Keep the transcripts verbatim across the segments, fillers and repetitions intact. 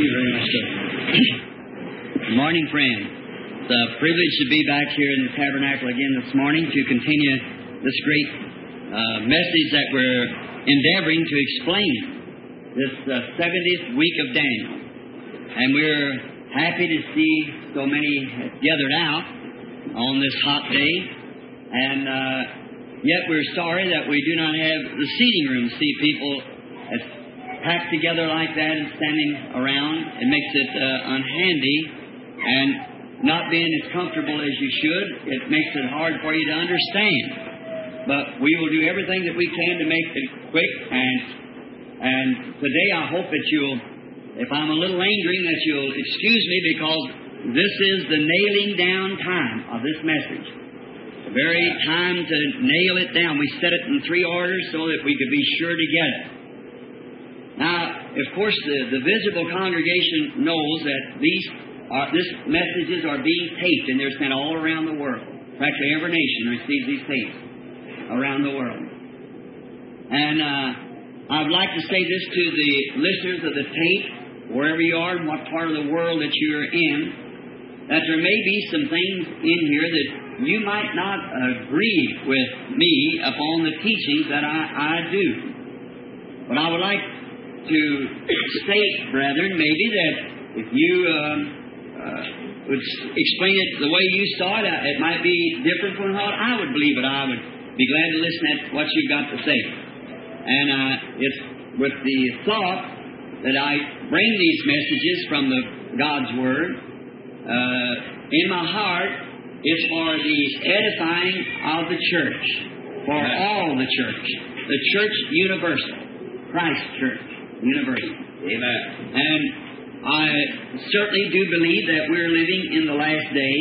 you very much, sir. Good morning, friend. It's a privilege to be back here in the tabernacle again this morning to continue this great uh, message that we're endeavoring to explain, this uh, seventieth week of Daniel. And we're happy to see so many gathered out on this hot day. And uh, yet we're sorry that we do not have the seating room to see people as packed together like that and standing around. It makes it uh, unhandy, and not being as comfortable as you should, it makes it hard for you to understand. But we will do everything that we can to make it quick, and and today I hope that you'll, if I'm a little lingering, that you'll excuse me, because this is the nailing down time of this message. The very time to nail it down. We set it in three orders so that we could be sure to get it. Now, of course, the, the visible congregation knows that these are, this messages are being taped, and they're sent all around the world. Practically every nation receives these tapes around the world. And uh, I'd like to say this to the listeners of the tape, wherever you are and what part of the world that you're in, that there may be some things in here that you might not agree with me upon the teachings that I, I do. But I would like to state, brethren, maybe that if you uh, uh, would explain it the way you saw it, it might be different from what I would believe, but I would be glad to listen at what you've got to say. And uh, it's with the thought that I bring these messages from the God's Word uh, in my heart is for the edifying of the church, for all the church, the church universal, Christ Church universal. Amen. And I certainly do believe that we're living in the last day.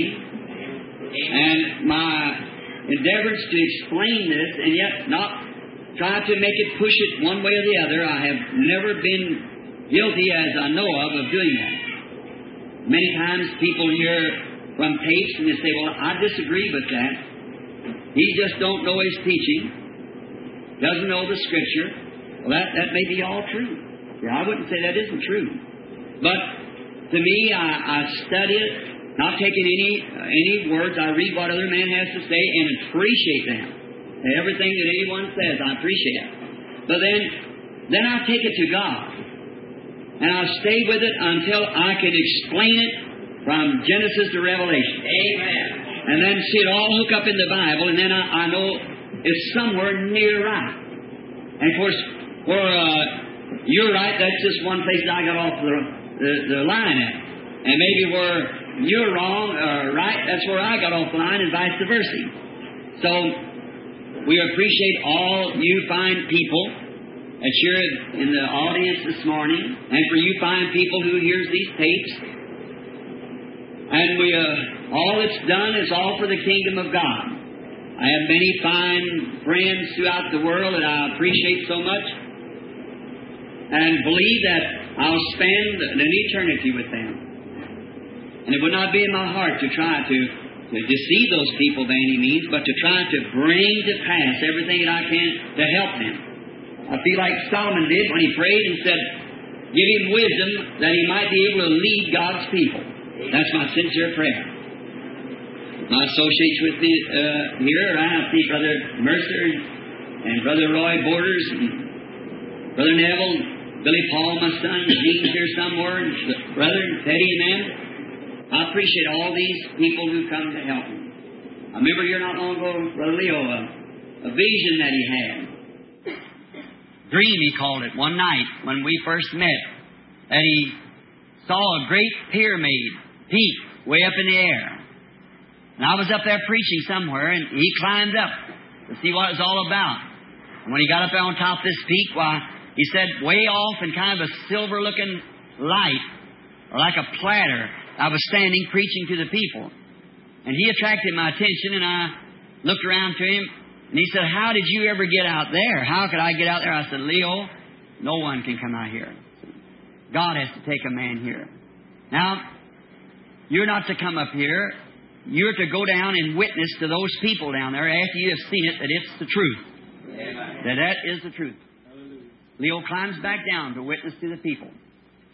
And my endeavors to explain this and yet not try to make it push it one way or the other, I have never been guilty, as I know of, of doing that. Many times people hear from tapes and they say, well, I disagree with that. He just don't know his teaching, doesn't know the Scripture. Well, that, that may be all true. Yeah, I wouldn't say that isn't true. But to me, I, I study it, not taking any uh, any words. I read what other man has to say and appreciate them. Everything that anyone says, I appreciate it. But then, then I take it to God. And I stay with it until I can explain it from Genesis to Revelation. Amen. And then see it all hook up in the Bible, and then I, I know it's somewhere near right. And of course, where uh, you're right, that's just one place that I got off the, the, the line at. And maybe where you're wrong or right, that's where I got off the line, and vice versa. So, we appreciate all you fine people that you're in the audience this morning, and for you fine people who hears these tapes. And we, uh, all that's done is all for the kingdom of God. I have many fine friends throughout the world that I appreciate so much, and believe that I'll spend an eternity with them. And it would not be in my heart to try to, to deceive those people by any means, but to try to bring to pass everything that I can to help them. I feel like Solomon did when he prayed and said, give him wisdom that he might be able to lead God's people. That's my sincere prayer. My associates with me uh, here, I see Brother Mercer and Brother Roy Borders and Brother Neville, Billy Paul, my son, Gene's here somewhere, and Brother Teddy and them. I appreciate all these people who come to help me. I remember here not long ago, Brother Leo, a, a vision that he had. Dream, he called it, one night when we first met, that he saw a great pyramid peak way up in the air. And I was up there preaching somewhere, and he climbed up to see what it was all about. And when he got up there on top of this peak, why, he said way off in kind of a silver-looking light, or like a platter, I was standing preaching to the people. And he attracted my attention, and I looked around to him, and he said, how did you ever get out there? How could I get out there? I said, Leo, no one can come out here. God has to take a man here. Now, you're not to come up here. You're to go down and witness to those people down there after you have seen it that it's the truth. Amen. That that is the truth. Hallelujah. Leo climbs back down to witness to the people.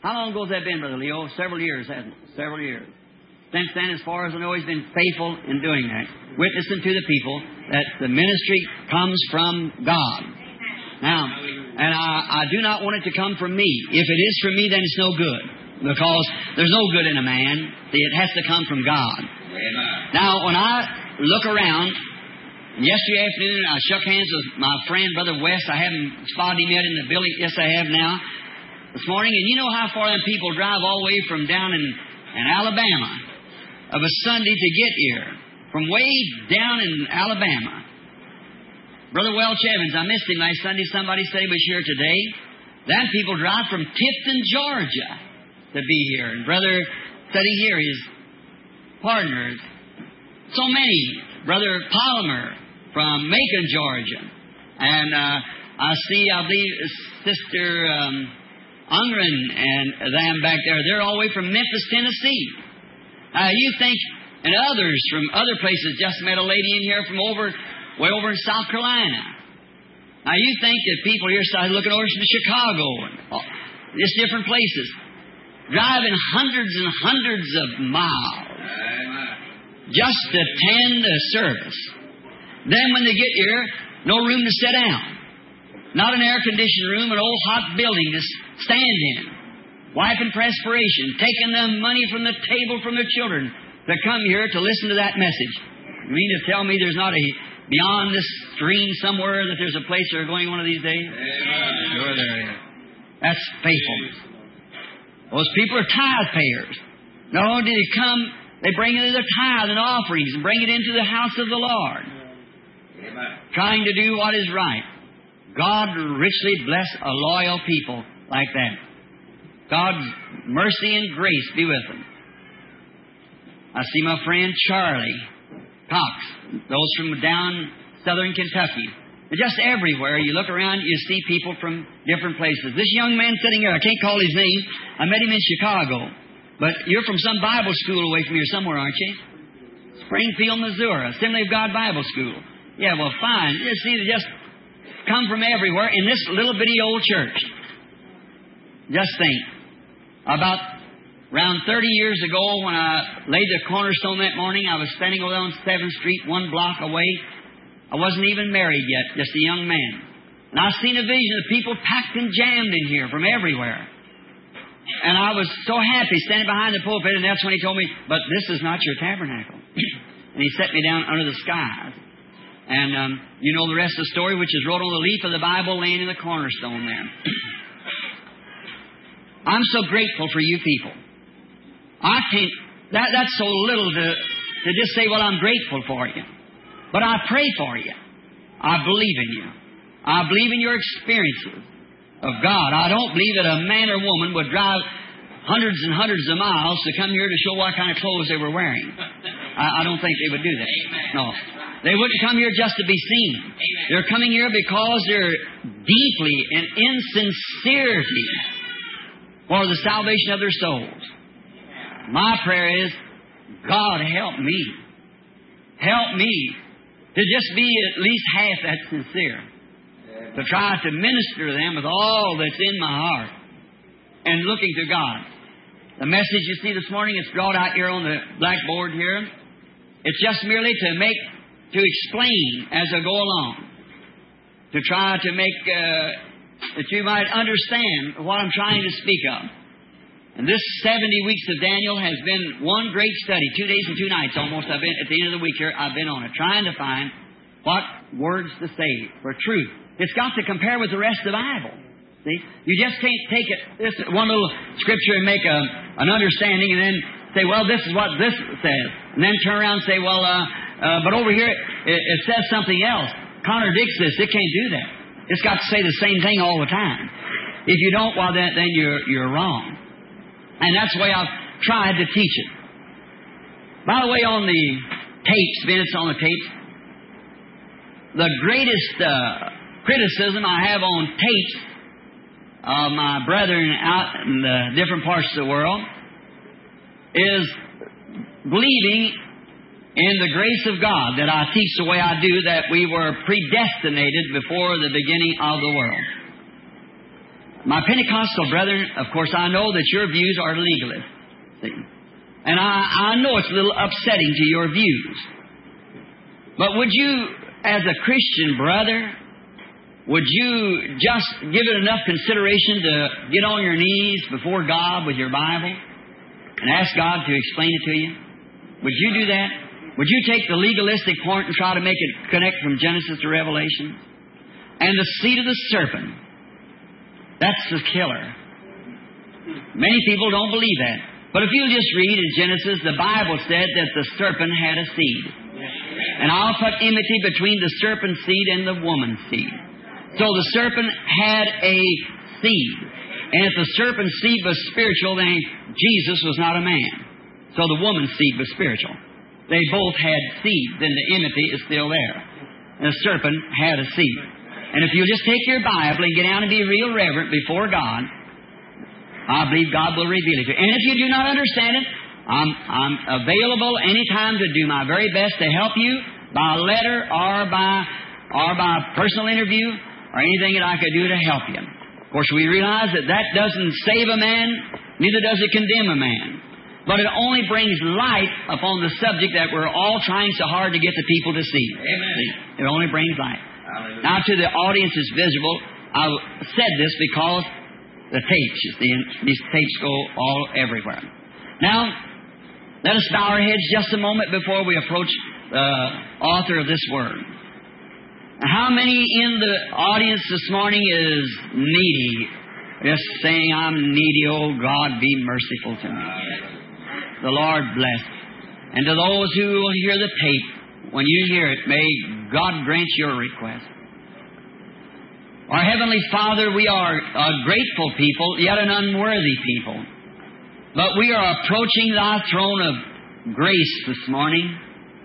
How long ago has that been, Brother Leo? Several years, hasn't it? Several years. Since then, as far as I know, he's been faithful in doing that, witnessing to the people that the ministry comes from God. Now, and I, I do not want it to come from me. If it is from me, then it's no good, because there's no good in a man. See, it has to come from God. Now, when I look around, yesterday afternoon I shook hands with my friend, Brother West. I haven't spotted him yet in the building. Yes, I have now. This morning, and you know how far them people drive all the way from down in, in Alabama of a Sunday to get here, from way down in Alabama. Brother Welch Evans, I missed him last Sunday. Somebody said he was here today. Then people drive from Tifton, Georgia to be here. And Brother sitting here, his partners. So many. Brother Palmer from Macon, Georgia. And uh, I see, I believe, Sister um, Ungren and them back there. They're all the way from Memphis, Tennessee. Uh, you think, and others from other places. Just met a lady in here from over, way over in South Carolina. Now you think that people here started looking over to Chicago and all, just different places, driving hundreds and hundreds of miles just to attend a service. Then when they get here, no room to sit down, not an air-conditioned room, an old hot building to stand in, wiping perspiration, taking the money from the table from their children to come here to listen to that message. You mean to tell me there's not a beyond this screen somewhere that there's a place they're going one of these days? Amen. Sure there is. That's faithfulness. Those people are tithe payers. Not only do they come, they bring in their tithe and offerings and bring it into the house of the Lord. Amen. Trying to do what is right. God richly bless a loyal people like that. God's mercy and grace be with them. I see my friend Charlie Cox, those from down southern Kentucky. Just everywhere you look around, you see people from different places. This young man sitting here, I can't call his name. I met him in Chicago. But you're from some Bible school away from here somewhere, aren't you? Springfield, Missouri, Assembly of God Bible School. Yeah, well, fine. You see, they just come from everywhere in this little bitty old church. Just think. About around thirty years ago, when I laid the cornerstone that morning, I was standing over on seventh Street, one block away. I wasn't even married yet, just a young man. And I seen a vision of people packed and jammed in here from everywhere. And I was so happy standing behind the pulpit, and that's when he told me, but this is not your tabernacle. And he set me down under the skies. And um, you know the rest of the story, which is wrote on the leaf of the Bible laying in the cornerstone there. I'm so grateful for you people. I can't, that, that's so little to, to just say, well, I'm grateful for you. But I pray for you. I believe in you. I believe in your experiences of God. I don't believe that a man or woman would drive hundreds and hundreds of miles to come here to show what kind of clothes they were wearing. I, I don't think they would do that. No. They wouldn't come here just to be seen. They're coming here because they're deeply and in sincerity for the salvation of their souls. My prayer is, God help me. Help me to just be at least half that sincere. To try to minister to them with all that's in my heart. And looking to God. The message you see this morning, it's brought out here on the blackboard here. It's just merely to make, to explain as I go along. To try to make, uh, that you might understand what I'm trying to speak of. And this seventy weeks of Daniel has been one great study. Two days and two nights almost. I've been, at the end of the week here, I've been on it. Trying to find what words to say for truth. It's got to compare with the rest of the Bible. See? You just can't take it, this one little scripture and make a, an understanding and then say, well, this is what this says. And then turn around and say, well, uh, uh, but over here it, it says something else. Contradicts this. It can't do that. It's got to say the same thing all the time. If you don't, well, then, then you're, you're wrong. And that's the way I've tried to teach it. By the way, on the tapes, minutes on the tapes, the greatest uh, criticism I have on tapes of my brethren out in the different parts of the world is believing in the grace of God, that I teach the way I do, that we were predestinated before the beginning of the world. my Pentecostal brethren, of course, I know that your views are legalist. See? And I, I know it's a little upsetting to your views. But would you, as a Christian brother, would you just give it enough consideration to get on your knees before God with your Bible and ask God to explain it to you? Would you do that? Would you take the legalistic part and try to make it connect from Genesis to Revelation? And the seed of the serpent, that's the killer. Many people don't believe that. But if you just read in Genesis, the Bible said that the serpent had a seed. And I'll put enmity between the serpent's seed and the woman's seed. So the serpent had a seed. And if the serpent's seed was spiritual, then Jesus was not a man. So the woman's seed was spiritual. They both had seed. Then the enmity is still there. And the serpent had a seed. And if you'll just take your Bible and get down and be real reverent before God, I believe God will reveal it to you. And if you do not understand it, I'm, I'm available anytime to do my very best to help you by letter or by, or by personal interview or anything that I could do to help you. Of course, we realize that that doesn't save a man, neither does it condemn a man. But it only brings light upon the subject that we're all trying so hard to get the people to see. Amen. See? It only brings light. Hallelujah. Now, to the audience is visible, I said this because the tapes, you see, these tapes go all everywhere. Now, let us bow our heads just a moment before we approach the author of this word. How many in the audience this morning is needy? Just saying, I'm needy, oh God, be merciful to me. The Lord bless. And to those who will hear the tape, when you hear it, may God grant your request. Our Heavenly Father, we are a grateful people, yet an unworthy people. But we are approaching Thy throne of grace this morning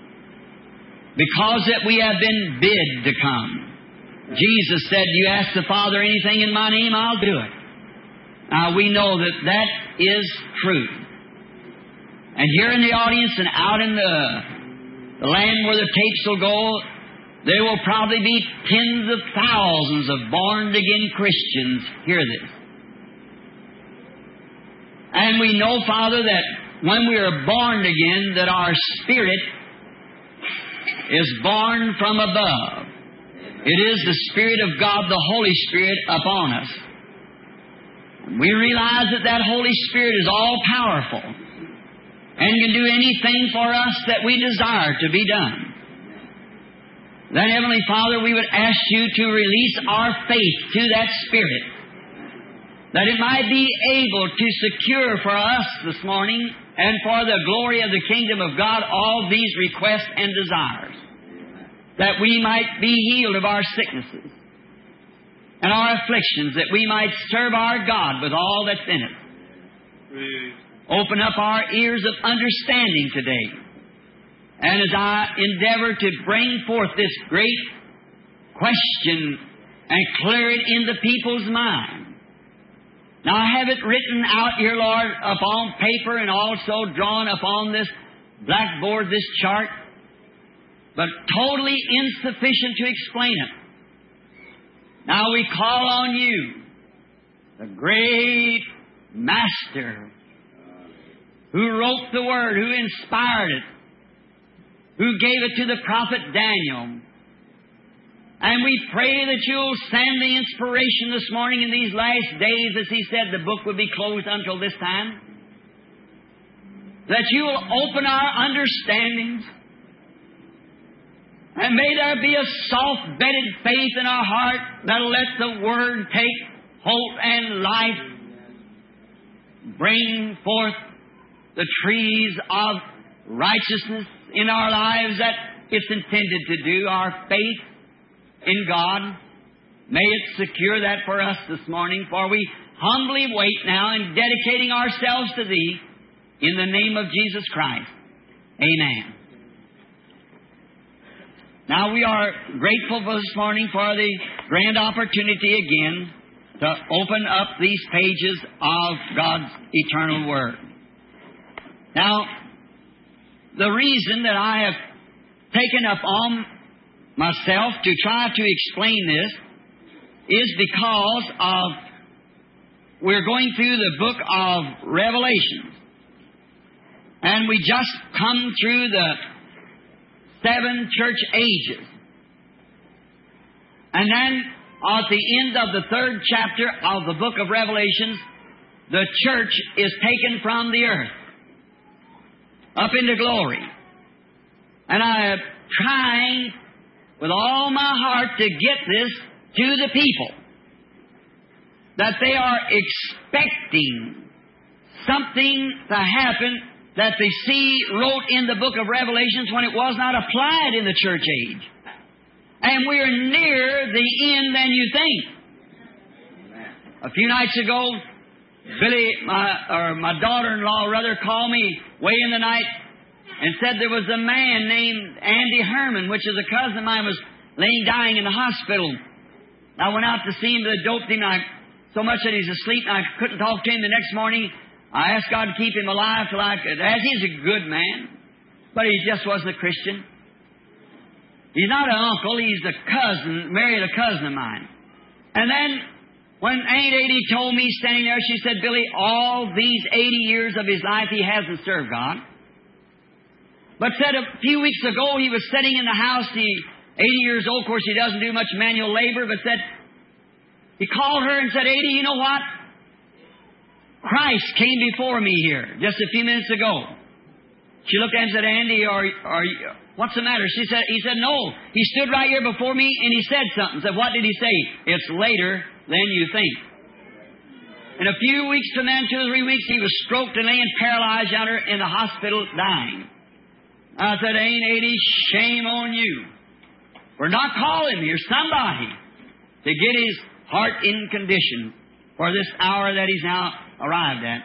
because that we have been bid to come. Jesus said, you ask the Father anything in my name, I'll do it. Now, we know that that is true. And here in the audience and out in the, the land where the tapes will go, there will probably be tens of thousands of born-again Christians hear this. And we know, Father, that when we are born again, that our spirit is born from above. It is the Spirit of God, the Holy Spirit, upon us. We realize that that Holy Spirit is all-powerful and can do anything for us that we desire to be done. Then, Heavenly Father, we would ask you to release our faith to that Spirit, that it might be able to secure for us this morning and for the glory of the kingdom of God all these requests and desires, that we might be healed of our sicknesses and our afflictions, that we might serve our God with all that's in it. Praise. Open up our ears of understanding today. And as I endeavor to bring forth this great question and clear it in the people's mind. Now, I have it written out here, Lord, upon paper and also drawn upon this blackboard, this chart, but totally insufficient to explain it. Now we call on you, the great Master, who wrote the Word, who inspired it, who gave it to the prophet Daniel. And we pray that you'll send the inspiration this morning in these last days, as he said the book would be closed until this time, that you will open our understandings, and may there be a soft-bedded faith in our heart that'll let the Word take hold and life, bring forth the trees of righteousness in our lives that it's intended to do, our faith in God. May it secure that for us this morning, for we humbly wait now in dedicating ourselves to Thee in the name of Jesus Christ. Amen. Now we are grateful for this morning for the grand opportunity again to open up these pages of God's eternal Word. Now, the reason that I have taken upon myself to try to explain this is because of we're going through the book of Revelation. And we just come through the seven church ages. And then at the end of the third chapter of the book of Revelations, the church is taken from the earth up into glory. And I am trying with all my heart to get this to the people, that they are expecting something to happen that they see wrote in the book of Revelations when it was not applied in the church age. And we're nearer the end than you think. A few nights ago, Billy, my, or my daughter-in-law, rather, called me way in the night and said there was a man named Andy Herman, which is a cousin of mine, was laying dying in the hospital. I went out to see him, they doped him I, so much that he's asleep, and I couldn't talk to him the next morning. I asked God to keep him alive till I could. As he's a good man, but he just wasn't a Christian. He's not an uncle, he's a cousin, married a cousin of mine. And then, when Aunt Adie told me standing there, she said, Billy, all these eighty years of his life he hasn't served God. But said a few weeks ago he was sitting in the house, he, eighty years old, of course he doesn't do much manual labor, but said, he called her and said, Adie, you know what? Christ came before me here just a few minutes ago. She looked at him and said, Andy, are, are you, what's the matter? She said, he said, no. He stood right here before me and he said something. Said, what did he say? It's later than you think. In a few weeks from then, two or three weeks, he was stroked and laying paralyzed out there in the hospital dying. I said, Aunt Adie, shame on you for not calling me or somebody to get his heart in condition for this hour that he's now arrived at.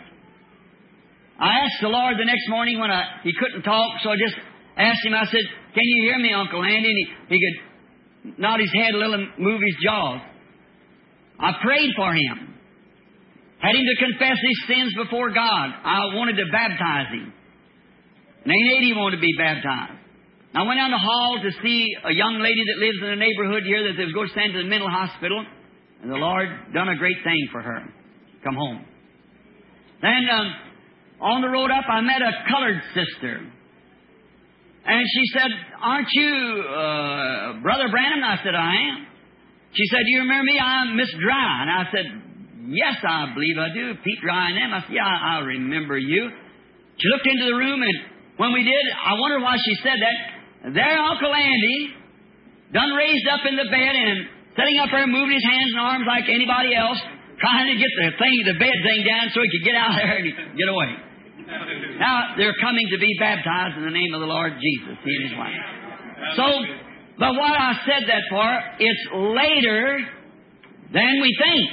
I asked the Lord the next morning when I, he couldn't talk, so I just asked him, I said, can you hear me, Uncle Andy? And he, he could nod his head a little and move his jaws. I prayed for him. Had him to confess his sins before God. I wanted to baptize him. And Aunt Adie wanted to be baptized. I went down the hall to see a young lady that lives in the neighborhood here that they was going to send to the mental hospital. And the Lord done a great thing for her. Come home. Then um, on the road up, I met a colored sister. And she said, aren't you uh, Brother Branham? And I said, I am. She said, do you remember me? I'm Miss Dry. And I said, yes, I believe I do. Pete Dry and them. I said, yeah, I remember you. She looked into the room, and when we did, I wondered why she said that. There, Uncle Andy, done raised up in the bed and sitting up there, moving his hands and arms like anybody else, trying to get the thing, the bed thing down so he could get out there and get away. Now, they're coming to be baptized in the name of the Lord Jesus, he and his wife. So, but what I said that for, it's later than we think.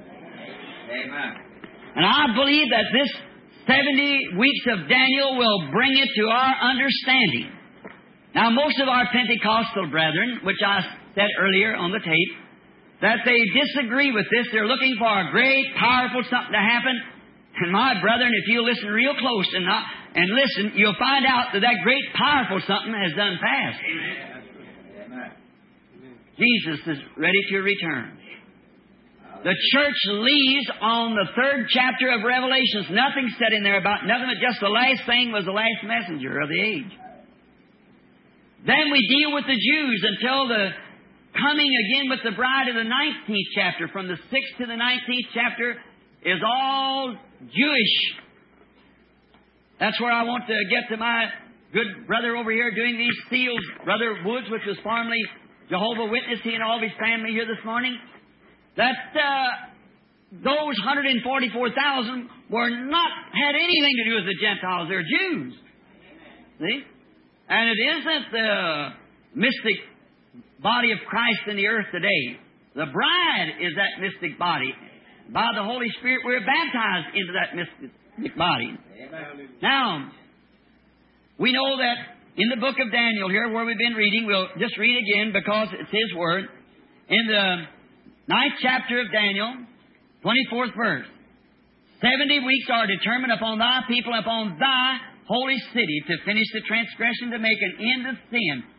Amen. And I believe that this seventy weeks of Daniel will bring it to our understanding. Now, most of our Pentecostal brethren, which I said earlier on the tape, that they disagree with this. They're looking for a great, powerful something to happen. And my brethren, if you listen real close and not, and listen, you'll find out that that great, powerful something has done passed. Amen. Jesus is ready to return. The church leaves on the third chapter of Revelations. Nothing said in there about nothing, but just the last thing was the last messenger of the age. Then we deal with the Jews until the coming again with the bride of the nineteenth chapter. From the sixth to the nineteenth chapter is all Jewish. That's where I want to get to my good brother over here doing these seals, Brother Woods, which was formerly Jehovah's Witness, he and all of his family here this morning. That uh, those one hundred forty-four thousand were not had anything to do with the Gentiles. They're Jews. See? And it isn't the mystic body of Christ in the earth today. The bride is that mystic body. By the Holy Spirit, we're baptized into that mystic body. Amen. Now, we know that in the book of Daniel here, where we've been reading, we'll just read again because it's His Word. In the ninth chapter of Daniel, twenty-fourth verse. Seventy weeks are determined upon thy people, upon thy holy city, to finish the transgression, to make an end of sin,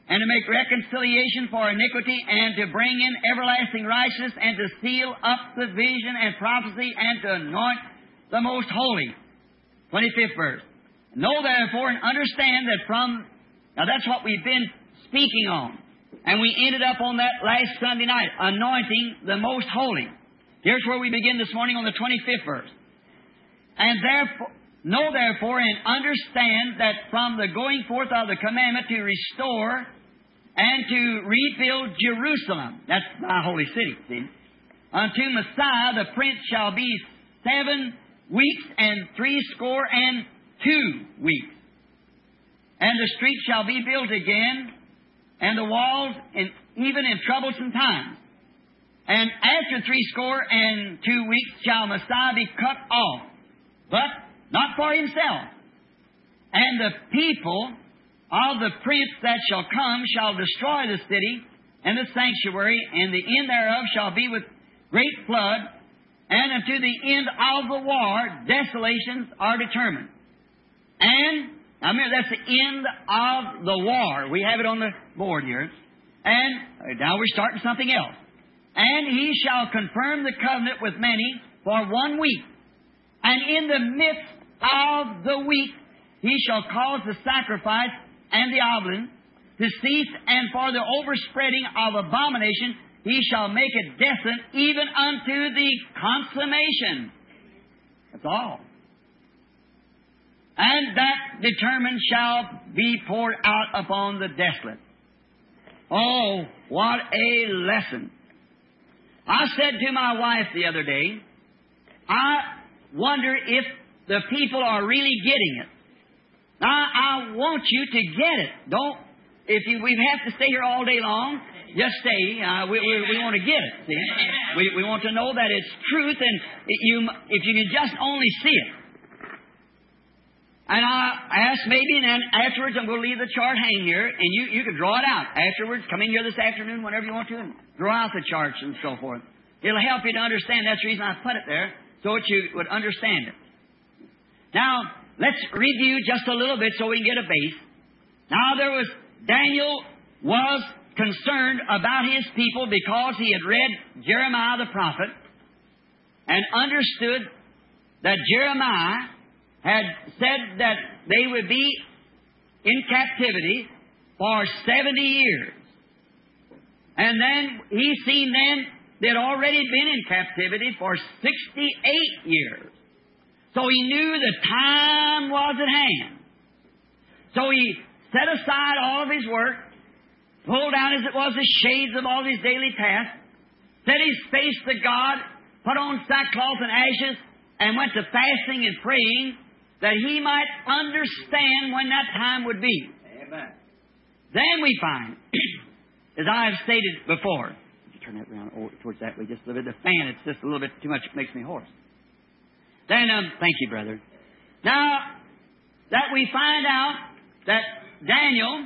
and to make reconciliation for iniquity, and to bring in everlasting righteousness, and to seal up the vision and prophecy, and to anoint the most holy. twenty-fifth verse. Know therefore and understand that from... Now that's what we've been speaking on. And we ended up on that last Sunday night, anointing the most holy. Here's where we begin this morning on the twenty-fifth verse. And therefore... Know therefore and understand that from the going forth of the commandment to restore and to rebuild Jerusalem, that's my holy city, see, unto Messiah the Prince shall be seven weeks and threescore and two weeks. And the street shall be built again, and the walls in, even in troublesome times. And after threescore and two weeks shall Messiah be cut off, but not for himself. And the people of the prince that shall come shall destroy the city and the sanctuary, and the end thereof shall be with great flood, and unto the end of the war desolations are determined. And, now remember, that's the end of the war. We have it on the board here. And now we're starting something else. And he shall confirm the covenant with many for one week. And in the midst of the week he shall cause the sacrifice and the oblation to cease, and for the overspreading of abomination he shall make it desolate even unto the consummation. That's all. And that determined shall be poured out upon the desolate. Oh, what a lesson. I said to my wife the other day, I wonder if the people are really getting it. Now, I want you to get it. Don't, if you, we have to stay here all day long, just stay. Uh, we, we, we want to get it, see? We, we want to know that it's truth, and it, you, if you can just only see it. And I asked maybe, and then afterwards I'm going to leave the chart hang here, and you, you can draw it out. Afterwards, come in here this afternoon, whenever you want to, and draw out the charts and so forth. It'll help you to understand. That's the reason I put it there, so that you would understand it. Now, let's review just a little bit so we can get a base. Now, there was, Daniel was concerned about his people because he had read Jeremiah the prophet and understood that Jeremiah had said that they would be in captivity for seventy years. And then he seen then they'd already been in captivity for sixty-eight years. So he knew the time was at hand. So he set aside all of his work, pulled down as it was the shades of all his daily tasks, set his face to God, put on sackcloth and ashes, and went to fasting and praying that he might understand when that time would be. Amen. Then we find, as I have stated before, if you turn that around towards that way just a little bit, the fan, it's just a little bit too much, it makes me hoarse. Then, um, thank you, brother. Now, that we find out that Daniel,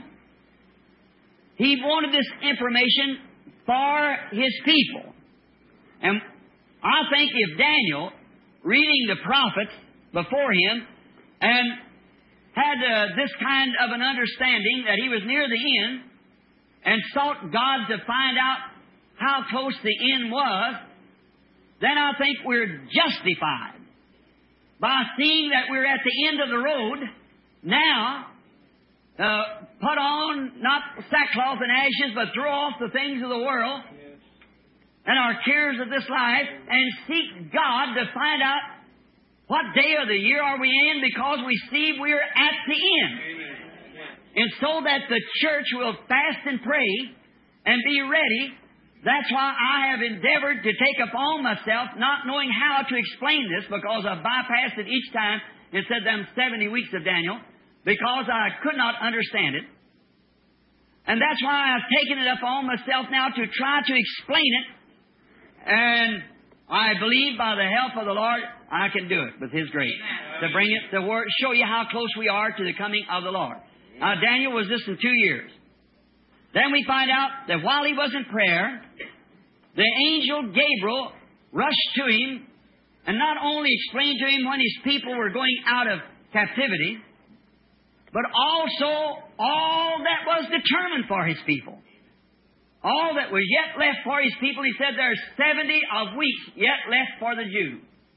he wanted this information for his people. And I think if Daniel, reading the prophets before him, and had uh, this kind of an understanding that he was near the end, and sought God to find out how close the end was, then I think we're justified by seeing that we're at the end of the road. Now, uh, put on not sackcloth and ashes, but throw off the things of the world and our cares of this life, and seek God to find out what day of the year are we in, because we see we're at the end. Amen. And so that the church will fast and pray and be ready. That's why I have endeavored to take upon myself, not knowing how to explain this, because I bypassed it each time and said them seventy weeks of Daniel, because I could not understand it. And that's why I've taken it upon myself now to try to explain it. And I believe by the help of the Lord, I can do it with His grace. To bring it, to word, show you how close we are to the coming of the Lord. Now, Daniel was this in two years. Then we find out that while he was in prayer, the angel Gabriel rushed to him and not only explained to him when his people were going out of captivity, but also all that was determined for His people. All that was yet left for His people, He said there's seventy of weeks yet left for the Jew.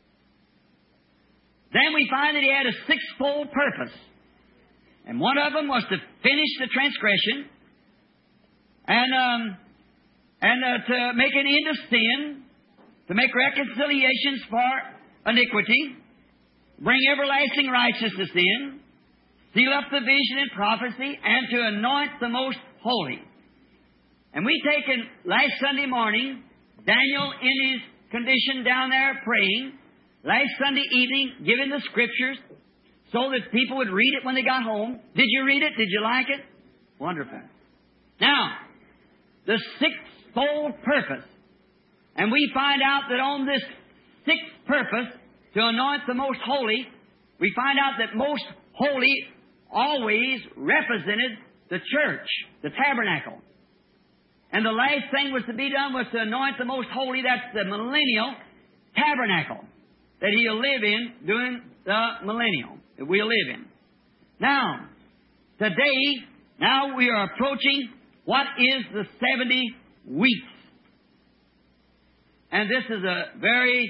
Then we find that He had a sixfold purpose. And one of them was to finish the transgression and um, and uh, to make an end of sin, to make reconciliations for iniquity, bring everlasting righteousness in, seal up the vision and prophecy, and to anoint the most holy. And we taken last Sunday morning, Daniel in his condition down there praying, last Sunday evening giving the Scriptures so that people would read it when they got home. Did you read it? Did you like it? Wonderful. Now, the sixfold purpose. And we find out that on this sixth purpose, to anoint the most holy, we find out that most holy always represented the church, the tabernacle. And the last thing was to be done was to anoint the most holy, that's the millennial tabernacle that He'll live in during the millennium that we'll live in. Now, today, now we are approaching what is the seventy weeks. And this is a very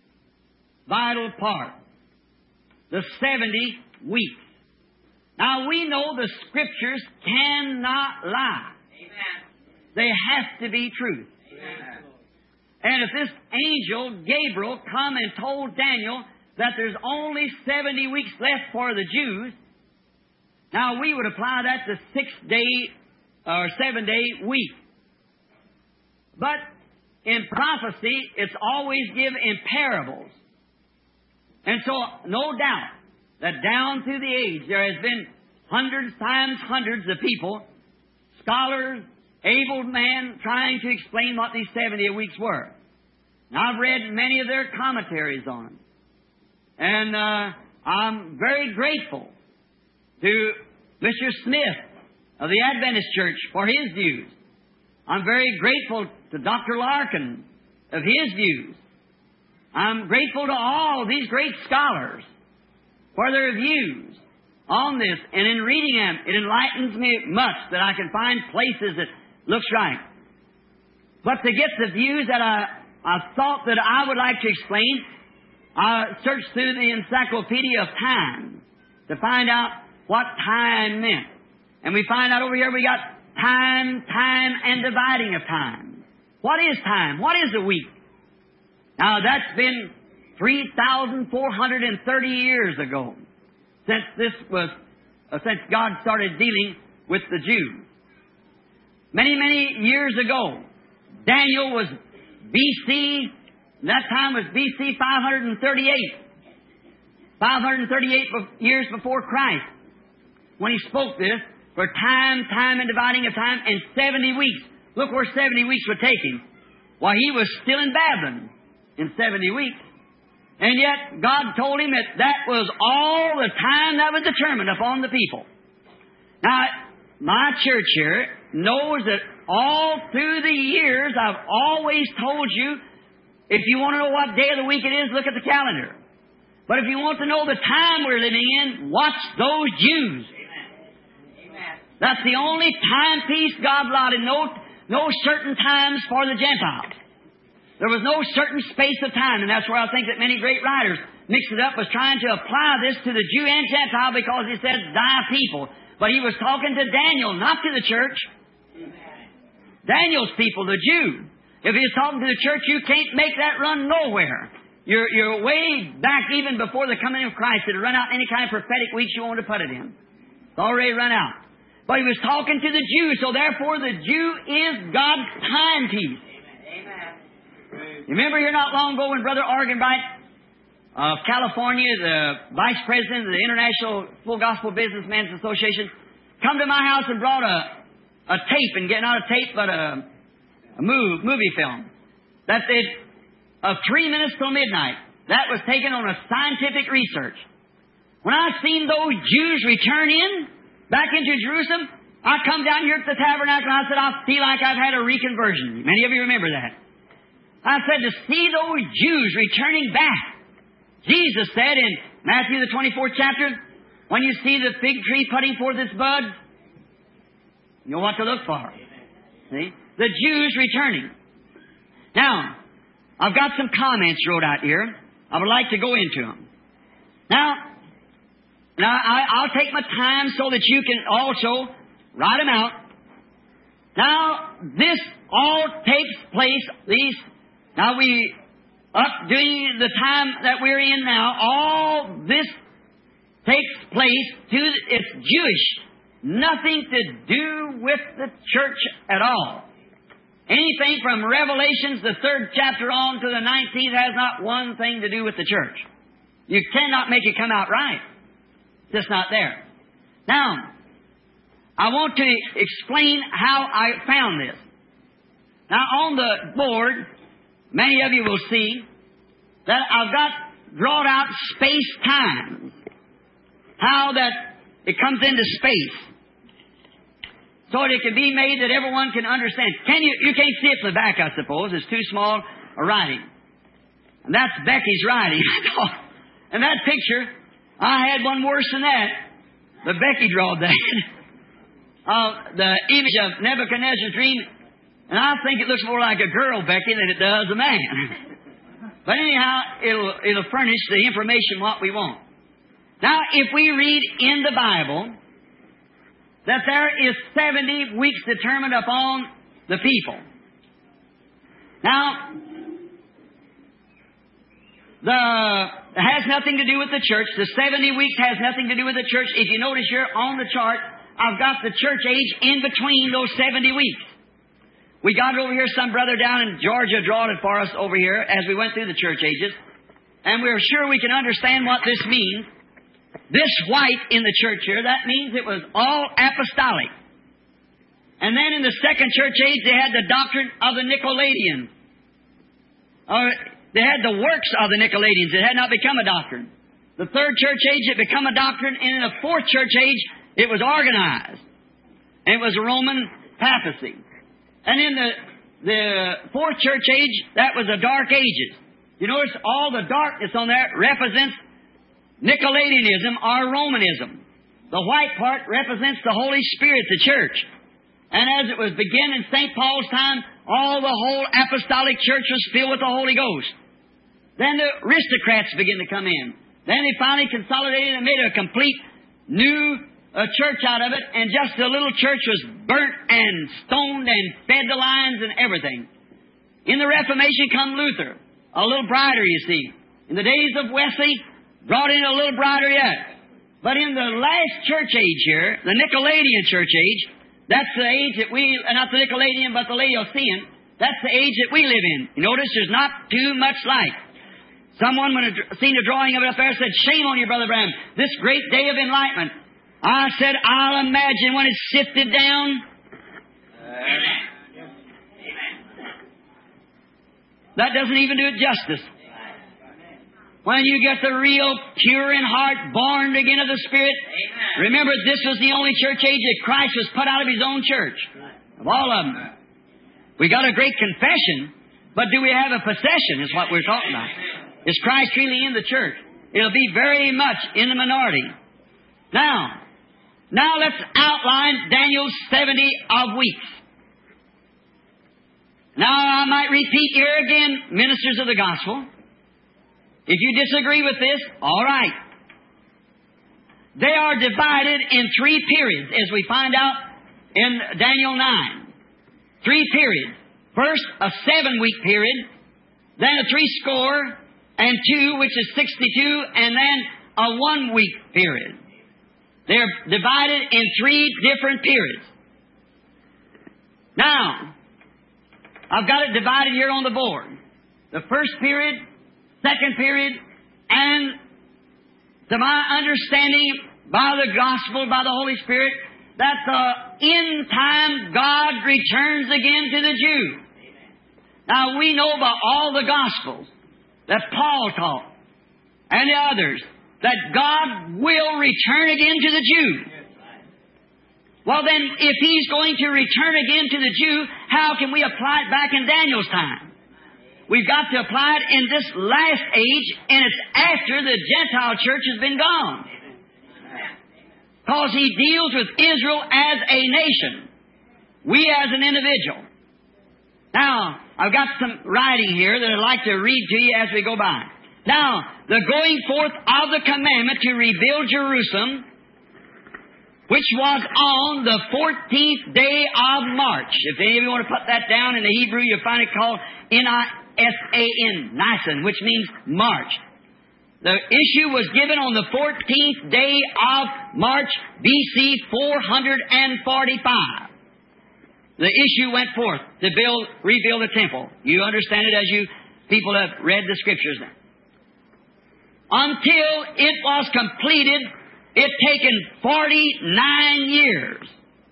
vital part. The seventy weeks. Now, we know the Scriptures cannot lie. Amen. They have to be truth. Amen. And if this angel, Gabriel, come and told Daniel that there's only seventy weeks left for the Jews, now we would apply that to six-day or seven-day week. But in prophecy, it's always given in parables. And so, no doubt that down through the age, there has been hundreds times hundreds of people, scholars, able men, trying to explain what these seventy weeks were. Now, I've read many of their commentaries on them. And uh, I'm very grateful to Mister Smith of the Adventist Church for his views. I'm very grateful to Doctor Larkin of his views. I'm grateful to all these great scholars for their views on this. And in reading them, it enlightens me much that I can find places that looks right. But to get the views that I, I thought that I would like to explain, I searched through the Encyclopedia of Time to find out what time meant. And we find out over here we got time, time, and dividing of time. What is time? What is a week? Now, that's been three thousand four hundred thirty years ago since this was, uh, since God started dealing with the Jews. Many, many years ago, Daniel was B C, that time was B C five hundred thirty-eight. five hundred thirty-eight years before Christ, when he spoke this, for time, time, and dividing of time, and seventy weeks. Look where seventy weeks would take him. While he was still in Babylon in seventy weeks. And yet, God told him that that was all the time that was determined upon the people. Now, my church here knows that all through the years, I've always told you, if you want to know what day of the week it is, look at the calendar. But if you want to know the time we're living in, watch those Jews. That's the only timepiece God allotted. No, no certain times for the Gentiles. There was no certain space of time, and that's where I think that many great writers mixed it up, was trying to apply this to the Jew and Gentile because he said, thy people. But he was talking to Daniel, not to the church. Daniel's people, the Jew. If he was talking to the church, you can't make that run nowhere. You're, you're way back even before the coming of Christ. It'll run out any kind of prophetic weeks you want to put it in. It's already run out. But he was talking to the Jew, so therefore the Jew is God's timepiece. Amen. You remember here not long ago when Brother Arganbright of California, the Vice President of the International Full Gospel Businessmen's Association, come to my house and brought a, a tape, and get not a tape, but a, a move, movie film. That did of three minutes till midnight. That was taken on a scientific research. When I seen those Jews return in, back into Jerusalem, I come down here at the tabernacle and I said, I feel like I've had a reconversion. Many of you remember that. I said, to see those Jews returning back. Jesus said in Matthew the twenty-fourth chapter, When you see the fig tree putting forth its bud, you know what to look for. See? The Jews returning. Now, I've got some comments wrote out here. I would like to go into them. Now, now I, I'll take my time so that you can also write them out. Now, this all takes place, these, now we, up during the time that we're in now, all this takes place to, it's Jewish. Nothing to do with the church at all. Anything from Revelations, the third chapter on to the nineteenth, has not one thing to do with the church. You cannot make it come out right. It's just not there. Now, I want to explain how I found this. Now, on the board, many of you will see that I've got drawn out space-time. How that it comes into space. So that it can be made that everyone can understand. Can you, you can't see it from the back, I suppose. It's too small a writing. And that's Becky's writing. And that picture, I had one worse than that. But Becky drawed that. uh, the image of Nebuchadnezzar's dream. And I think it looks more like a girl, Becky, than it does a man. But anyhow, it'll, it'll furnish the information what we want. Now, if we read in the Bible that there is seventy weeks determined upon the people. Now, the, it has nothing to do with the church. The seventy weeks has nothing to do with the church. If you notice here on the chart, I've got the church age in between those seventy weeks. We got it over here. Some brother down in Georgia drawed it for us over here as we went through the church ages. And we're sure we can understand what this means. This white in the church here, that means it was all apostolic. And then in the second church age, they had the doctrine of the Nicolaitans. Or they had the works of the Nicolaitans. It had not become a doctrine. The third church age, it became a doctrine. And in the fourth church age, it was organized. And it was a Roman papacy. And in the, the fourth church age, that was the Dark Ages. You notice all the darkness on there represents Nicolaitanism or Romanism. The white part represents the Holy Spirit, the church. And as it was beginning in Saint Paul's time, all the whole apostolic church was filled with the Holy Ghost. Then the aristocrats began to come in. Then they finally consolidated and made a complete new uh, church out of it. And just a little church was burnt and stoned and fed the lions and everything. In the Reformation come Luther, a little brighter, you see. In the days of Wesley, brought in a little brighter yet. But in the last church age here, the Nicolaitan church age, that's the age that we, not the Nicolaitan, but the Laodicean, that's the age that we live in. You notice there's not too much light. Someone, when I seen the drawing of it up there, said, "Shame on you, Brother Branham, this great day of enlightenment." I said, I'll imagine when it's sifted down. Amen. That doesn't even do it justice. When you get the real pure in heart, born again of the Spirit. Amen. Remember, this was the only church age that Christ was put out of His own church. Of all of them. We got a great confession, but do we have a possession is what we're talking about. Is Christ really in the church? It'll be very much in the minority. Now, now let's outline Daniel's seventy of weeks. Now, I might repeat here again, ministers of the gospel. If you disagree with this, all right. They are divided in three periods, as we find out in Daniel nine. Three periods. First, a seven-week period, then a three-score and two, which is sixty-two, and then a one-week period. They're divided in three different periods. Now, I've got it divided here on the board. The first period, second period, and to my understanding by the gospel, by the Holy Spirit, that the end time God returns again to the Jew. Now we know by all the gospels that Paul taught and the others that God will return again to the Jew. Well then, if He's going to return again to the Jew, how can we apply it back in Daniel's time? We've got to apply it in this last age, and it's after the Gentile church has been gone. because He deals with Israel as a nation. We as an individual. Now, I've got some writing here that I'd like to read to you as we go by. Now, the going forth of the commandment to rebuild Jerusalem, which was on the fourteenth day of March. If any of you want to put that down in the Hebrew, you'll find it called N I S A N, Nisan, which means March. The issue was given on the fourteenth day of March, B C four forty-five. The issue went forth to build, rebuild the temple. You understand it as you people have read the Scriptures now. Until it was completed, it taken forty-nine years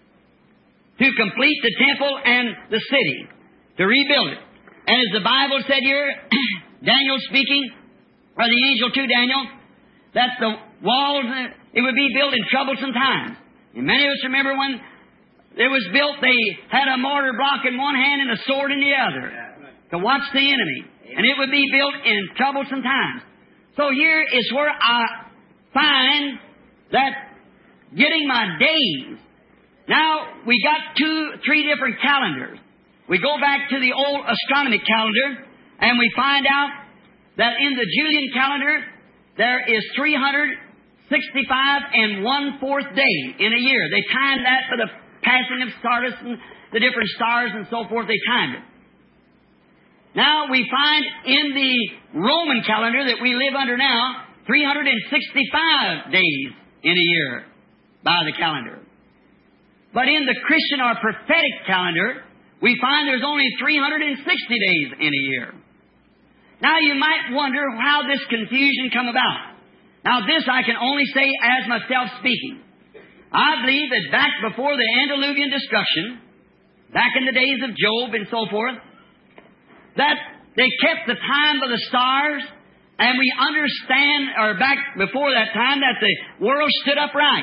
to complete the temple and the city, to rebuild it. And as the Bible said here, Daniel speaking, or the angel to Daniel, that the walls, it would be built in troublesome times. And many of us remember when it was built, they had a mortar block in one hand and a sword in the other to watch the enemy. And it would be built in troublesome times. So here is where I find that getting my days. Now, we got two, three different calendars. We go back to the old astronomic calendar, and we find out that in the Julian calendar, there is three hundred sixty-five and one-fourth day in a year. They timed that for the passing of stars and the different stars and so forth. They timed it. Now, we find in the Roman calendar that we live under now, three hundred sixty-five days in a year by the calendar. But in the Christian or prophetic calendar, we find there's only three hundred sixty days in a year. Now, you might wonder how this confusion come about. Now, this I can only say as myself speaking. I believe that back before the Antediluvian destruction, back in the days of Job and so forth, that they kept the time of the stars, and we understand, or back before that time, that the world stood upright.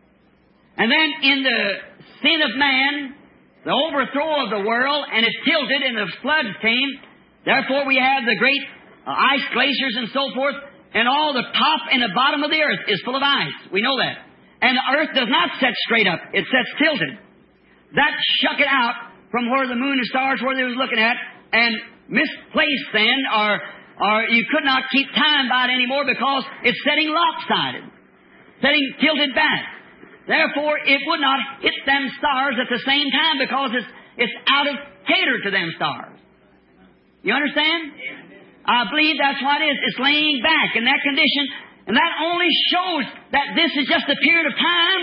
And then in the sin of man, the overthrow of the world, and it tilted and the floods came. Therefore we have the great uh, ice glaciers and so forth, and all the top and the bottom of the earth is full of ice. We know that. And the earth does not set straight up. It sets tilted. That shuck it out from where the moon and stars were they was looking at, and misplaced then, or, or you could not keep time by it anymore because it's setting lopsided, setting tilted back. Therefore, it would not hit them stars at the same time because it's, it's out of cater to them stars. You understand? I believe that's what it is. It's laying back in that condition, and that only shows that this is just a period of time.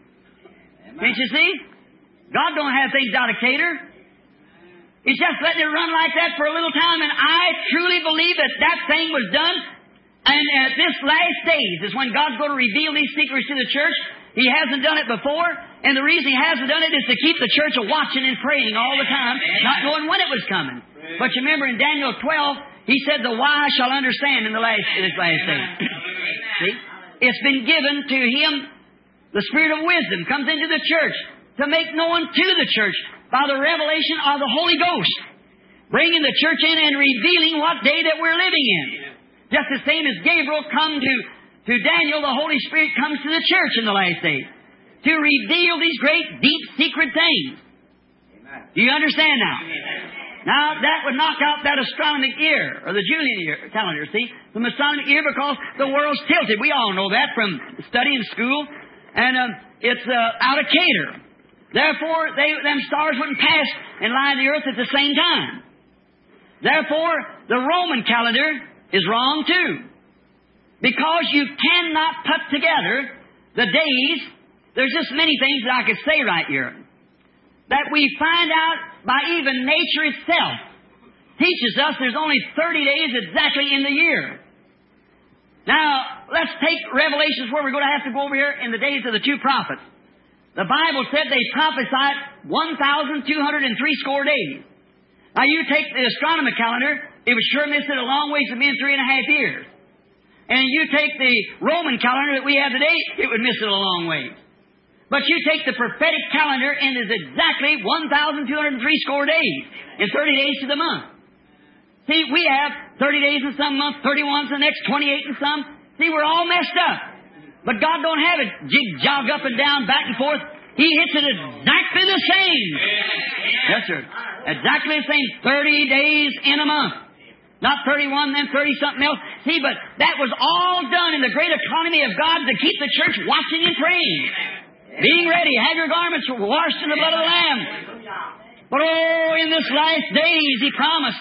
Can't you see? God don't have things out of cater. He's just letting it run like that for a little time, and I truly believe that that thing was done, and at this last days is when God's going to reveal these secrets to the church. He hasn't done it before, and the reason He hasn't done it is to keep the church watching and praying all the time, not knowing when it was coming. But you remember in Daniel twelve, He said, the wise shall understand in the last, in this last day. See? It's been given to him, the Spirit of wisdom comes into the church to make known to the church by the revelation of the Holy Ghost, bringing the church in and revealing what day that we're living in. Just the same as Gabriel come to, to Daniel, the Holy Spirit comes to the church in the last days to reveal these great, deep, secret things. Do you understand now? Now, that would knock out that astronomic year, or the Julian year, calendar, see? The astronomic year, because the world's tilted. We all know that from studying school. And um, it's uh, out of cater. Therefore, they, them stars wouldn't pass and line the earth at the same time. Therefore, the Roman calendar is wrong too. Because you cannot put together the days. There's just many things that I could say right here. That we find out by even nature itself teaches us there's only thirty days exactly in the year. Now, let's take Revelations where we're going to have to go over here in the days of the two prophets. The Bible said they prophesied one thousand two hundred three score days. Now, you take the astronomical calendar, it would sure miss it a long ways from being three and a half years. And you take the Roman calendar that we have today, it would miss it a long ways. But you take the prophetic calendar, and it's exactly one thousand two hundred three score days, and thirty days to the month. See, we have thirty days in some months, thirty-one in the next, twenty-eight in some. See, we're all messed up. But God don't have it jig jog up and down, back and forth. He hits it exactly the same. Yes, sir. Exactly the same. Thirty days in a month. Not thirty-one, then thirty-something else. See, but that was all done in the great economy of God to keep the church watching and praying. Being ready. Have your garments washed in the blood of the Lamb. But oh, in this last days, He promised.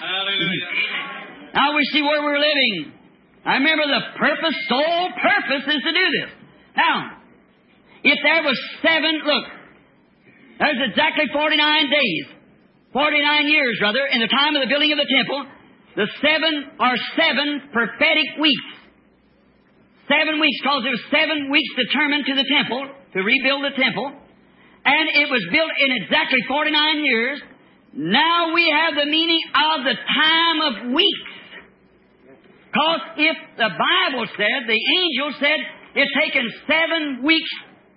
Now we see where we're living. I remember the purpose, sole purpose is to do this. Now, if there was seven, look, there's exactly forty-nine days, forty-nine years, rather, in the time of the building of the temple. The seven are seven prophetic weeks. Seven weeks, because there were seven weeks determined to the temple, to rebuild the temple. And it was built in exactly forty-nine years. Now we have the meaning of the time of weeks. Because if the Bible said, the angel said, it's taken seven weeks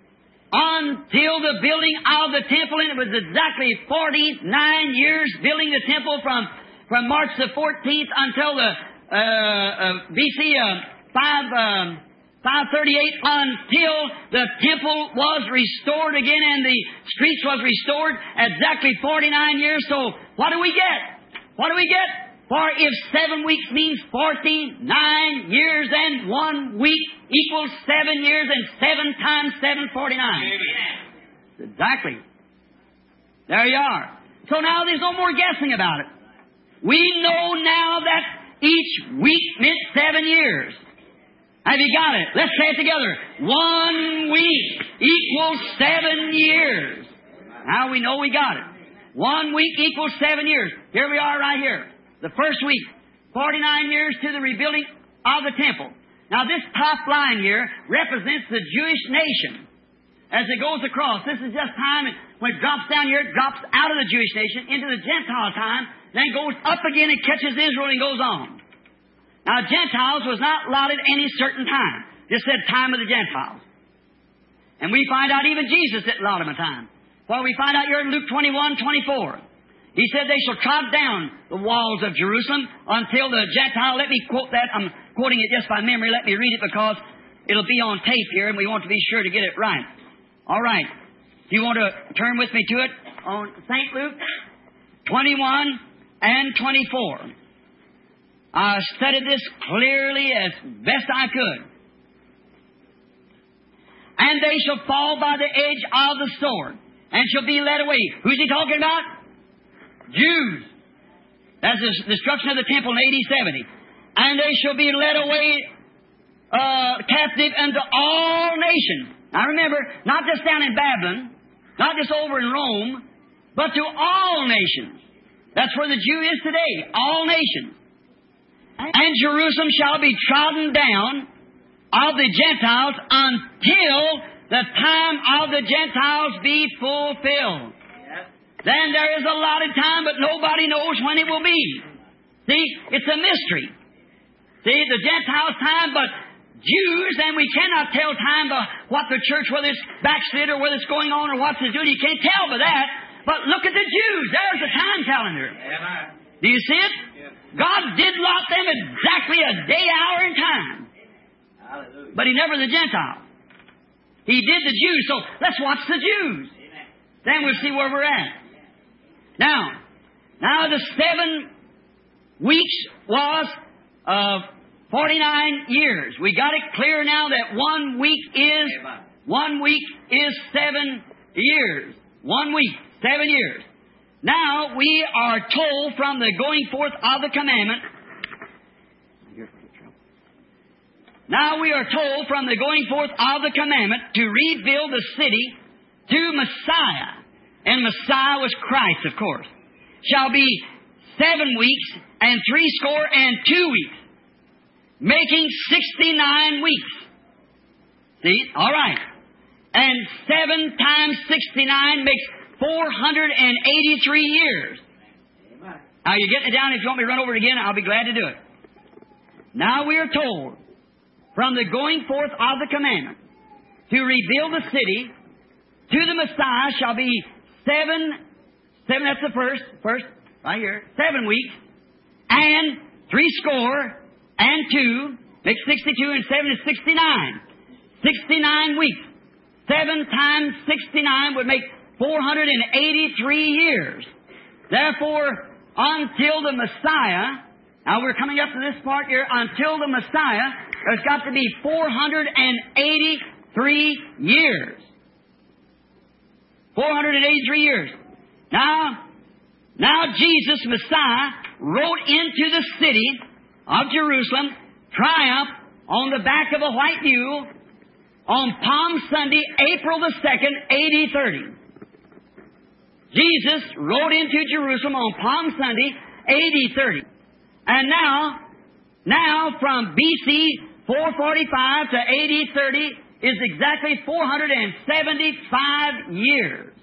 until the building of the temple, and it was exactly forty-nine years building the temple from, from March the fourteenth until the uh, uh, B C uh, five, um, five thirty-eight, until the temple was restored again and the streets was restored, exactly forty-nine years. So what do we get? What do we get? For if seven weeks means forty-nine years, and one week equals seven years, and seven times seven, forty-nine. Amen. Exactly. There you are. So now there's no more guessing about it. We know now that each week meant seven years. Have you got it? Let's say it together. One week equals seven years. Now we know we got it. One week equals seven years. Here we are right here. The first week, forty-nine years to the rebuilding of the temple. Now this top line here represents the Jewish nation. As it goes across, this is just time, when it drops down here, it drops out of the Jewish nation into the Gentile time, then goes up again and catches Israel and goes on. Now Gentiles was not allotted any certain time. Just said time of the Gentiles. And we find out even Jesus didn't allot them a time. For we find out here in Luke twenty-one, twenty-four. He said they shall trod down the walls of Jerusalem until the Gentile, let me quote that, I'm quoting it just by memory, let me read it because it'll be on tape here and we want to be sure to get it right. All right. If you want to turn with me to it on Saint Luke twenty-one and twenty-four. I studied this clearly as best I could. And they shall fall by the edge of the sword and shall be led away. Who's he talking about? Jews. That's the destruction of the temple in A D seventy. And they shall be led away uh, captive unto all nations. Now remember, not just down in Babylon, not just over in Rome, but to all nations. That's where the Jew is today, all nations. And Jerusalem shall be trodden down of the Gentiles until the time of the Gentiles be fulfilled. Then there is a allotted time, but nobody knows when it will be. See, it's a mystery. See, the Gentiles' time, but Jews, and we cannot tell time by what the church, whether it's backslid or whether it's going on or what's it's doing. You can't tell by that. But look at the Jews. There's the time calendar. Do you see it? God did lot them exactly a day, hour, and time. But He never the Gentiles. He did the Jews. So let's watch the Jews. Then we'll see where we're at. Now, now the seven weeks was of forty-nine years. We got it clear now that one week is one week is seven years. One week, seven years. Now we are told from the going forth of the commandment. Now we are told from the going forth of the commandment to rebuild the city to Messiah. And Messiah was Christ, of course. Shall be seven weeks and three score and two weeks, making sixty-nine weeks. See? All right. And seven times sixty-nine makes four hundred eighty-three years. Now you're getting it down. If you want me to run over it again, I'll be glad to do it. Now we are told from the going forth of the commandment to rebuild the city to the Messiah shall be Seven, seven, that's the first, first, right here, seven weeks, and three score, and two, makes sixty-two, and seven is sixty-nine. sixty-nine weeks. Seven times sixty-nine would make four hundred eighty-three years. Therefore, until the Messiah, now we're coming up to this part here, until the Messiah, there's got to be four hundred eighty-three years. four hundred eighty-three years. Now, now Jesus, Messiah, rode into the city of Jerusalem, triumph, on the back of a white mule, on Palm Sunday, April the second, A D thirty. Jesus rode into Jerusalem on Palm Sunday, A D thirty. And now, now from B C four forty-five to A D thirty is exactly four hundred seventy-five years.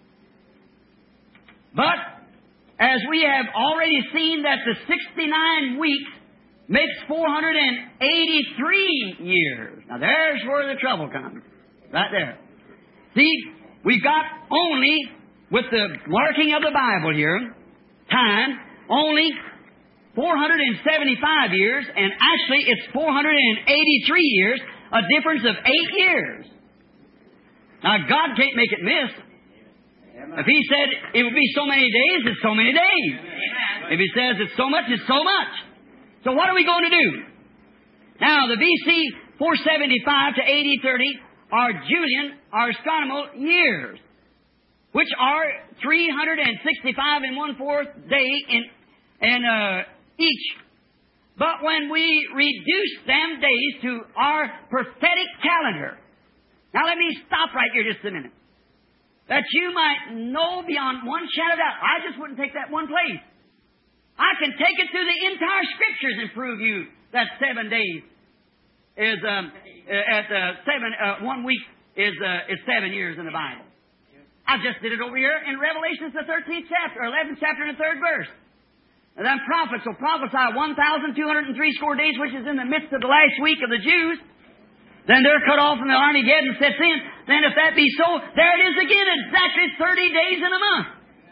But, as we have already seen that the sixty-nine weeks makes four hundred eighty-three years. Now there's where the trouble comes. Right there. See, we've got only, with the marking of the Bible here, time, only four hundred seventy-five years, and actually it's four hundred eighty-three years, a difference of eight years. Now God can't make it miss. If He said it would be so many days, it's so many days. If He says it's so much, it's so much. So what are we going to do? Now, the B C four seventy-five to A D thirty are Julian, are astronomical years, which are three hundred sixty-five and one-fourth day in, in uh, each. But when we reduce them days to our prophetic calendar, now let me stop right here just a minute, that you might know beyond one shadow of doubt. I just wouldn't take that one place. I can take it through the entire Scriptures and prove you that seven days is um, at uh, seven uh, one week is uh, is seven years in the Bible. I just did it over here in Revelation, the thirteenth chapter, eleventh chapter, and the third verse. And then prophets will prophesy one thousand two hundred and three score days, which is in the midst of the last week of the Jews. Then they're cut off, and the Armageddon sets in. Then, if that be so, there it is again, exactly thirty days in a month.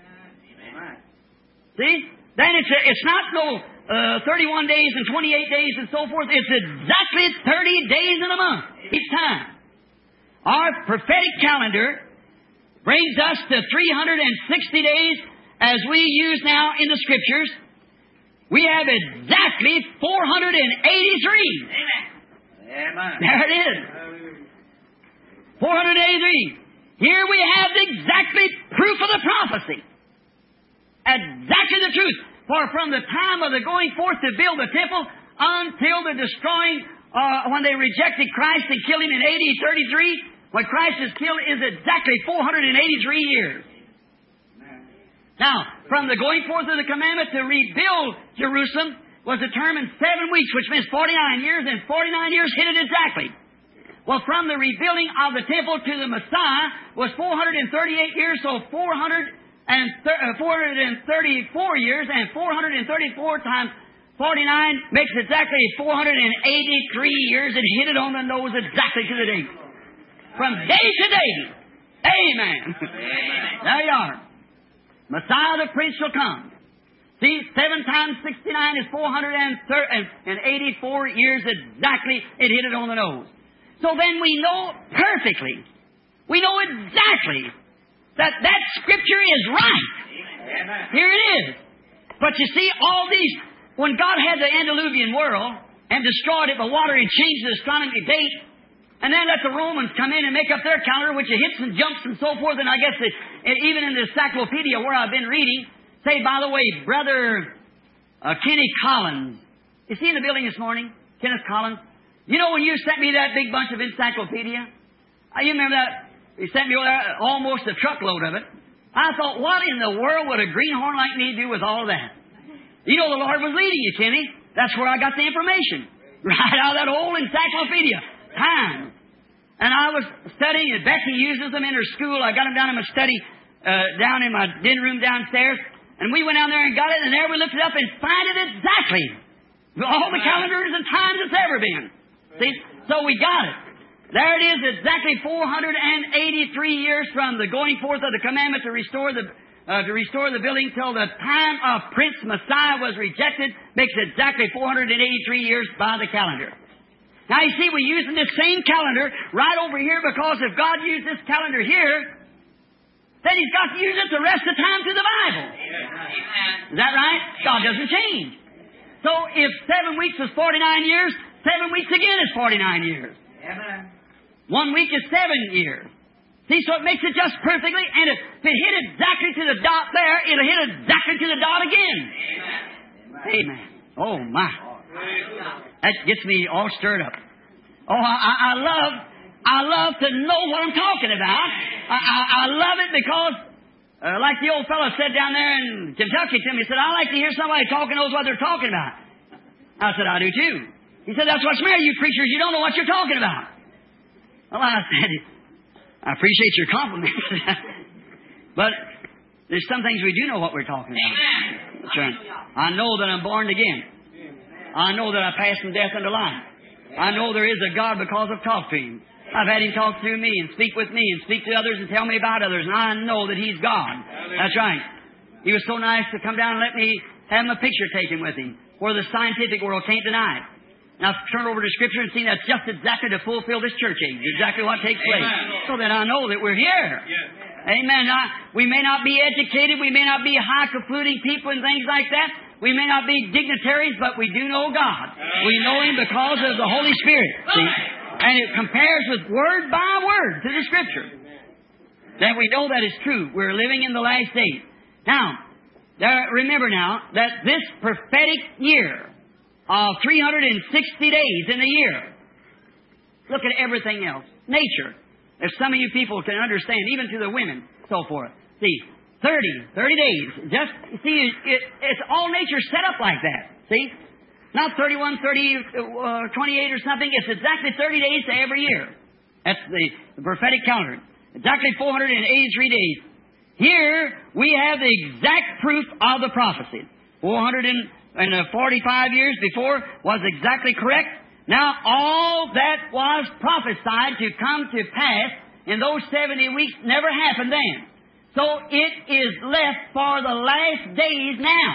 See? Then it's, a, it's not no uh, thirty-one days and twenty-eight days and so forth. It's exactly thirty days in a month each time. Our prophetic calendar brings us to three hundred sixty days as we use now in the Scriptures. We have exactly four hundred eighty-three. Amen. Amen. There it is. four hundred eighty-three. Here we have exactly proof of the prophecy. Exactly the truth. For from the time of the going forth to build the temple until the destroying, uh, when they rejected Christ and killed Him in A D thirty-three, when Christ is killed, is exactly four hundred eighty-three years. Now, from the going forth of the commandment to rebuild Jerusalem was determined seven weeks, which means forty-nine years, and forty-nine years hit it exactly. Well, from the rebuilding of the temple to the Messiah was four hundred thirty-eight years, so four hundred thirty-four years, and four hundred thirty-four times forty-nine makes exactly four hundred eighty-three years, and hit it on the nose exactly to the date. From day to day. Amen. Amen. There you are. Messiah the Prince shall come. See, seven times sixty-nine is four hundred eighty-four years exactly. It hit it on the nose. So then we know perfectly, we know exactly that that Scripture is right. Amen. Here it is. But you see, all these, when God had the antediluvian world and destroyed it by water and changed the astronomy date, and then let the Romans come in and make up their calendar, which it hits and jumps and so forth, and I guess it, it, even in the encyclopedia where I've been reading, say, by the way, Brother uh, Kenny Collins, is he in the building this morning? Kenneth Collins? You know when you sent me that big bunch of encyclopedia? Uh, you remember that? He sent me over there, almost a truckload of it. I thought, what in the world would a greenhorn like me do with all of that? You know the Lord was leading you, Kenny. That's where I got the information. Right out of that old encyclopedia. Time. And I was studying, and Becky uses them in her school. I got them down in my study, uh, down in my den room downstairs. And we went down there and got it, and there we looked it up and find it exactly. All the calendars and times it's ever been. See? So we got it. There it is, exactly four hundred eighty-three years from the going forth of the commandment to restore the uh, to restore the building till the time of Prince Messiah was rejected, makes exactly four hundred eighty-three years by the calendar. Now you see, we're using this same calendar right over here because if God used this calendar here, then He's got to use it the rest of the time through the Bible. Is that right? God doesn't change. So if seven weeks is forty-nine years, seven weeks again is forty-nine years. One week is seven years. See, so it makes it just perfectly, and if it hit exactly to the dot there, it'll hit exactly to the dot again. Amen. Oh, my. That gets me all stirred up. Oh, I, I love, I love to know what I'm talking about. I, I, I love it because, uh, like the old fellow said down there in Kentucky to me, he said, I like to hear somebody talk and knows what they're talking about. I said, I do too. He said, that's what's the matter, you preachers. You don't know what you're talking about. Well, I said, I appreciate your compliments. But there's some things we do know what we're talking about. That's right. I know that I'm born again. I know that I passed from death unto life. I know there is a God because I've talked to Him. I've had Him talk through me and speak with me and speak to others and tell me about others. And I know that He's God. That's right. He was so nice to come down and let me have a picture taken with Him where the scientific world can't deny it. Now, turn over to Scripture and see that's just exactly to fulfill this church age, exactly what takes place. So that I know that we're here. Amen. Now, we may not be educated, we may not be high-concluding people and things like that. We may not be dignitaries, but we do know God. We know Him because of the Holy Spirit. See? And it compares with word by word to the Scripture. That we know that is true. We're living in the last days. Now, there, remember now that this prophetic year of three hundred sixty days in a year. Look at everything else. Nature. If some of you people can understand, even to the women, so forth. See, thirty, thirty days. Just, see, it, it's all nature set up like that. See? Not thirty-one, thirty, uh, twenty-eight or something. It's exactly thirty days to every year. That's the, the prophetic calendar. Exactly four hundred eighty-three days. Here, we have the exact proof of the prophecy. four hundred forty-five years before was exactly correct. Now, all that was prophesied to come to pass in those seventy weeks never happened then. So it is left for the last days now.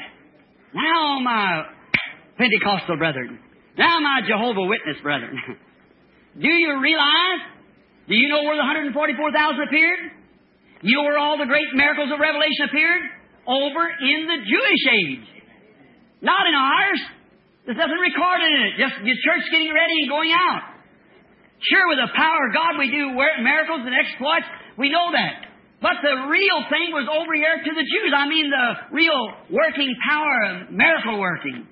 Now, my Pentecostal brethren, now, my Jehovah Witness brethren, do you realize, do you know where the one hundred forty-four thousand appeared? You know where all the great miracles of Revelation appeared? Over in the Jewish age. Not in ours. There's nothing recorded in it. Just the church getting ready and going out. Sure, with the power of God we do miracles and exploits. We know that. But the real thing was over here to the Jews. I mean the real working power of miracle working.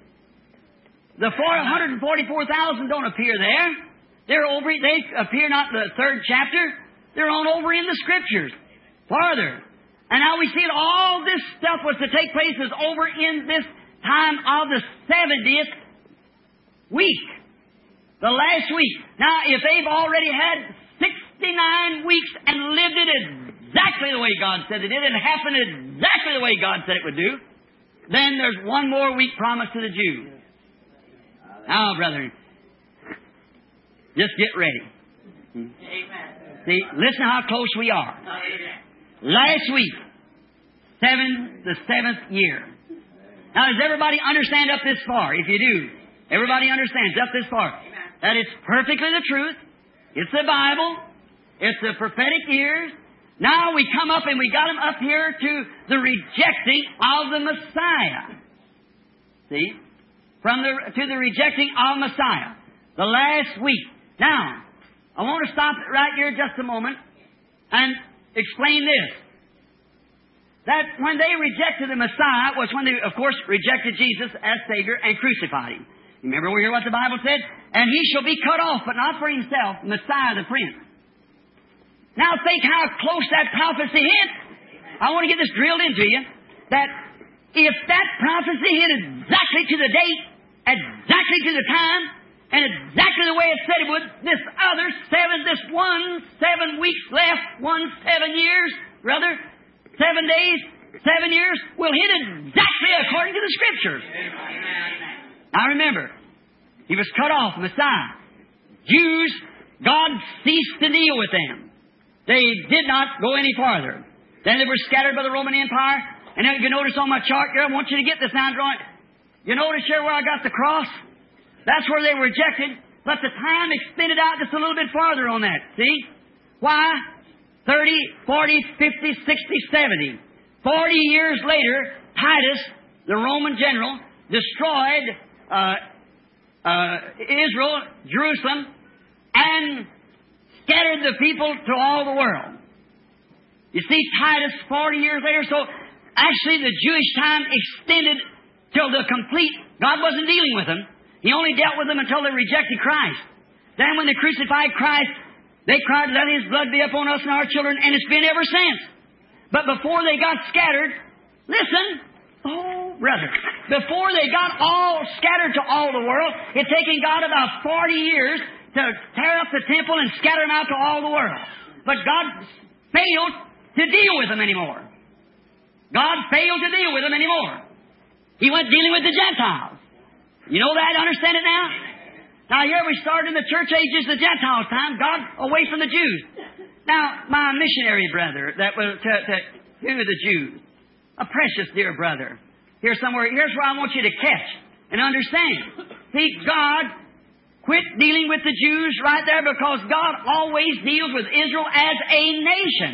The four hundred forty-four thousand don't appear there. They're over, they appear not in the third chapter. They're on over in the Scriptures. Farther. And now we see that all this stuff was to take place is over in this time of the seventieth week. The last week. Now, if they've already had sixty-nine weeks and lived it exactly the way God said it did, and happened exactly the way God said it would do, then there's one more week promised to the Jews. Now, brethren, just get ready. Amen. See, listen how close we are. Amen. Last week, seven, the seventh year. Now, does everybody understand up this far? If you do, everybody understands up this far. That it's perfectly the truth. It's the Bible. It's the prophetic years. Now we come up and we got them up here to the rejecting of the Messiah. See? From the, to the rejecting of Messiah. The last week. Now, I want to stop right here just a moment and explain this. That when they rejected the Messiah was when they, of course, rejected Jesus as Savior and crucified Him. Remember we hear what the Bible said? And He shall be cut off, but not for Himself, Messiah the Prince. Now think how close that prophecy hit. I want to get this drilled into you. That if that prophecy hit exactly to the date, exactly to the time, and exactly the way it said it would, this other seven, this one seven weeks left, one seven years, rather, seven days, seven years, will hit exactly according to the Scriptures. Now remember, He was cut off, Messiah. Jews, God ceased to deal with them. They did not go any farther. Then they were scattered by the Roman Empire. And then you notice on my chart here, I want you to get this now, drawing. You notice here where I got the cross? That's where they were rejected. But the time extended out just a little bit farther on that. See? Why? thirty, forty, fifty, sixty, seventy. Forty years later, Titus, the Roman general, destroyed uh, uh, Israel, Jerusalem, and scattered the people to all the world. You see, Titus, forty years later, so actually the Jewish time extended till the complete. God wasn't dealing with them. He only dealt with them until they rejected Christ. Then when they crucified Christ, they cried, let His blood be upon us and our children, and it's been ever since. But before they got scattered, listen, oh, brother, before they got all scattered to all the world, it's taken God about forty years to tear up the temple and scatter them out to all the world. But God failed to deal with them anymore. God failed to deal with them anymore. He went dealing with the Gentiles. You know that? Understand it now? Now here we started in the church ages, the Gentiles' time, God away from the Jews. Now, my missionary brother that was to, to, to the Jews, a precious dear brother, here somewhere, here's where I want you to catch and understand. See, God quit dealing with the Jews right there because God always deals with Israel as a nation.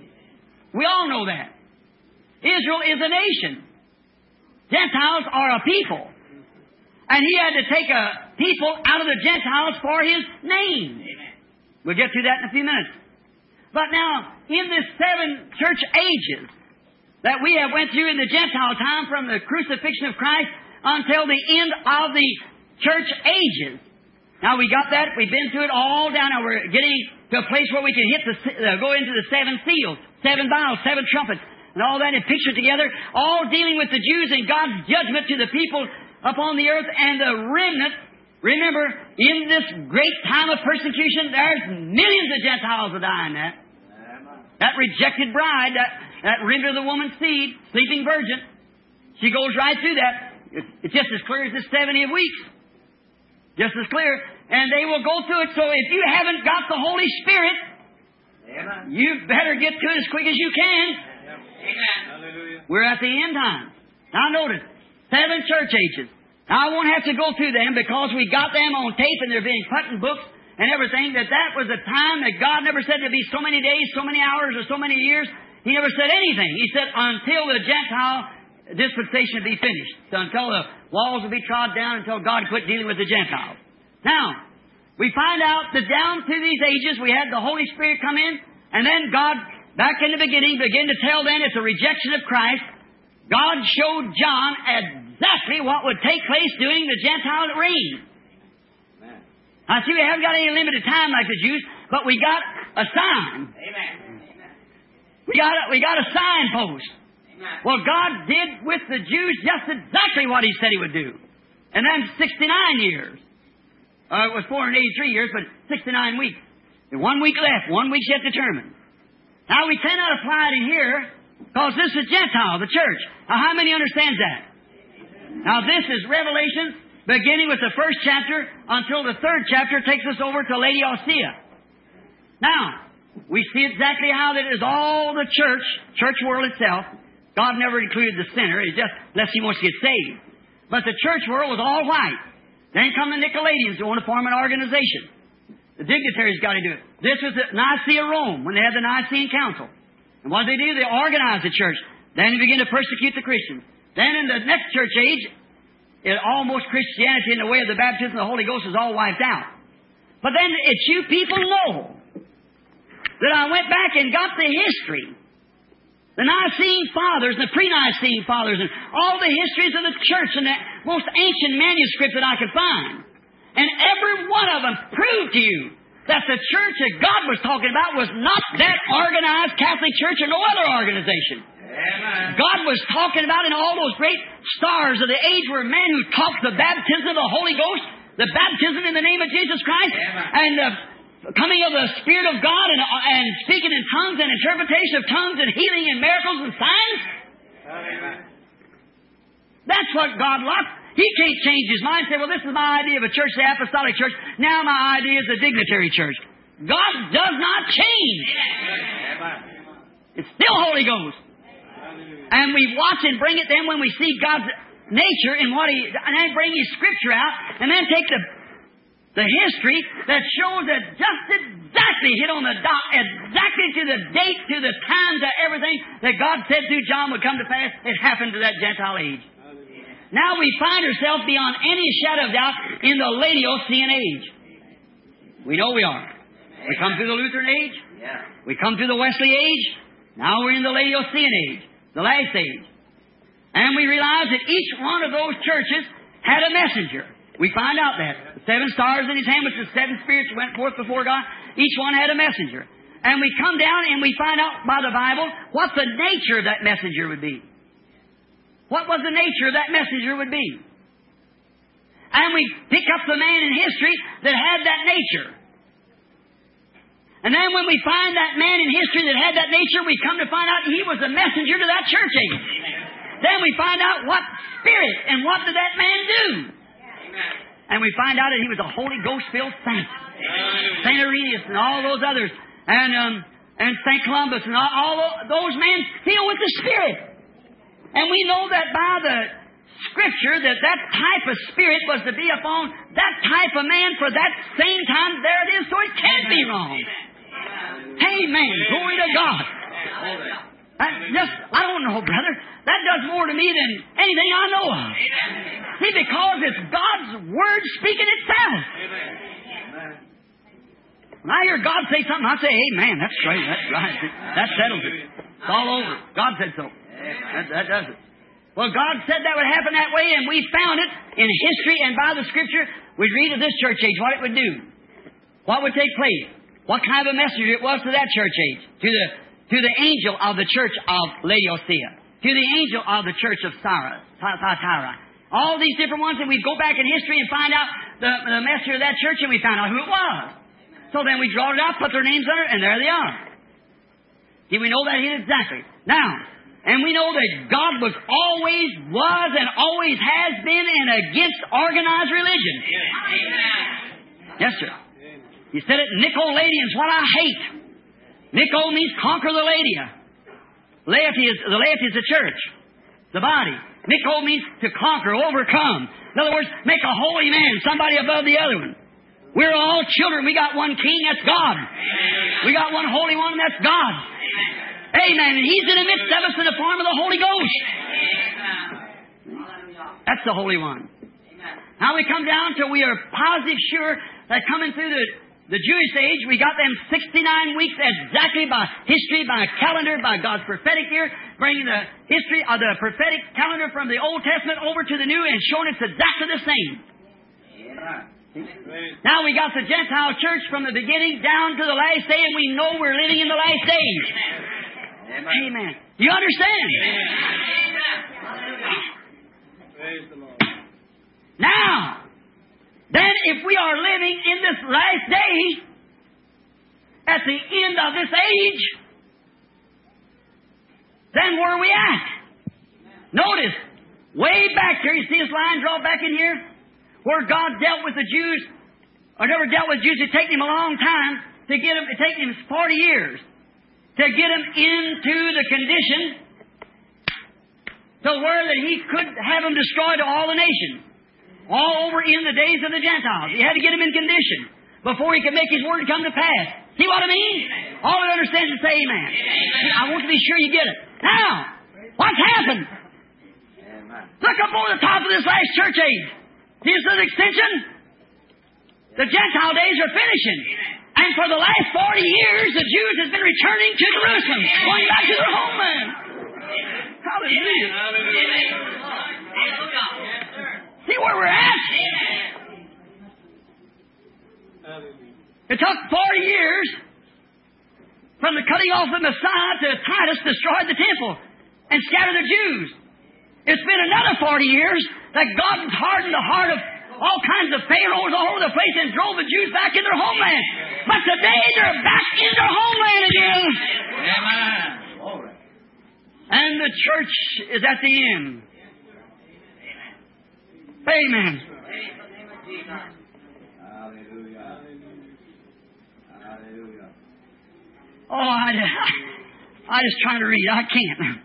We all know that. Israel is a nation. Gentiles are a people. And He had to take a people out of the Gentiles for His name. Amen. We'll get to that in a few minutes. But now, in this seven church ages that we have went through in the Gentile time from the crucifixion of Christ until the end of the church ages. Now, we got that. We've been through it all down. Now, we're getting to a place where we can hit the, uh, go into the seven seals, seven vials, seven trumpets, and all that and picture together, all dealing with the Jews and God's judgment to the people upon the earth and the remnant. Remember, in this great time of persecution, there's millions of Gentiles that die in that. That rejected bride, that, that remnant of the woman's seed, sleeping virgin, she goes right through that. It's just as clear as this seventy weeks. Just as clear. And they will go through it. So if you haven't got the Holy Spirit, Amen. You better get to it as quick as you can. Amen. We're at the end time. Now notice, seven church ages. Now I won't have to go through them because we got them on tape and they're being put in books and everything, that that was a time that God never said there'd be so many days, so many hours, or so many years. He never said anything. He said until the Gentile dispensation be finished. So until the walls will be trod down, until God quit dealing with the Gentiles. Now, we find out that down through these ages we had the Holy Spirit come in, and then God, back in the beginning, began to tell then it's a rejection of Christ. God showed John exactly what would take place during the Gentile reign. Amen. I see we haven't got any limited time like the Jews, but we got a sign. Amen. We got a, we got a signpost. Amen. Well, God did with the Jews just exactly what He said He would do. And then sixty-nine years. Uh, it was four hundred eighty-three years, but sixty-nine weeks. And one week left. One week's yet determined. Now, we cannot apply it in here because this is Gentile, the church. Now, how many understands that? Now, this is Revelation, beginning with the first chapter until the third chapter takes us over to Laodicea. Now, we see exactly how that is all the church, church world itself. God never included the sinner. It's just unless he wants to get saved. But the church world was all white. Then come the Nicolaitans who want to form an organization. The dignitaries got to do it. This was at Nicaea, Rome, when they had the Nicene Council. And what did they do? They organized the church. Then they began to persecute the Christians. Then in the next church age, it almost Christianity in the way of the baptism of the Holy Ghost is all wiped out. But then it's you people know that I went back and got the history. The Nicene Fathers and the pre-Nicene Fathers and all the histories of the church and the most ancient manuscript that I could find. And every one of them proved to you that the church that God was talking about was not that organized Catholic church or no other organization. Amen. God was talking about in all those great stars of the age were men who taught the baptism of the Holy Ghost, the baptism in the name of Jesus Christ, Amen. And the coming of the Spirit of God and, and speaking in tongues and interpretation of tongues and healing and miracles and signs. Amen. That's what God likes. He can't change His mind and say, well, this is my idea of a church, the apostolic church. Now my idea is the dignitary church. God does not change. Amen. It's still Holy Ghost. And we watch and bring it then when we see God's nature and what He, and then bring His Scripture out, and then take the the history that shows that just exactly hit on the dot, exactly to the date, to the time, to everything that God said through John would come to pass, it happened to that Gentile age. Now we find ourselves beyond any shadow of doubt in the Laodicean age. We know we are. We come through the Lutheran age. We come through the Wesley age. Now we're in the Laodicean age, the last age. And we realize that each one of those churches had a messenger. We find out that. The seven stars in his hand, which the seven spirits went forth before God, each one had a messenger. And we come down and we find out by the Bible what the nature of that messenger would be. What was the nature of that messenger would be. And we pick up the man in history that had that nature. And then when we find that man in history that had that nature, we come to find out he was a messenger to that church age. Then we find out what spirit and what did that man do. And we find out that he was a Holy Ghost-filled saint. Saint Irenaeus and all those others. And um, and Saint Columbus and all, all those men filled with the Spirit. And we know that by the Scripture that that type of spirit was to be upon that type of man for that same time. There it is, so it can't be wrong. Amen. Glory to God. I just, I don't know, brother. That does more to me than anything I know of. See, because it's God's Word speaking itself. When I hear God say something, I say, amen, that's right, that's right. That settles it. It's all over. God said so. That, that does it. Well, God said that would happen that way, and we found it in history and by the Scripture. We'd read of this church age, what it would do. What would take place. What kind of a messenger it was to that church age. To the to the angel of the church of Laodicea. To the angel of the church of Sarah, Thyatira. All these different ones, and we'd go back in history and find out the, the messenger of that church, and we found out who it was. So then we draw it out, put their names under it, and there they are. See, we know that here exactly. Now, and we know that God was always, was, and always has been and against organized religion. Yes, sir. He said it, Nicolaitan's what I hate. Nico means conquer the laity. Laity is, the laity is the church, the body. Nico means to conquer, overcome. In other words, make a holy man, somebody above the other one. We're all children. We got one king, that's God. We got one holy one, that's God. Amen. And He's in the midst of us in the form of the Holy Ghost. That's the Holy One. Now we come down till we are positive sure that coming through the, the Jewish age, we got them sixty-nine weeks exactly by history, by calendar, by God's prophetic year, bringing the history of the prophetic calendar from the Old Testament over to the New and showing it's exactly the same. Now we got the Gentile church from the beginning down to the last day, and we know we're living in the last days. Amen. Amen. You understand? Praise the Lord. Now, then if we are living in this last day, at the end of this age, then where are we at? Notice, way back here, you see this line draw back in here? Where God dealt with the Jews, or never dealt with Jews, it taken Him a long time to get them, it taken Him forty years to get them into the condition to where that He could have them destroyed to all the nations. All over in the days of the Gentiles. He had to get them in condition before He could make His Word come to pass. See what I mean? All I understand is say amen. I want to be sure you get it. Now, what's happened? Look up over the top of this last church age. See this extension? The Gentile days are finishing. And for the last forty years, the Jews have been returning to Jerusalem, going back to their homeland. Hallelujah. See where we're at? It took forty years from the cutting off of Messiah to Titus destroyed the temple and scattered the Jews. It's been another forty years that God hardened the heart of all kinds of pharaohs all over the place and drove the Jews back in their homeland. But today they're back in their homeland again. Amen. And the church is at the end. Amen. Hallelujah. Hallelujah. Oh, I, I just trying to read. I can't.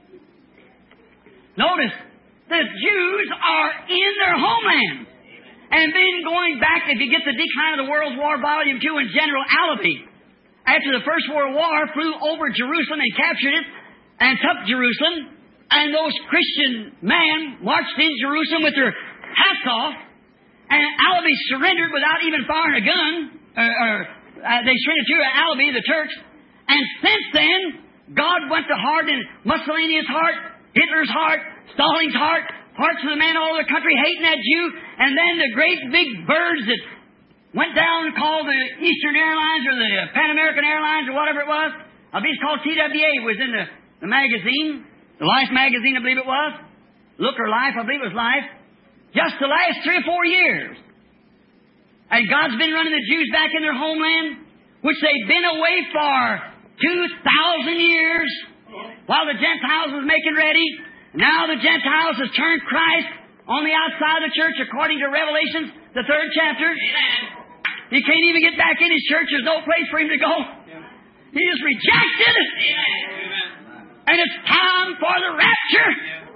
Notice, the Jews are in their homeland. And then going back, if you get the Decline of the World War, Volume two, and General Allenby, after the First World War, flew over Jerusalem and captured it and took Jerusalem. And those Christian men marched in Jerusalem with their hats off. And Allenby surrendered without even firing a gun. Or, or uh, they surrendered to Allenby, the Turks. And since then, God went to harden Mussolini's heart, Hitler's heart, Stalin's heart, parts of the men all over the country hating that Jew. And then the great big birds that went down and called the Eastern Airlines or the Pan American Airlines or whatever it was. I believe it's called T W A, was in the, the magazine. The Life magazine, I believe it was. Look or Life, I believe it was Life. Just the last three or four years. And God's been running the Jews back in their homeland, which they've been away for two thousand years, while the Gentiles was making ready. Now the Gentiles has turned Christ on the outside of the church, according to Revelations, the third chapter. He can't even get back in his church. There's no place for him to go. He is rejected. And it's time for the rapture.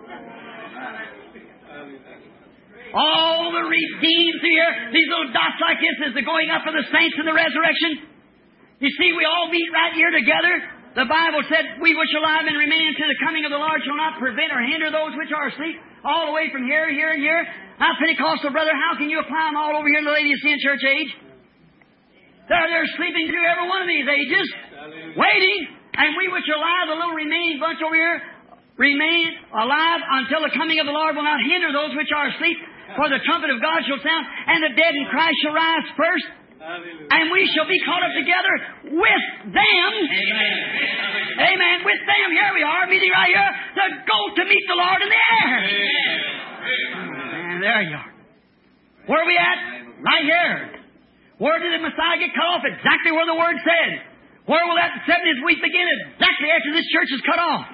All the redeemed here, these little dots like this, is the going up of the saints in the resurrection. You see, we all meet right here together. The Bible said, we which are alive and remain until the coming of the Lord shall not prevent or hinder those which are asleep, all the way from here, here, and here. Now, Pentecostal brother, how can you apply them all over here in the Laodicean church age? They're, they're sleeping through every one of these ages, waiting. And we which are alive, the little remaining bunch over here, remain alive until the coming of the Lord will not hinder those which are asleep. For the trumpet of God shall sound, and the dead in Christ shall rise first. Hallelujah. And we shall be caught up together with them. Amen. Amen. With them. Here we are, meeting right here, to go to meet the Lord in the air. Amen. And there you are. Where are we at? Right here. Where did the Messiah get cut off? Exactly where the Word said. Where will that seventieth week begin? Exactly after this church is cut off.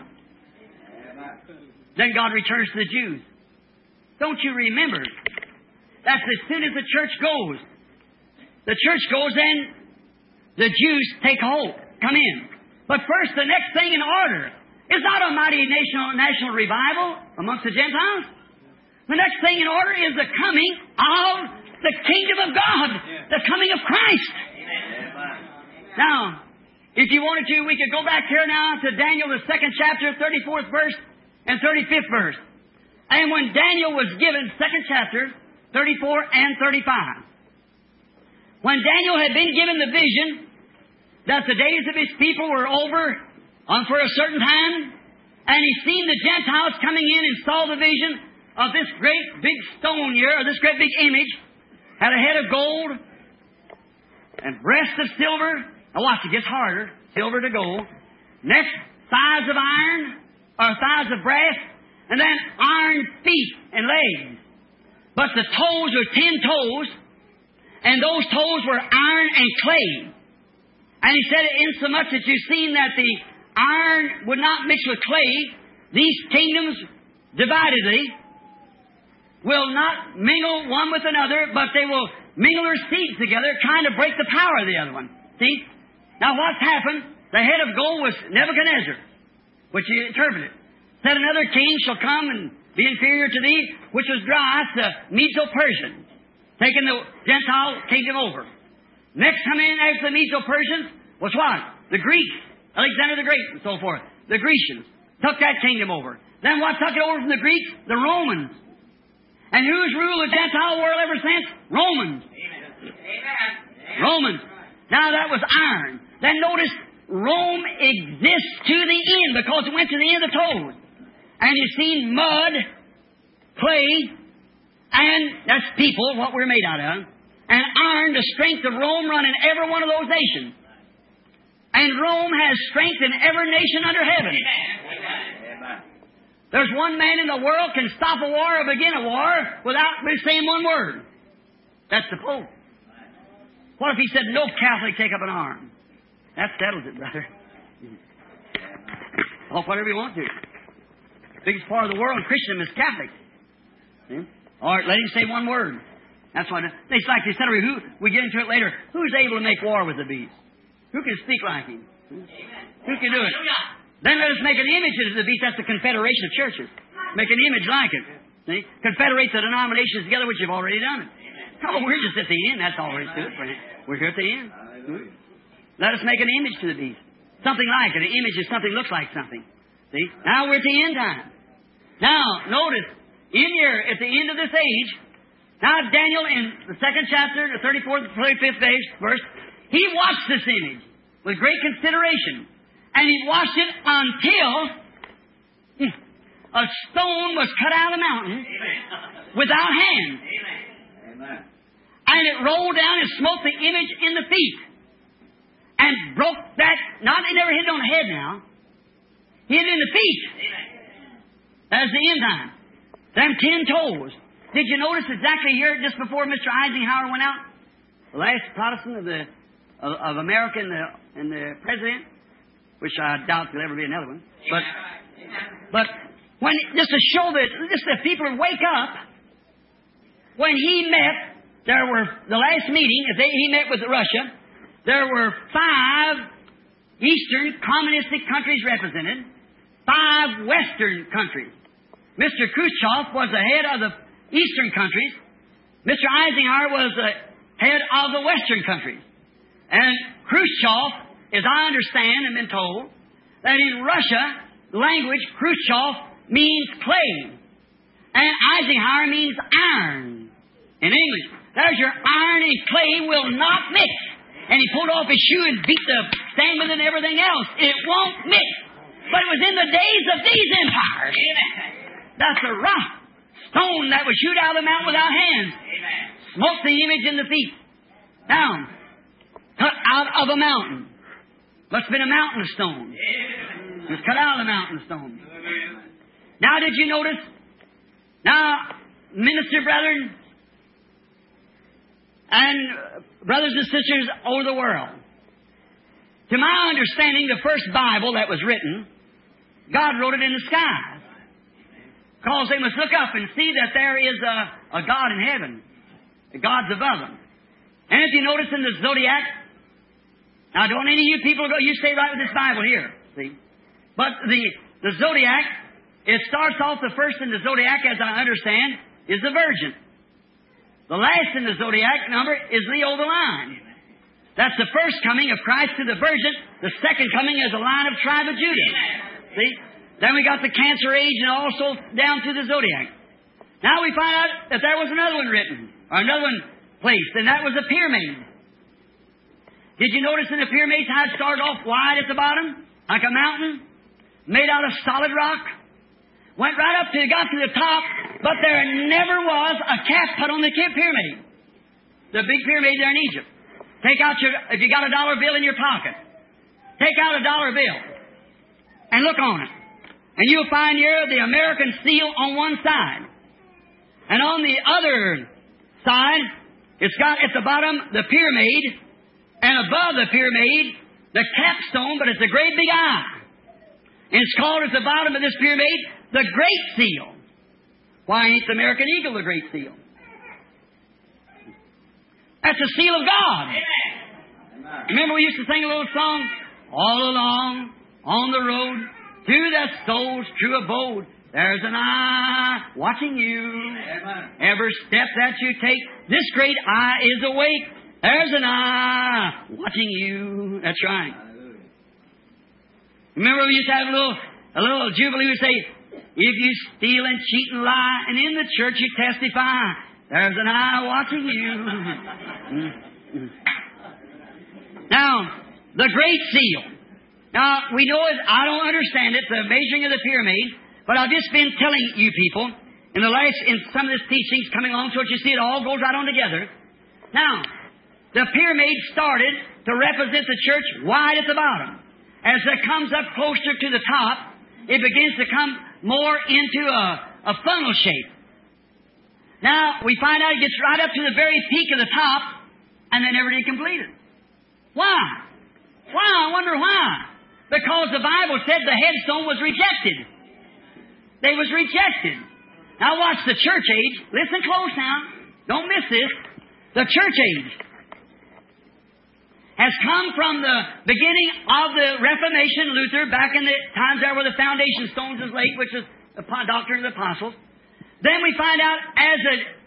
Then God returns to the Jews. Don't you remember? That's as soon as the church goes. The church goes, then the Jews take hold, come in. But first, the next thing in order is not a mighty national, national revival amongst the Gentiles. The next thing in order is the coming of the kingdom of God, the coming of Christ. Now, if you wanted to, we could go back here now to Daniel, the second chapter, thirty-fourth verse and thirty-fifth verse. And when Daniel was given, second chapter, thirty-four and thirty-five. When Daniel had been given the vision that the days of his people were over on for a certain time, and he seen the Gentiles coming in and saw the vision of this great big stone here, or this great big image, had a head of gold and breast of silver. Now watch, it gets harder. Silver to gold. Next, thighs of iron, or thighs of brass, and then iron feet and legs. But the toes were ten toes, and those toes were iron and clay. And he said, insomuch that you've seen that the iron would not mix with clay, these kingdoms dividedly will not mingle one with another, but they will mingle their seeds together, trying to break the power of the other one. See? Now what's happened? The head of gold was Nebuchadnezzar, which he interpreted. Said another king shall come and be inferior to thee, which was Darius, the Medo-Persian, taking the Gentile kingdom over. Next come in after the Medo-Persians was what? The Greeks, Alexander the Great and so forth. The Grecians took that kingdom over. Then what took it over from the Greeks? The Romans. And who's ruled the Gentile world ever since? Romans. Amen. Romans. Now that was iron. Then notice Rome exists to the end because it went to the end of the toes. And you've seen mud, clay, and that's people, what we're made out of. And iron, the strength of Rome run in every one of those nations. And Rome has strength in every nation under heaven. There's one man in the world can stop a war or begin a war without saying one word. That's the Pope. What if he said, no Catholic take up an arm? That settles it, brother. Oh, whatever you want to. The biggest part of the world in Christendom is Catholic. See? Or let him say one word. That's why it's like they said, who, we get into it later. Who's able to make war with the beast? Who can speak like him? Who can do it? Then let us make an image of the beast. That's the confederation of churches. Make an image like it. See? Confederate the denominations together, which you've already done it. Oh, we're just at the end. That's all there is to it, friend. We're here at the end. Hmm? Let us make an image to the beast. Something like it. An image is something looks like something. See? Now we're at the end time. Now, notice, in here, at the end of this age, now Daniel in the second chapter, the thirty-fourth, thirty-fifth verse, he watched this image with great consideration. And he watched it until a stone was cut out of the mountain without hands. Amen. And it rolled down and smote the image in the feet. And broke that, not, it never hit it on the head now. Hit it in the feet. That's the end time. Them ten toes. Did you notice exactly here, just before Mister Eisenhower went out? The last Protestant of the of, of America and the, and the president, which I doubt there'll ever be another one. But, but when, just to show that, just that people would wake up, when he met, there were, the last meeting, as they, he met with Russia, there were five Eastern communistic countries represented, five Western countries. Mister Khrushchev was the head of the Eastern countries. Mister Eisenhower was the head of the Western countries. And Khrushchev, as I understand and been told, that in Russia, language, Khrushchev means clay. And Eisenhower means iron in English. There's your iron and clay will not mix. And he pulled off his shoe and beat the stand with it and everything else. It won't mix. But it was in the days of these empires. That's a rock stone that was shoot out of the mountain without hands. Smote the image in the feet. Down. Cut out of a mountain. Must have been a mountain of stone. It was cut out of the mountain of stone. Now did you notice? Now, minister brethren, and brothers and sisters over the world, to my understanding, the first Bible that was written, God wrote it in the skies. Because they must look up and see that there is a, a God in heaven. The God's above them. And if you notice in the zodiac, now don't any of you people go, you stay right with this Bible here, see. But the, the zodiac, it starts off the first in the zodiac, as I understand, is the Virgin. The last in the zodiac number is Leo the Lion. That's the first coming of Christ to the Virgin. The second coming is the Lion of tribe of Judah. See? Then we got the Cancer age and also down to the zodiac. Now we find out that there was another one written, or another one placed, and that was a pyramid. Did you notice in the pyramids how it started off wide at the bottom, like a mountain, made out of solid rock? Went right up till it got to the top, but there never was a cap put on the pyramid. The big pyramid there in Egypt. Take out your, if you got a dollar bill in your pocket, take out a dollar bill and look on it. And you'll find here the American seal on one side. And on the other side, it's got at the bottom the pyramid, and above the pyramid, the capstone, but it's a great big eye. And it's called at the bottom of this pyramid, the Great Seal. Why ain't the American Eagle the Great Seal? That's the seal of God. Amen. Remember we used to sing a little song? All along, on the road, to the soul's true abode, there's an eye watching you. Amen. Every step that you take, this great eye is awake. There's an eye watching you. That's right. Hallelujah. Remember we used to have a little, a little jubilee. We would say, if you steal and cheat and lie, and in the church you testify, there's an eye watching you. Now, the Great Seal. Now, we know it, I don't understand it, the measuring of the pyramid, but I've just been telling you people, in the last, in some of this teachings coming along, so that you see it all goes right on together. Now, the pyramid started to represent the church wide at the bottom. As it comes up closer to the top, it begins to come more into a, a funnel shape. Now, we find out it gets right up to the very peak of the top, and then never did complete it. Why? Why? I wonder why. Because the Bible said the headstone was rejected. They was rejected. Now watch the church age. Listen close now. Don't miss this. The church age has come from the beginning of the Reformation, Luther, back in the times there where the foundation stones is laid, which is the doctrine of the apostles. Then we find out as the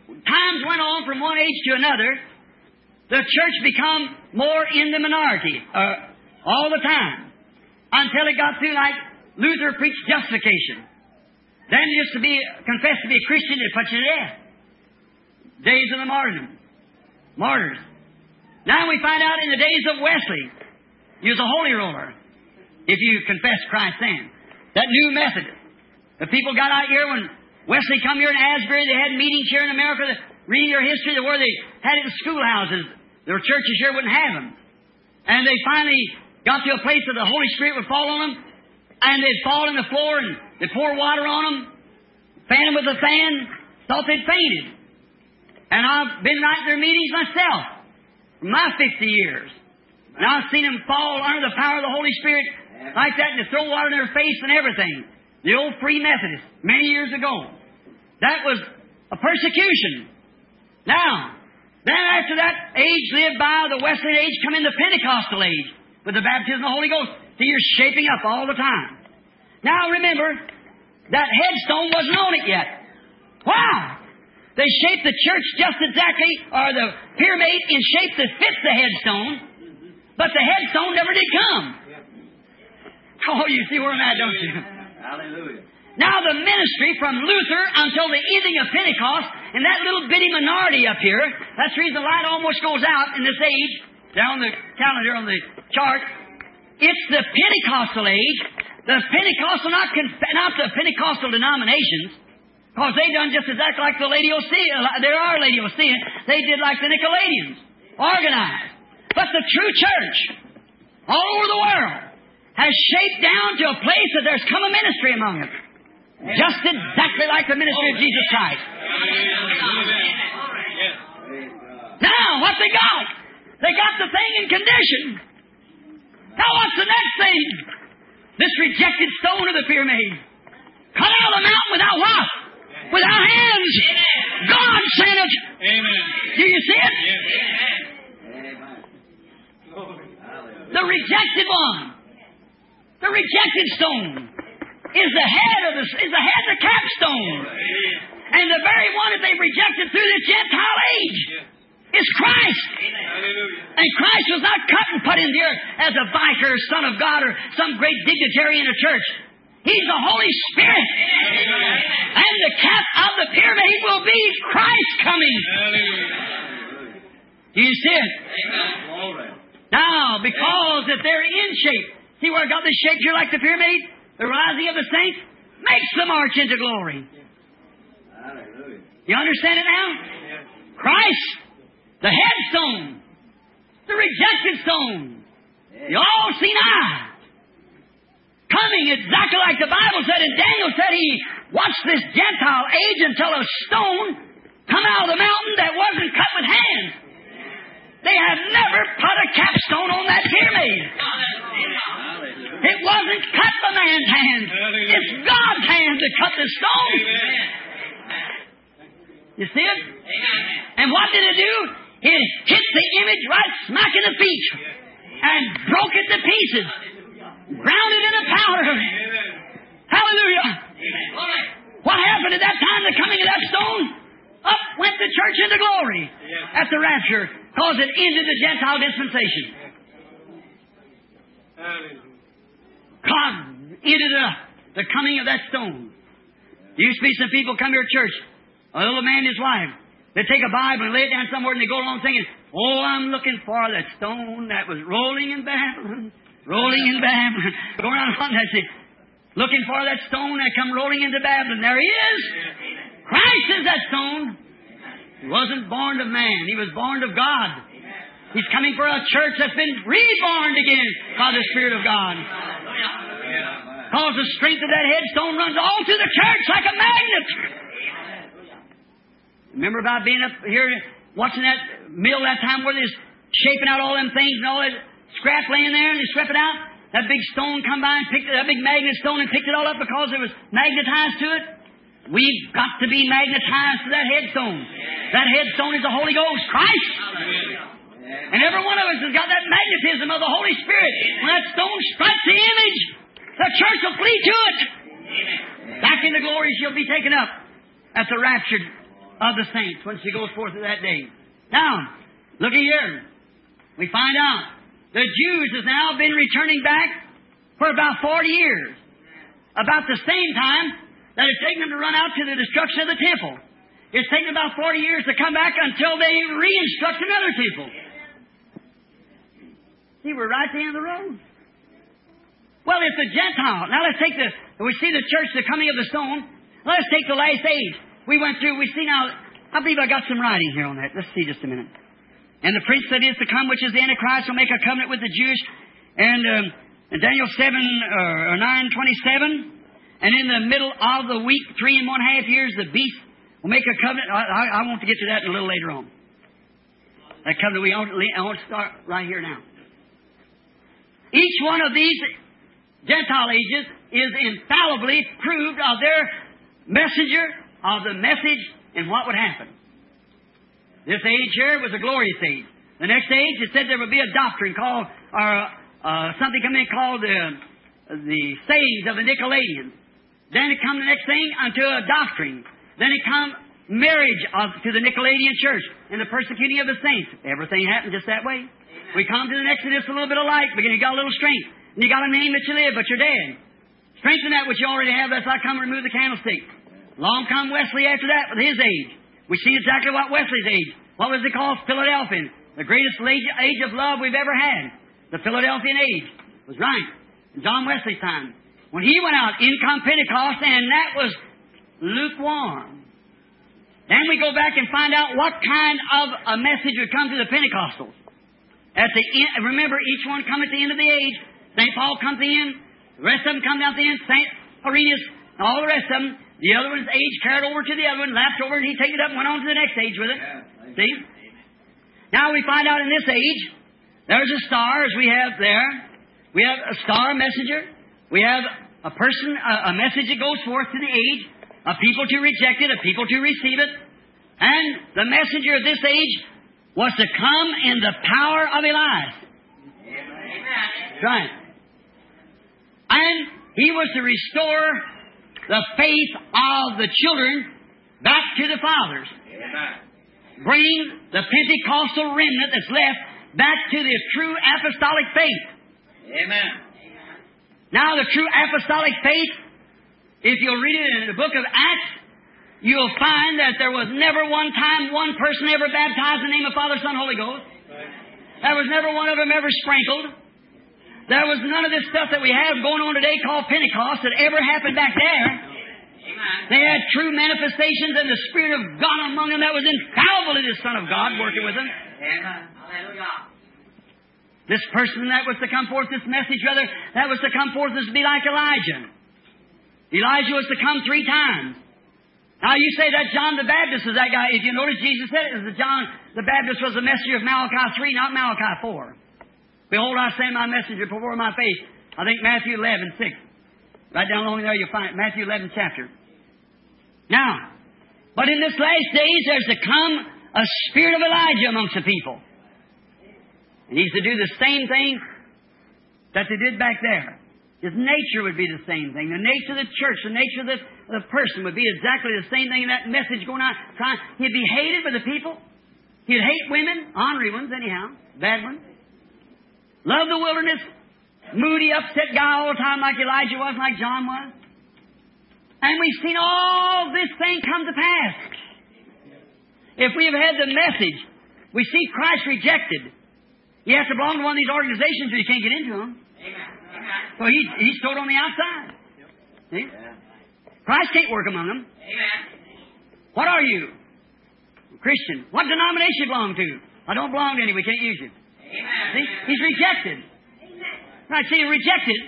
times went on from one age to another, the church become more in the minority uh, all the time until it got through like Luther preached justification. Then just to be confessed to be a Christian, it put you to death. Days of the martyrdom. Martyrs. Now we find out in the days of Wesley, he was a holy roller. If you confess Christ then. That new method. The people got out here when Wesley come here in Asbury, they had meetings here in America, reading their history, where they had it in schoolhouses. Their churches here wouldn't have them. And they finally got to a place where the Holy Spirit would fall on them, and they'd fall on the floor, and they'd pour water on them, fan them with a fan, thought they'd fainted. And I've been right in their meetings myself, for my fifty years. And I've seen them fall under the power of the Holy Spirit like that, and they throw water in their face and everything. The old Free Methodists, many years ago. That was a persecution. Now, then after that age lived by, the Wesleyan age, come in the Pentecostal age with the baptism of the Holy Ghost. So you're shaping up all the time. Now remember, that headstone wasn't on it yet. Wow! They shaped the church just exactly, or the pyramid in shape that fits the headstone, but the headstone never did come. Oh, you see where I'm at, don't you? Hallelujah. Now the ministry from Luther until the ending of Pentecost, and that little bitty minority up here, that's the reason the light almost goes out in this age, down the calendar on the chart. It's the Pentecostal age. The Pentecostal, not, not the Pentecostal denominations, because they done just exactly like the Laodicea. There are Laodiceans. They did like the Nicolaitans, organized. But the true church, all over the world, has shaped down to a place that there's come a ministry among us. Just exactly like the ministry of Jesus Christ. Now, what they got? They got the thing in condition. Now, what's the next thing? This rejected stone of the pyramid. Cut out of the mountain without what? Without hands. God sent it. Amen. Do you see it? Amen. The rejected one. The rejected stone is the head of the is the head of the capstone. And the very one that they rejected through the Gentile age is Christ. Hallelujah. And Christ was not cut and put in the earth as a vicar, son of God, or some great dignitary in a church. He's the Holy Spirit. And the cap of the pyramid will be Christ coming. Do you see it? Now, because that they're in shape. See where I got this shape here like the pyramid? The rising of the saints makes the march into glory. Hallelujah. You understand it now? Christ, the headstone, the rejected stone, the all-seen eye, coming exactly like the Bible said, and Daniel said he watched this Gentile age until a stone come out of the mountain that wasn't cut with hands. They have never put a capstone on that pyramid. It wasn't cut by man's hand. It's God's hand that cut the stone. You see it? And what did it do? It hit the image right smack in the feet and broke it to pieces. Ground it into powder. Hallelujah. What happened at that time, the coming of that stone? Up went the church into glory at the rapture, because it ended the Gentile dispensation. God ended the, the coming of that stone. There used to be some people come here to church, a little man and his wife. They take a Bible and lay it down somewhere, and they go along singing, "Oh, I'm looking for that stone that was rolling in Babylon, rolling in Babylon." Going around on that, looking for that stone that come rolling into Babylon. There he is. Christ is that stone. He wasn't born of man. He was born of God. He's coming for a church that's been reborn again by the Spirit of God. Because the strength of that headstone runs all through the church like a magnet. Remember about being up here watching that mill that time where they're shaping out all them things and all that scrap laying there and they scrap it out? That big stone come by and picked it, that big magnet stone and picked it all up because it was magnetized to it. We've got to be magnetized to that headstone. That headstone is the Holy Ghost, Christ. And every one of us has got that magnetism of the Holy Spirit. When that stone strikes the image, the church will flee to it. Back into glory she'll be taken up at the raptured of the saints when she goes forth to that day. Now, look at here. We find out the Jews has now been returning back for about forty years. About the same time that it's taken them to run out to the destruction of the temple. It's taken about forty years to come back until they re-instruct another temple. See, we're right at the end of the road. Well, it's the Gentile. Now let's take the, we see the church, the coming of the stone. Let's take the last age. We went through, we see now, I believe I got some writing here on that. Let's see just a minute. And the prince that is to come, which is the Antichrist, will make a covenant with the Jews. And um, in Daniel seven, uh, or nine, twenty-seven, and in the middle of the week, three and one half years, the beast will make a covenant. I, I, I want to get to that a little later on. That covenant, we want, I want to start right here now. Each one of these Gentile ages is infallibly proved of their messenger, of the message, and what would happen. This age here was a glorious age. The next age, it said there would be a doctrine called, or uh, something come in called the, the sayings of the Nicolaitans. Then it come the next thing unto a doctrine. Then it come marriage of, to the Nicolaitan church and the persecuting of the saints. Everything happened just that way. Amen. We come to the next, just a little bit of light, but you got a little strength. And you got a name that you live, but you're dead. Strengthen that which you already have, lest I come and remove the candlestick. Long come Wesley after that with his age. We see exactly what Wesley's age. What was it called? Philadelphian. The greatest age of love we've ever had. The Philadelphian age was right. In John Wesley's time. When he went out, in come Pentecost, and that was lukewarm. Then we go back and find out what kind of a message would come to the Pentecostals. At the end, remember, each one come at the end of the age. Saint Paul comes in. The rest of them come down at the end. Saint Irenaeus, and all the rest of them. The other one's age carried over to the other one, lapped over, and he took it up and went on to the next age with it. Yeah. See? Now we find out in this age, there's a star, as we have there. We have a star messenger. We have a person, a, a message that goes forth to the age, a people to reject it, a people to receive it. And the messenger of this age was to come in the power of Elias. Amen. Right. And he was to restore the faith of the children back to the fathers. Amen. Bring the Pentecostal remnant that's left back to the true apostolic faith. Amen. Now, the true apostolic faith, if you'll read it in the book of Acts, you'll find that there was never one time one person ever baptized in the name of Father, Son, Holy Ghost. There was never one of them ever sprinkled. There was none of this stuff that we have going on today called Pentecost that ever happened back there. Amen. They had true manifestations and the Spirit of God among them that was infallible to the Son of God working with them. Amen. Hallelujah. This person that was to come forth, this message, rather, that was to come forth was to be like Elijah. Elijah was to come three times. Now you say that John the Baptist was that guy. If you notice, Jesus said it was that John the Baptist was the messenger of Malachi three, not Malachi four. Behold, I send my messenger before my face. I think Matthew eleven, six. Right down along there you'll find it. Matthew eleven chapter. Now, but in this last days there's to come a spirit of Elijah amongst the people. And he's to do the same thing that they did back there. His nature would be the same thing. The nature of the church, the nature of the, the person would be exactly the same thing in that message going out. He'd be hated by the people. He'd hate women, ornery ones anyhow, bad ones. Love the wilderness, moody, upset guy all the time like Elijah was, like John was. And we've seen all this thing come to pass. If we have had the message, we see Christ rejected. You have to belong to one of these organizations or you can't get into them. Amen. So he, he's thrown on the outside. See? Christ can't work among them. Amen. What are you? Christian. What denomination you belong to? I don't belong to any. We can't use you. Amen. See? He's rejected. Amen. Right, see, rejected.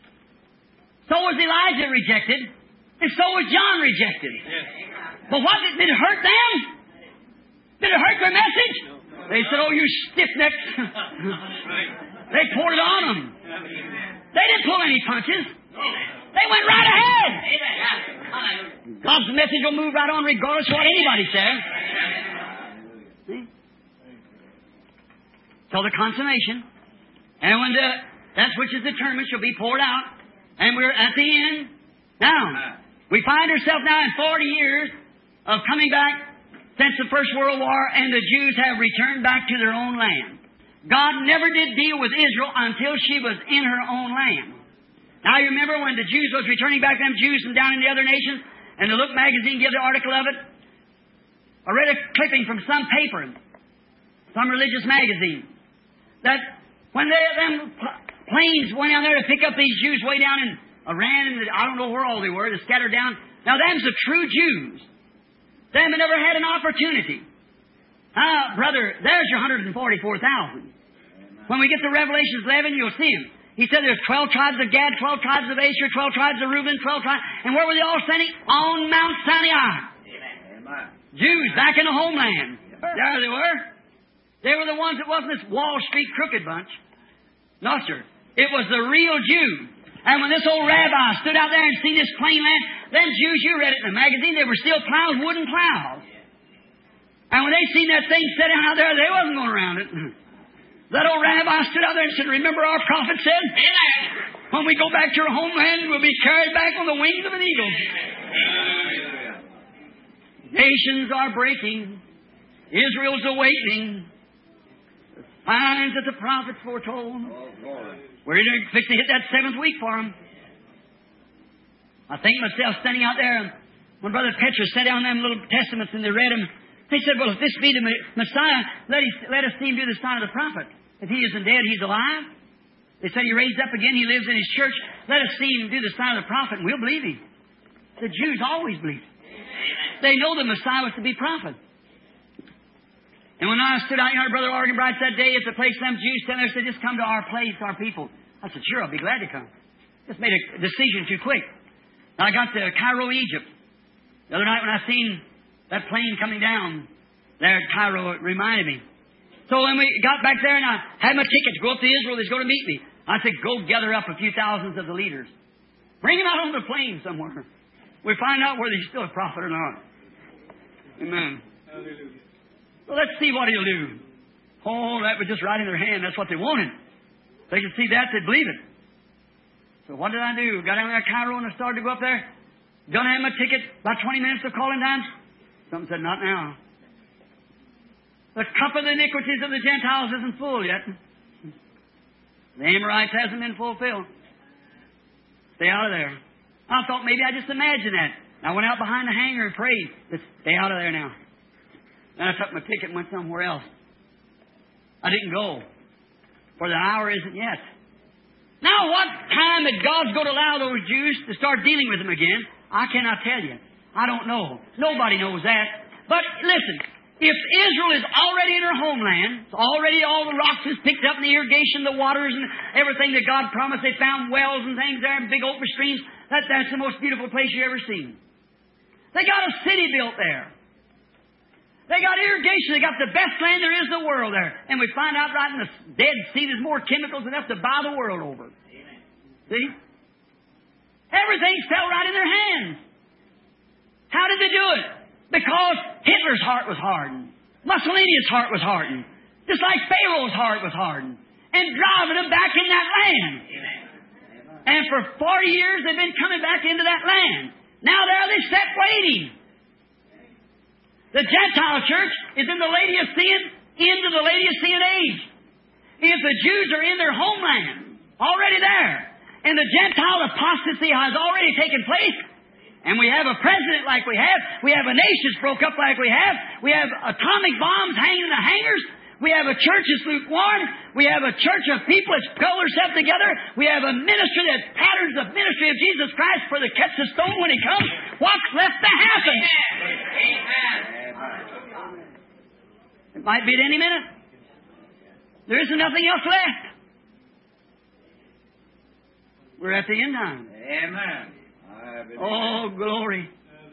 So was Elijah rejected. And so was John rejected. Yes. But what did, did it hurt them? Did it hurt their message? No. They said, oh, you stiff-necks. They poured it on them. They didn't pull any punches. They went right ahead. God's message will move right on regardless of what anybody says. See? Till the consummation. And when the that which is determined shall be poured out. And we're at the end. Now, we find ourselves now in forty years of coming back since the First World War, and the Jews have returned back to their own land. God never did deal with Israel until she was in her own land. Now you remember when the Jews was returning back, them Jews from down in the other nations, and the Look magazine gave the article of it. I read a clipping from some paper, some religious magazine, that when they, them planes went down there to pick up these Jews way down in Iran, and I don't know where all they were, they scattered down. Now them's the true Jews. Them had never had an opportunity. Ah, brother, there's your one hundred forty-four thousand. When we get to Revelation eleven, you'll see them. He said there's twelve tribes of Gad, twelve tribes of Asher, twelve tribes of Reuben, twelve tribes. And where were they all standing? On Mount Sinai. Amen. Jews back in the homeland. There they were. They were the ones that wasn't this Wall Street crooked bunch. No, sir. It was the real Jew. And when this old rabbi stood out there and seen this plain land, them Jews, you read it in the magazine, they were still plowing wooden plows. And when they seen that thing set out there, they wasn't going around it. That old rabbi stood out there and said, remember our prophet said, when we go back to our homeland, we'll be carried back on the wings of an eagle. Nations are breaking. Israel's awakening. The signs that the prophets foretold. We're fixing to hit that seventh week for them. I think myself standing out there, when Brother Petrus sat down them little testaments and they read them, they said, well, if this be the Messiah, let, he, let us see him do the sign of the prophet. If he isn't dead, he's alive. They said he raised up again, he lives in his church. Let us see him do the sign of the prophet, and we'll believe him. The Jews always believe. They know the Messiah was to be prophet. And when I stood out here, Brother Arganbright that day at the place, them Jews standing there said, just come to our place, our people. I said, sure, I'll be glad to come. Just made a decision too quick. Now I got to Cairo, Egypt. The other night when I seen that plane coming down there at Cairo, it reminded me. So when we got back there and I had my ticket to go up to Israel, they's going to meet me. I said, go gather up a few thousands of the leaders. Bring them out on the plane somewhere. We find out whether he's still a prophet or not. Amen. Hallelujah. Well, let's see what he'll do. Oh, that was just right in their hand. That's what they wanted. If they could see that, they'd believe it. So what did I do? Got down there at Cairo and I started to go up there. Done have my ticket. About twenty minutes of calling time. Something said, not now. The cup of the iniquities of the Gentiles isn't full yet. The Amorites hasn't been fulfilled. Stay out of there. I thought maybe I just imagined that. I went out behind the hangar and prayed. Just stay out of there now. Then I took my ticket and went somewhere else. I didn't go. For the hour isn't yet. Now what time that God's going to allow those Jews to start dealing with them again, I cannot tell you. I don't know. Nobody knows that. But listen, if Israel is already in her homeland, it's already all the rocks is picked up and the irrigation, the waters and everything that God promised, they found wells and things there and big open streams, that, that's the most beautiful place you've ever seen. They got a city built there. They got irrigation. They got the best land there is in the world there. And we find out right in the Dead Sea there's more chemicals enough to buy the world over. Amen. See? Everything fell right in their hands. How did they do it? Because Hitler's heart was hardened. Mussolini's heart was hardened. Just like Pharaoh's heart was hardened. And driving them back in that land. Amen. And for forty years they've been coming back into that land. Now there they sit waiting. The Gentile church is in the Laodicean, into the Laodicean age. If the Jews are in their homeland, already there, and the Gentile apostasy has already taken place, and we have a president like we have, we have a nation that's broke up like we have, we have atomic bombs hanging in the hangars, we have a church that's lukewarm, we have a church of people that's pulled themselves together, we have a ministry that patterns the ministry of Jesus Christ for the catch the stone when he comes. What's left to happen? Amen. It might be at any minute. There isn't nothing else left. We're at the end time. Amen. Oh, glory.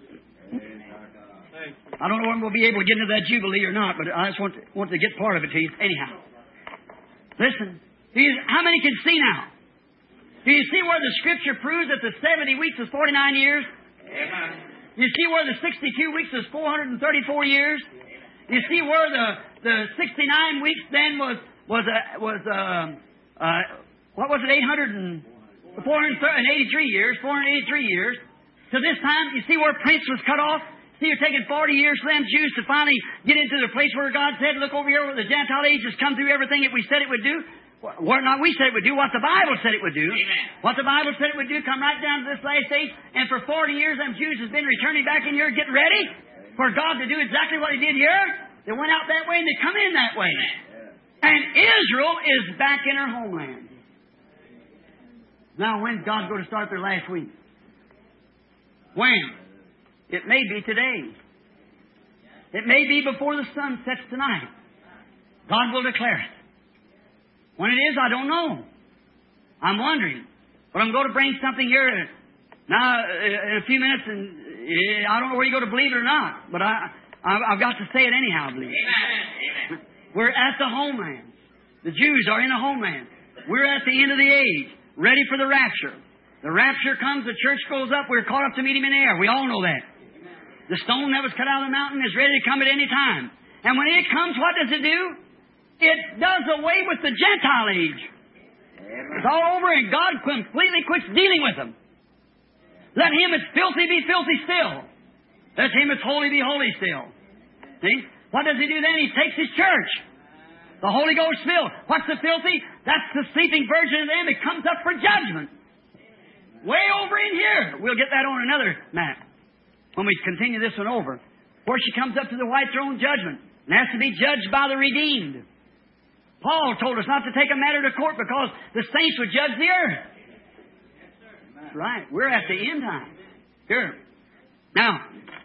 I don't know when we'll be able to get into that Jubilee or not, but I just want to, want to get part of it to you. Anyhow. Listen. Do you, how many can see now? Do you see where the Scripture proves that the seventy weeks is forty-nine years? Amen. You see where the sixty-two weeks is four hundred thirty-four years? You see where the, the sixty-nine weeks then was, was, uh, was uh, uh, what was it, eight hundred and, four hundred eighty-three years, four hundred eighty-three years. To this time, you see where Prince was cut off? See, you're taking forty years for them Jews to finally get into the place where God said, look over here where the Gentile age has come through everything that we said it would do. What not we said it would do, what the Bible said it would do. Amen. What the Bible said it would do, come right down to this last age. And for forty years, them Jews has been returning back in here, getting ready for God to do exactly what He did here. They went out that way and they come in that way. And Israel is back in her homeland. Now, when's God going to start their last week? When? It may be today. It may be before the sun sets tonight. God will declare it. When it is, I don't know. I'm wondering. But I'm going to bring something here now in a few minutes, and I don't know where you go to believe it or not, but I, I've got to say it anyhow, I believe. Amen. We're at the homeland. The Jews are in the homeland. We're at the end of the age, ready for the rapture. The rapture comes, the church goes up, we're caught up to meet Him in the air. We all know that. The stone that was cut out of the mountain is ready to come at any time. And when it comes, what does it do? It does away with the Gentile age. It's all over and God completely quits dealing with them. Let him that's filthy be filthy still. Let him that's holy be holy still. See? What does He do then? He takes His church. The Holy Ghost filled. What's the filthy? That's the sleeping virgin of them that comes up for judgment. Way over in here. We'll get that on another map when we continue this one over. Where she comes up to the white throne judgment and has to be judged by the redeemed. Paul told us not to take a matter to court because the saints would judge the earth. That's right. We're at the end time. Here. Now,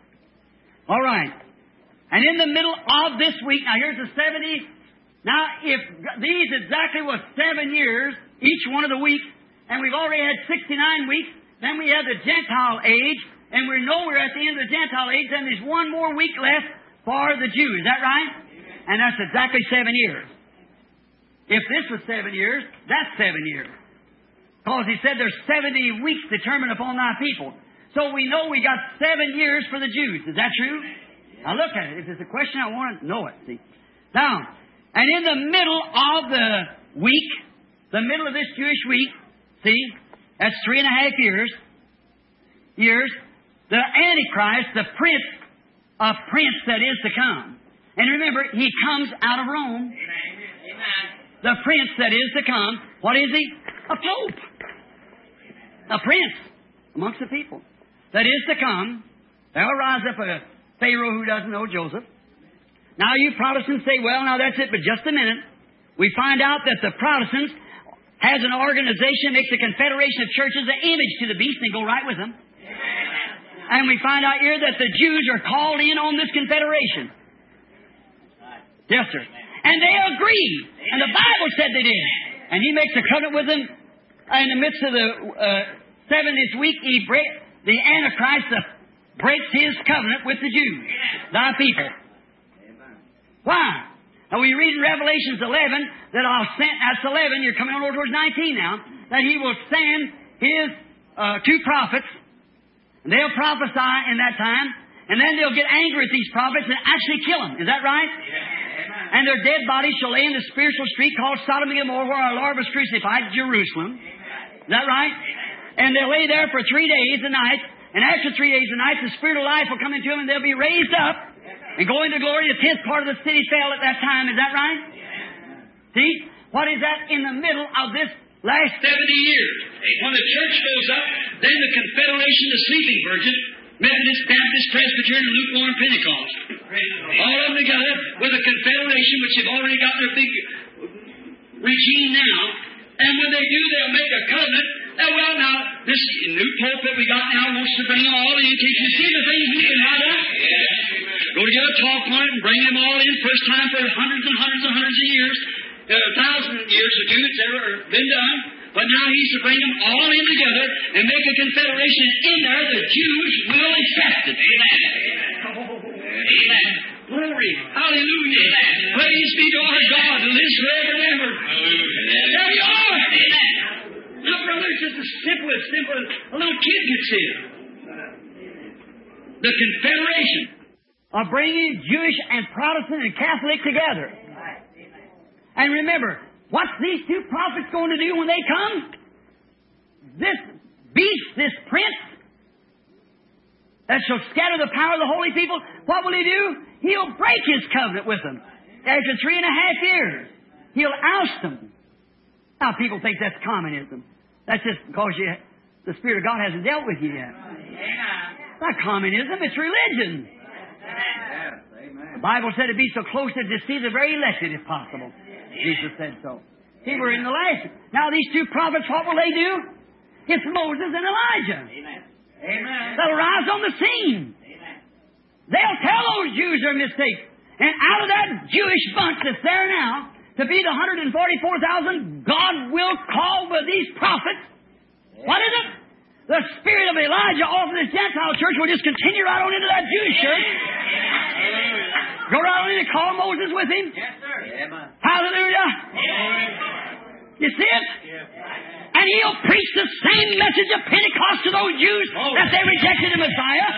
all right. And in the middle of this week, now here's the seventy. Now, if these exactly was seven years, each one of the weeks, and we've already had sixty-nine weeks, then we have the Gentile age, and we know we're at the end of the Gentile age, and there's one more week left for the Jews. Is that right? And that's exactly seven years. If this was seven years, that's seven years. Because He said there's seventy weeks determined upon thy people. So we know we got seven years for the Jews. Is that true? Now look at it. If it's a question, I want to know it. See? Now, and in the middle of the week, the middle of this Jewish week, see, that's three and a half years, years, the Antichrist, the prince, a prince that is to come. And remember, he comes out of Rome. Amen. The prince that is to come, what is he? A pope. A prince amongst the people that is to come. There'll rise up a Pharaoh who doesn't know Joseph. Now you Protestants say, well, now that's it, but just a minute. We find out that the Protestants has an organization, makes a confederation of churches, an image to the beast, and go right with them. And we find out here that the Jews are called in on this confederation. Yes, sir. And they agree. And the Bible said they did. And He makes a covenant with them. In the midst of the uh, seventieth week, He break, the Antichrist uh, breaks His covenant with the Jews, thy people. Why? Now we read in Revelations eleven that I'll send, that's eleven, you're coming on over towards nineteen now, that He will send His uh, two prophets, and they'll prophesy in that time, and then they'll get angry at these prophets and actually kill them. Is that right? And their dead bodies shall lay in the spiritual street called Sodom and Gomorrah, where our Lord was crucified, Jerusalem. Is that right? And they'll lay there for three days and nights. And after three days and nights, the Spirit of life will come into them, and they'll be raised up and go into glory. The tenth part of the city fell at that time. Is that right? See? What is that in the middle of this last seventy years? When the church goes up, then the confederation, the sleeping virgin, Methodist, Baptist, Presbyterian, Lukewarm, Pentecost. All of them together with a confederation which have already got their big regime now. And when they do, they'll make a covenant. And well, now, this new pope that we got now wants to bring them all in. Can you see the things he can have done? Go to get a talk on it and bring them all in. First time for hundreds and hundreds and hundreds of years. A uh, thousand years or two it's ever been done. But now he's to bring them all in together and make a confederation in there. The Jews will accept it. Amen. Amen. Glory. Hallelujah. Praise be to our God who lives forever and ever. There you are. Amen. Now, brother, it's just as simple as simple as a little kid can see it. The confederation of bringing Jewish and Protestant and Catholic together. And remember, what's these two prophets going to do when they come? This beast, this prince, that shall scatter the power of the holy people, what will He do? He'll break His covenant with them. After three and a half years, He'll oust them. Now, people think that's communism. That's just because you, the Spirit of God hasn't dealt with you yet. It's not communism, it's religion. The Bible said it'd be so close to deceive the very elected if possible. Jesus said so. See, we're in the last. Now, these two prophets, what will they do? It's Moses and Elijah. Amen. Amen. They'll rise on the scene. Amen. They'll tell those Jews their mistakes. And out of that Jewish bunch that's there now, to be the one hundred forty-four thousand, God will call for these prophets. What is it? The spirit of Elijah off of this Gentile church will just continue right on into that Jewish church. Go right on in and call Moses with him. Yes, sir. Amen. Hallelujah. You see it? And he'll preach the same message of Pentecost to those Jews that they rejected the Messiah.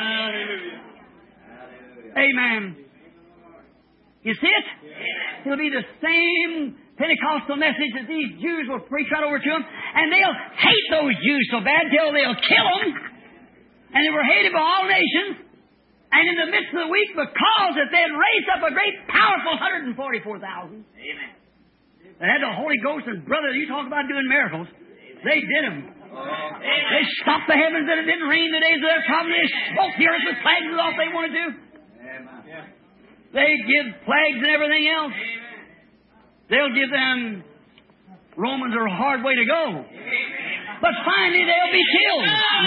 Amen. You see it? It'll be the same Pentecostal message that these Jews will preach right over to them. And they'll hate those Jews so bad till they'll kill them. And they were hated by all nations. And in the midst of the week, because that they had raised up a great, powerful one hundred forty-four thousand. Amen. They had the Holy Ghost, and brother, you talk about doing miracles. They did them. They stopped the heavens that it didn't rain the days of their problem. They spoke the earth with plagues and all they wanted to do. They give plagues and everything else. They'll give them, Romans are a hard way to go. But finally they'll be killed.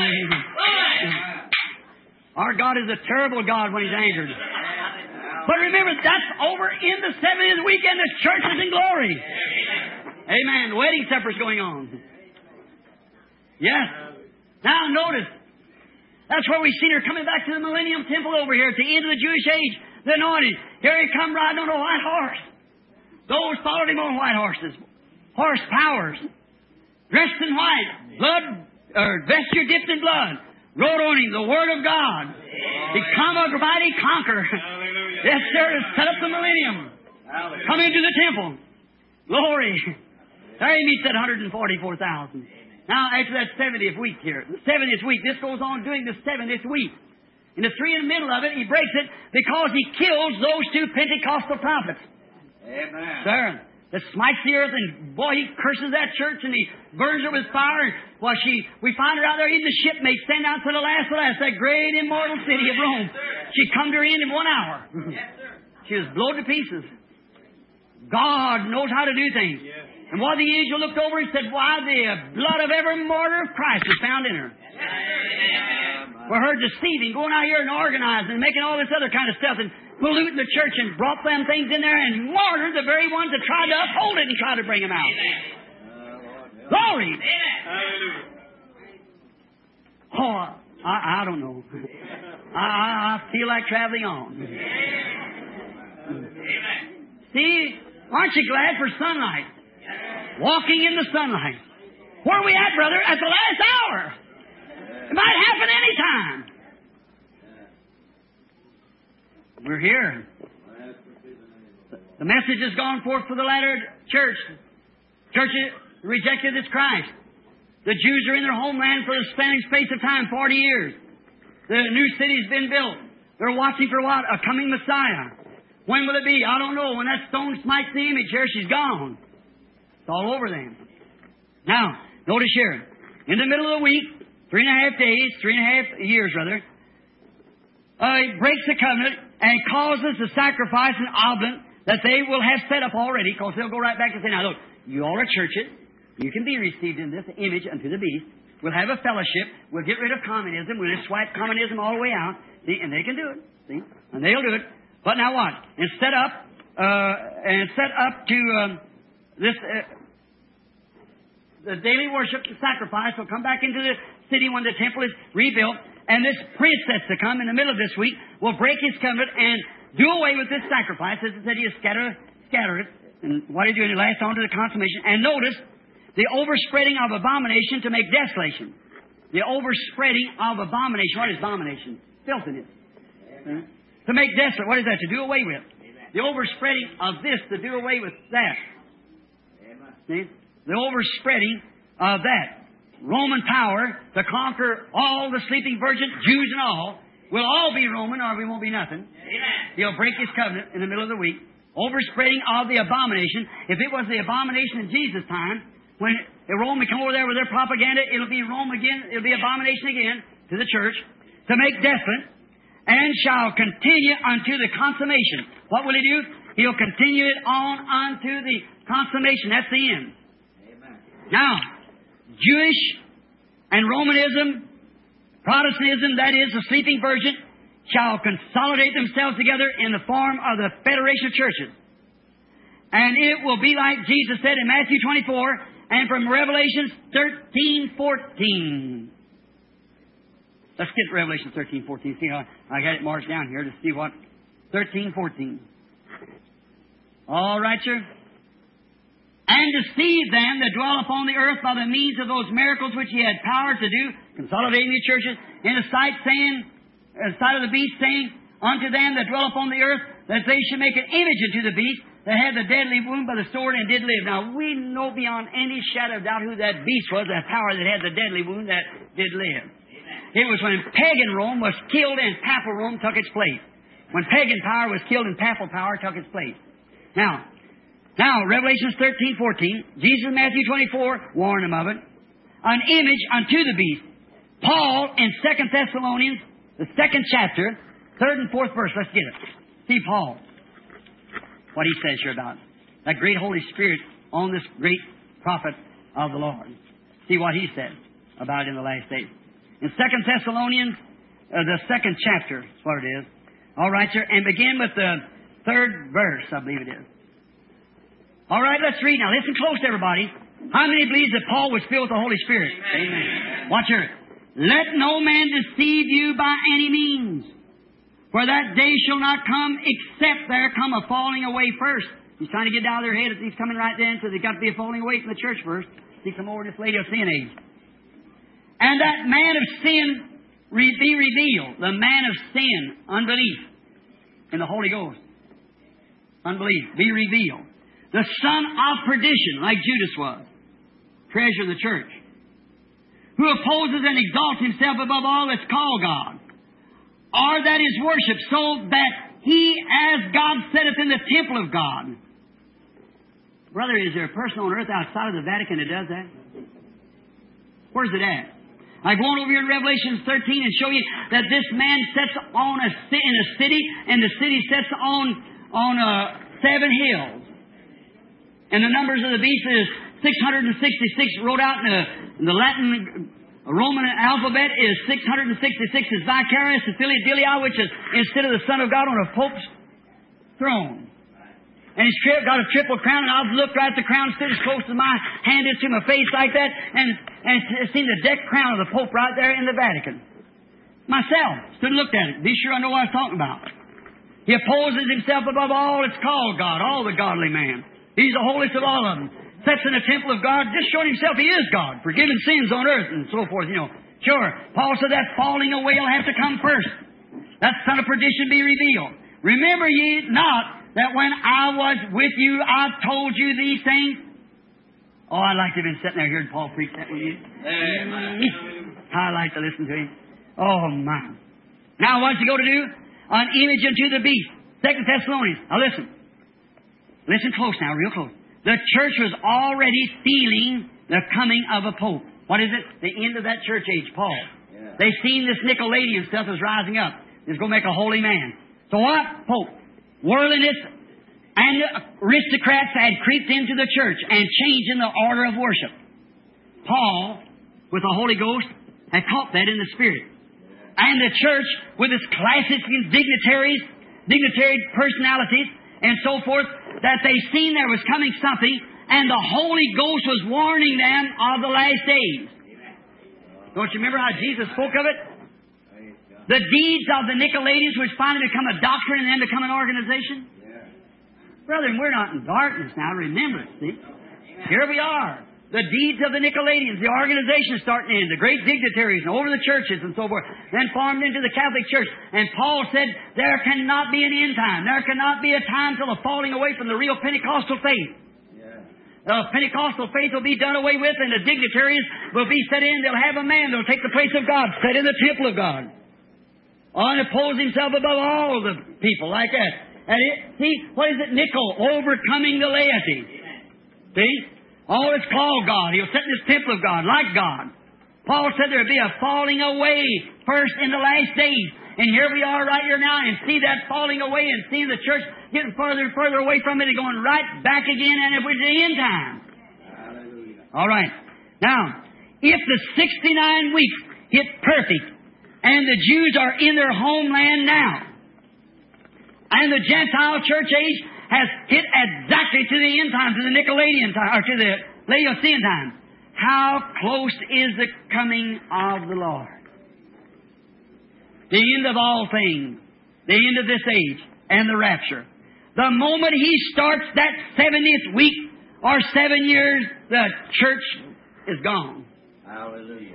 Our God is a terrible God when He's angered. But remember, that's over in the seventieth week and the church is in glory. Amen. The wedding supper's going on. Yes. Now notice, that's where we've seen her coming back to the Millennium Temple over here at the end of the Jewish age. The anointed. Here He come riding on a white horse. Those followed Him on white horses. Horse powers. Dressed in white. Blood, or vesture dipped in blood. Wrote on Him the Word of God. He come a mighty conqueror. Yes, sir, to set up the millennium. Hallelujah. Come into the temple. Glory. There He meets that one hundred forty-four thousand. Now, after that seventieth week here, the seventieth week, this goes on doing the seventieth week. In the three in the middle of it, He breaks it because He kills those two Pentecostal prophets. Amen. Sir, that smites the earth, and boy, He curses that church, and He burns her with fire. Well, she, we find her out there in the shipmates, stand out to the last of the last, that great immortal city of Rome. She come to her end in one hour. Yes, sir. She was blown to pieces. God knows how to do things. Yes. And while the angel looked over and said, why, the blood of every martyr of Christ is found in her. For her deceiving, going out here and organizing and making all this other kind of stuff and polluting the church and brought them things in there and martyred the very ones that tried to uphold it and tried to bring them out. Glory! Oh, I, I don't know. I, I feel like traveling on. See, aren't you glad for sunlight? Walking in the sunlight. Where are we at, brother? At the last hour. It might happen any time. We're here. The message has gone forth for the latter church. Church rejected its Christ. The Jews are in their homeland for a spanning space of time, forty years. The new city's been built. They're watching for what? A coming Messiah. When will it be? I don't know. When that stone smites the image here, she's gone. It's all over them. Now, notice here. In the middle of the week, three and a half days, three and a half years rather, uh, it breaks the covenant and causes the sacrifice and oblate that they will have set up already, because they'll go right back and say, now look, you all are churches. You can be received in this image unto the beast. We'll have a fellowship. We'll get rid of communism. We'll just swipe communism all the way out. See? And they can do it. See? And they'll do it. But now what? And set up, uh, and set up to um, this, uh, the daily worship, the sacrifice will come back into the city when the temple is rebuilt. And this prince that's to come in the middle of this week will break his covenant and do away with this sacrifice. As it said, he'll scatter, scatter it. And what he do? And he'll last on to the consummation. And notice, the overspreading of abomination to make desolation. The overspreading of abomination. What is abomination? Filthiness. Amen. To make desolate. What is that? To do away with. Amen. The overspreading of this to do away with that. Amen. See? The overspreading of that. Roman power to conquer all the sleeping virgins, Jews and all. We'll all be Roman or we won't be nothing. Amen. He'll break His covenant in the middle of the week. Overspreading of the abomination. If it was the abomination in Jesus' time, when Rome would come over there with their propaganda, it'll be Rome again, it'll be abomination again to the church, to make desolate, and shall continue unto the consummation. What will He do? He'll continue it on unto the consummation. That's the end. Amen. Now, Jewish and Romanism, Protestantism, that is, the sleeping virgin, shall consolidate themselves together in the form of the Federation of Churches. And it will be like Jesus said in Matthew twenty-four and from Revelation thirteen fourteen. Let's get Revelation thirteen fourteen. See how I got it marked down here to see what thirteen fourteen. All right, sir. And deceive them that dwell upon the earth by the means of those miracles which He had power to do, consolidating the churches, in the sight saying, in the sight of the beast, saying unto them that dwell upon the earth, that they should make an image unto the beast that had the deadly wound by the sword and did live. Now we know beyond any shadow of doubt who that beast was, that power that had the deadly wound that did live. Amen. It was when pagan Rome was killed and papal Rome took its place. When pagan power was killed and papal power took its place. Now, now, Revelation thirteen fourteen, Jesus in Matthew twenty-four warned them of it. An image unto the beast. Paul in Second Thessalonians, the second chapter, third and fourth verse. Let's get it. See Paul, what he says here about it. That great Holy Spirit on this great prophet of the Lord. See what he said about it in the last days. In Second Thessalonians, uh, the second chapter, that's what it is. All right, sir. And begin with the third verse, I believe it is. All right, let's read now. Listen close, everybody. How many believes that Paul was filled with the Holy Spirit? Amen. Amen. Watch here. Let no man deceive you by any means, for that day shall not come except there come a falling away first. He's trying to get down their head. He's coming right then, so there's got to be a falling away from the church first. He come over this lady of sin age. And that man of sin re- be revealed. The man of sin, unbelief, in the Holy Ghost. Unbelief, be revealed. The son of perdition, like Judas was, treasure of the church, who opposes and exalts himself above all that's called God, or that is worshipped, so that he, as God sitteth in the temple of God. Brother, is there a person on earth outside of the Vatican that does that? Where's it at? I go on over here in Revelation thirteen and show you that this man sits on a in a city, and the city sits on on uh, seven hills. And the numbers of the beast is six hundred sixty-six, wrote out in the, in the Latin Roman alphabet is six hundred sixty-six is Vicarius and Philadelphia, which is instead of the Son of God on a Pope's throne. And he's tri- got a triple crown, and I've looked right at the crown, stood as close as my hand is to my face like that, and, and seen the decked crown of the Pope right there in the Vatican. Myself, stood and looked at it. Be sure I know what I was talking about. He opposes himself above all that's called God, all the godly man. He's the holiest of all of them. Sits in the temple of God, just showing himself he is God, forgiving sins on earth and so forth, you know. Sure, Paul said that falling away will have to come first. That son of perdition be revealed. Remember ye not that when I was with you, I told you these things? Oh, I'd like to have been sitting there hearing Paul preach that with you. Amen. I like to listen to him. Oh, my. Now, what's he go to do? An image unto the beast. Second Thessalonians. Now, listen. Listen close now, real close. The church was already feeling the coming of a pope. What is it? The end of that church age, Paul. Yeah. They seen this Nicolaitan stuff was rising up. It's going to make a holy man. So what? Pope. Worldliness and aristocrats had creeped into the church and changing the order of worship. Paul, with the Holy Ghost, had caught that in the Spirit. And the church, with its classics and dignitaries, dignitary personalities, and so forth, that they seen there was coming something, and the Holy Ghost was warning them of the last days. Don't you remember how Jesus spoke of it? The deeds of the Nicolaitans, which finally become a doctrine and then become an organization. Brethren, we're not in darkness now. Remember, see? Here we are. The deeds of the Nicolaitans, the organization starting in, the great dignitaries and over the churches and so forth, then formed into the Catholic Church. And Paul said, there cannot be an end time. There cannot be a time till the falling away from the real Pentecostal faith. Yeah. The Pentecostal faith will be done away with, and the dignitaries will be set in. They'll have a man that'll take the place of God, set in the temple of God. and oppose himself above all the people, like that. And it, see, what is it? Nickel, overcoming the laity. See? Oh, it's called God. He'll sit in His temple of God, like God. Paul said there would be a falling away first in the last days. And here we are right here now and see that falling away and see the church getting further and further away from it and going right back again, and it was the end time. Hallelujah. All right. Now, if the sixty-nine weeks hit perfect and the Jews are in their homeland now, and the Gentile church age has hit exactly to the end time, to the Nicolaitan time, or to the Laodicean time, how close is the coming of the Lord? The end of all things, the end of this age, and the rapture. The moment He starts that seventieth week or seven years, the church is gone. Hallelujah.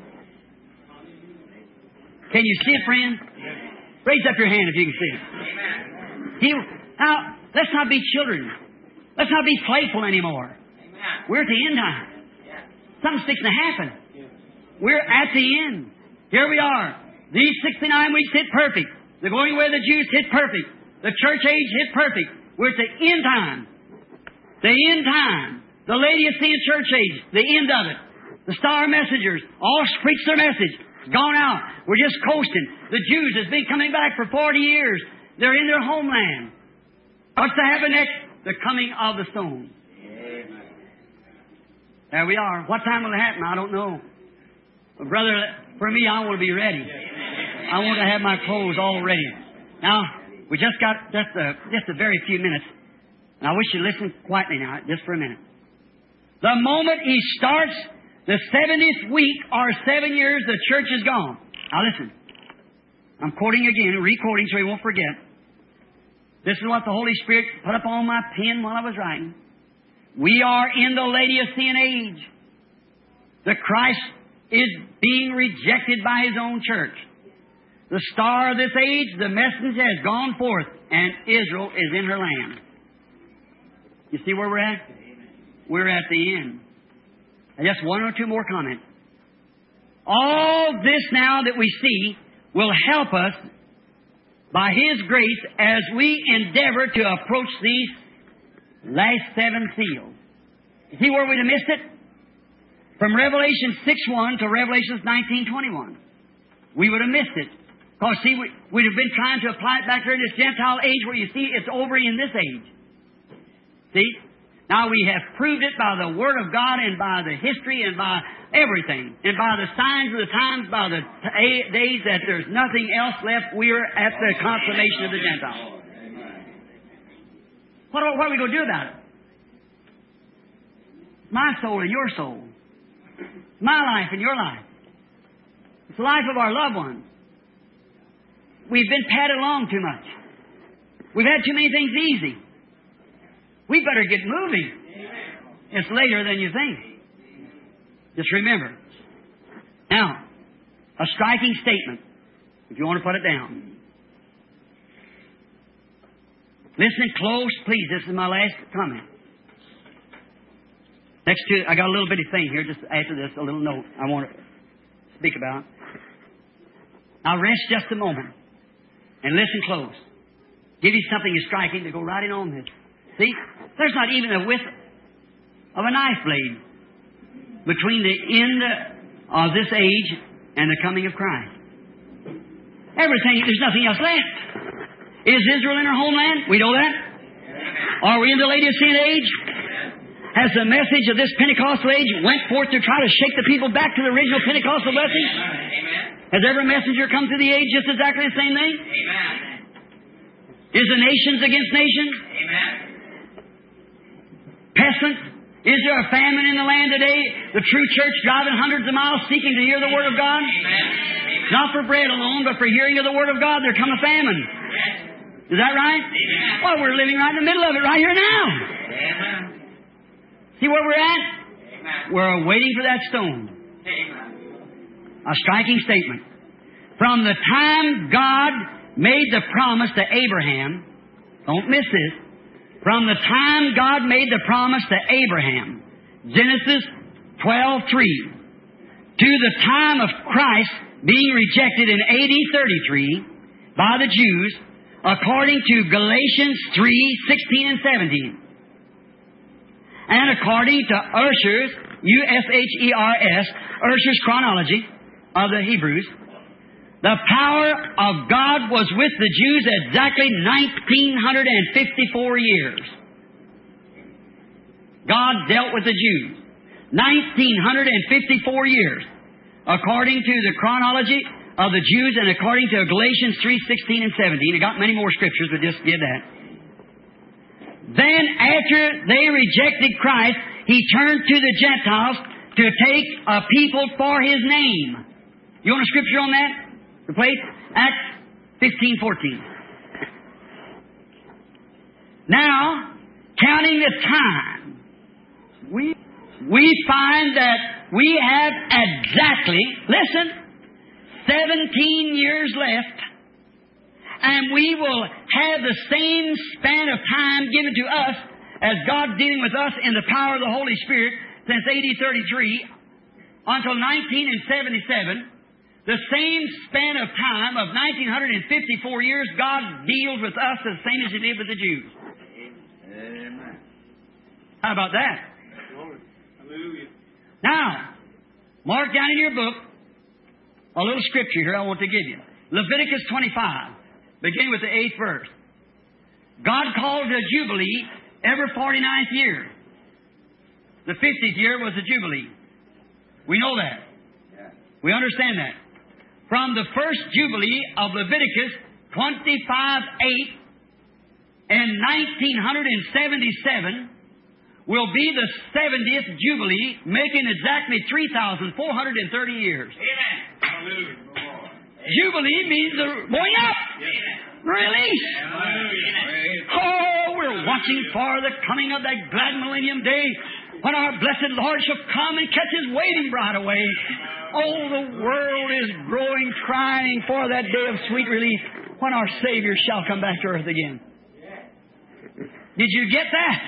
Can you see it, friend? Raise up your hand if you can see it. Amen. He, now, let's not be children. Let's not be playful anymore. Amen. We're at the end time. Yeah. Something's fixing to happen. We're at the end. Here we are. These sixty-nine weeks hit perfect. The going away of the Jews hit perfect. The church age hit perfect. We're at the end time. The end time. The Laodicean church age. The end of it. The star messengers all preach their message. It's gone out. We're just coasting. The Jews has been coming back for forty years. They're in their homeland. What's to happen next? The coming of the stone. Amen. There we are. What time will it happen? I don't know. But brother, for me, I want to be ready. I want to have my clothes all ready. Now, we just got just a, just a very few minutes. And I wish you'd listen quietly now, just for a minute. The moment He starts the seventieth week or seven years, the church is gone. Now listen. I'm quoting again, re-quoting so you won't forget. This is what the Holy Spirit put up on my pen while I was writing. We are in the Laodicean age. The Christ is being rejected by His own church. The star of this age, the messenger, has gone forth, and Israel is in her land. You see where we're at? We're at the end. And just one or two more comments. All this now that we see will help us by His grace as we endeavor to approach these last seven seals. You see where we'd have missed it? From Revelation six one to Revelation nineteen twenty-one. We would have missed it. Because, see, we, we'd have been trying to apply it back there in this Gentile age where you see it's over in this age. See? Now we have proved it by the Word of God and by the history and by everything. And by the signs of the times, by the t- days that there's nothing else left, we're at the consummation of the Gentiles. What, what are we going to do about it? My soul and your soul. My life and your life. It's the life of our loved ones. We've been padded along too much. We've had too many things easy. We better get moving. It's later than you think. Just remember. Now, a striking statement, if you want to put it down. Listen close, please. This is my last comment. Next to it, I got a little bitty thing here, just after this, a little note I want to speak about. Now rest just a moment and listen close. Give you something striking to go right in on this. See, there's not even a width of a knife blade between the end of this age and the coming of Christ. Everything, there's nothing else left. Is Israel in her homeland? We know that. Are we in the Laodicean age? Has the message of this Pentecostal age went forth to try to shake the people back to the original Pentecostal blessing? Has every messenger come through the age just exactly the same thing? Is the nations against nations? Pestilence? Is there a famine in the land today? The true church driving hundreds of miles seeking to hear the Word of God? Amen. Not for bread alone, but for hearing of the Word of God, there come a famine. Yes. Is that right? Amen. Well, we're living right in the middle of it right here now. Amen. See where we're at? Amen. We're waiting for that stone. Amen. A striking statement. From the time God made the promise to Abraham, don't miss this, from the time God made the promise to Abraham, Genesis twelve three, to the time of Christ being rejected in A D thirty-three, by the Jews according to Galatians three, sixteen and seventeen. And according to Ursher's, U S H E R S, Ursher's chronology of the Hebrews, the power of God was with the Jews exactly nineteen fifty-four years. God dealt with the Jews. nineteen fifty-four years. According to the chronology of the Jews and according to Galatians three, sixteen and seventeen. I got many more scriptures, but just give that. Then after they rejected Christ, He turned to the Gentiles to take a people for His name. You want a scripture on that? The place? Acts fifteen, fourteen. Now, counting the time, we, we find that we have exactly, listen, seventeen years left, and we will have the same span of time given to us as God dealing with us in the power of the Holy Spirit since A D thirty-three until nineteen seventy-seven. The same span of time of nineteen fifty-four years, God deals with us the same as He did with the Jews. Amen. How about that? Hallelujah. Now, mark down in your book a little scripture here I want to give you. Leviticus twenty-five, beginning with the eighth verse. God called a jubilee every forty-ninth year. The fiftieth year was the jubilee. We know that. Yeah. We understand that. From the first jubilee of Leviticus twenty-five eight in nineteen seventy-seven will be the seventieth jubilee, making exactly three thousand four hundred thirty years. Amen. Hallelujah. Jubilee means the going up. Yes. Release. Hallelujah. Oh, we're watching for the coming of that glad millennium day when our blessed Lord shall come and catch His waiting bride away. Oh, the world is growing, crying for that day of sweet relief when our Savior shall come back to earth again. Did you get that?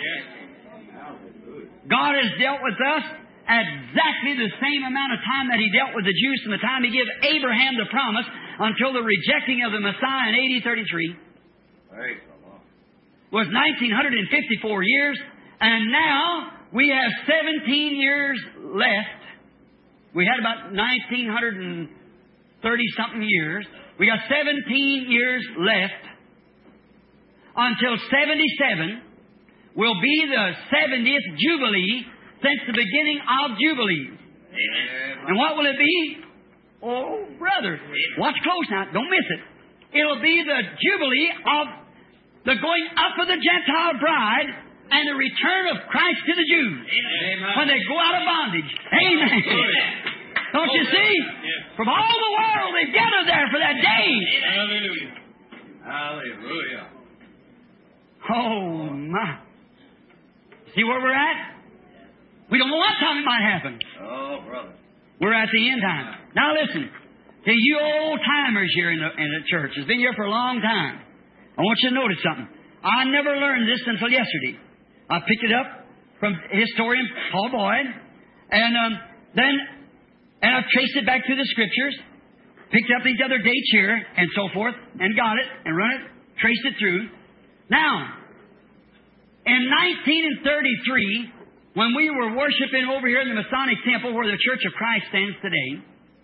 God has dealt with us exactly the same amount of time that He dealt with the Jews from the time He gave Abraham the promise until the rejecting of the Messiah in A D thirty-three. Praise the Lord. Was nineteen fifty-four years, and now we have seventeen years left. We had about nineteen thirty-something years. We got seventeen years left until seventy-seven will be the seventieth Jubilee since the beginning of Jubilees. Amen. And what will it be? Oh, brother, watch close now. Don't miss it. It'll be the Jubilee of the going up of the Gentile bride and the return of Christ to the Jews. Amen. When they go out of bondage. Amen. Don't you see? From all the world they gather there for that day. Hallelujah. Hallelujah. Oh, my. See where we're at? We don't know what time it might happen. Oh, brother. We're at the end time. Now listen, to you old timers here in the, in the church, has been here for a long time. I want you to notice something. I never learned this until yesterday. I picked it up from historian Paul Boyd, and um, then and I've traced it back through the Scriptures, picked up these other dates here, and so forth, and got it, and run it, traced it through. Now, in nineteen thirty-three, when we were worshiping over here in the Masonic Temple where the Church of Christ stands today,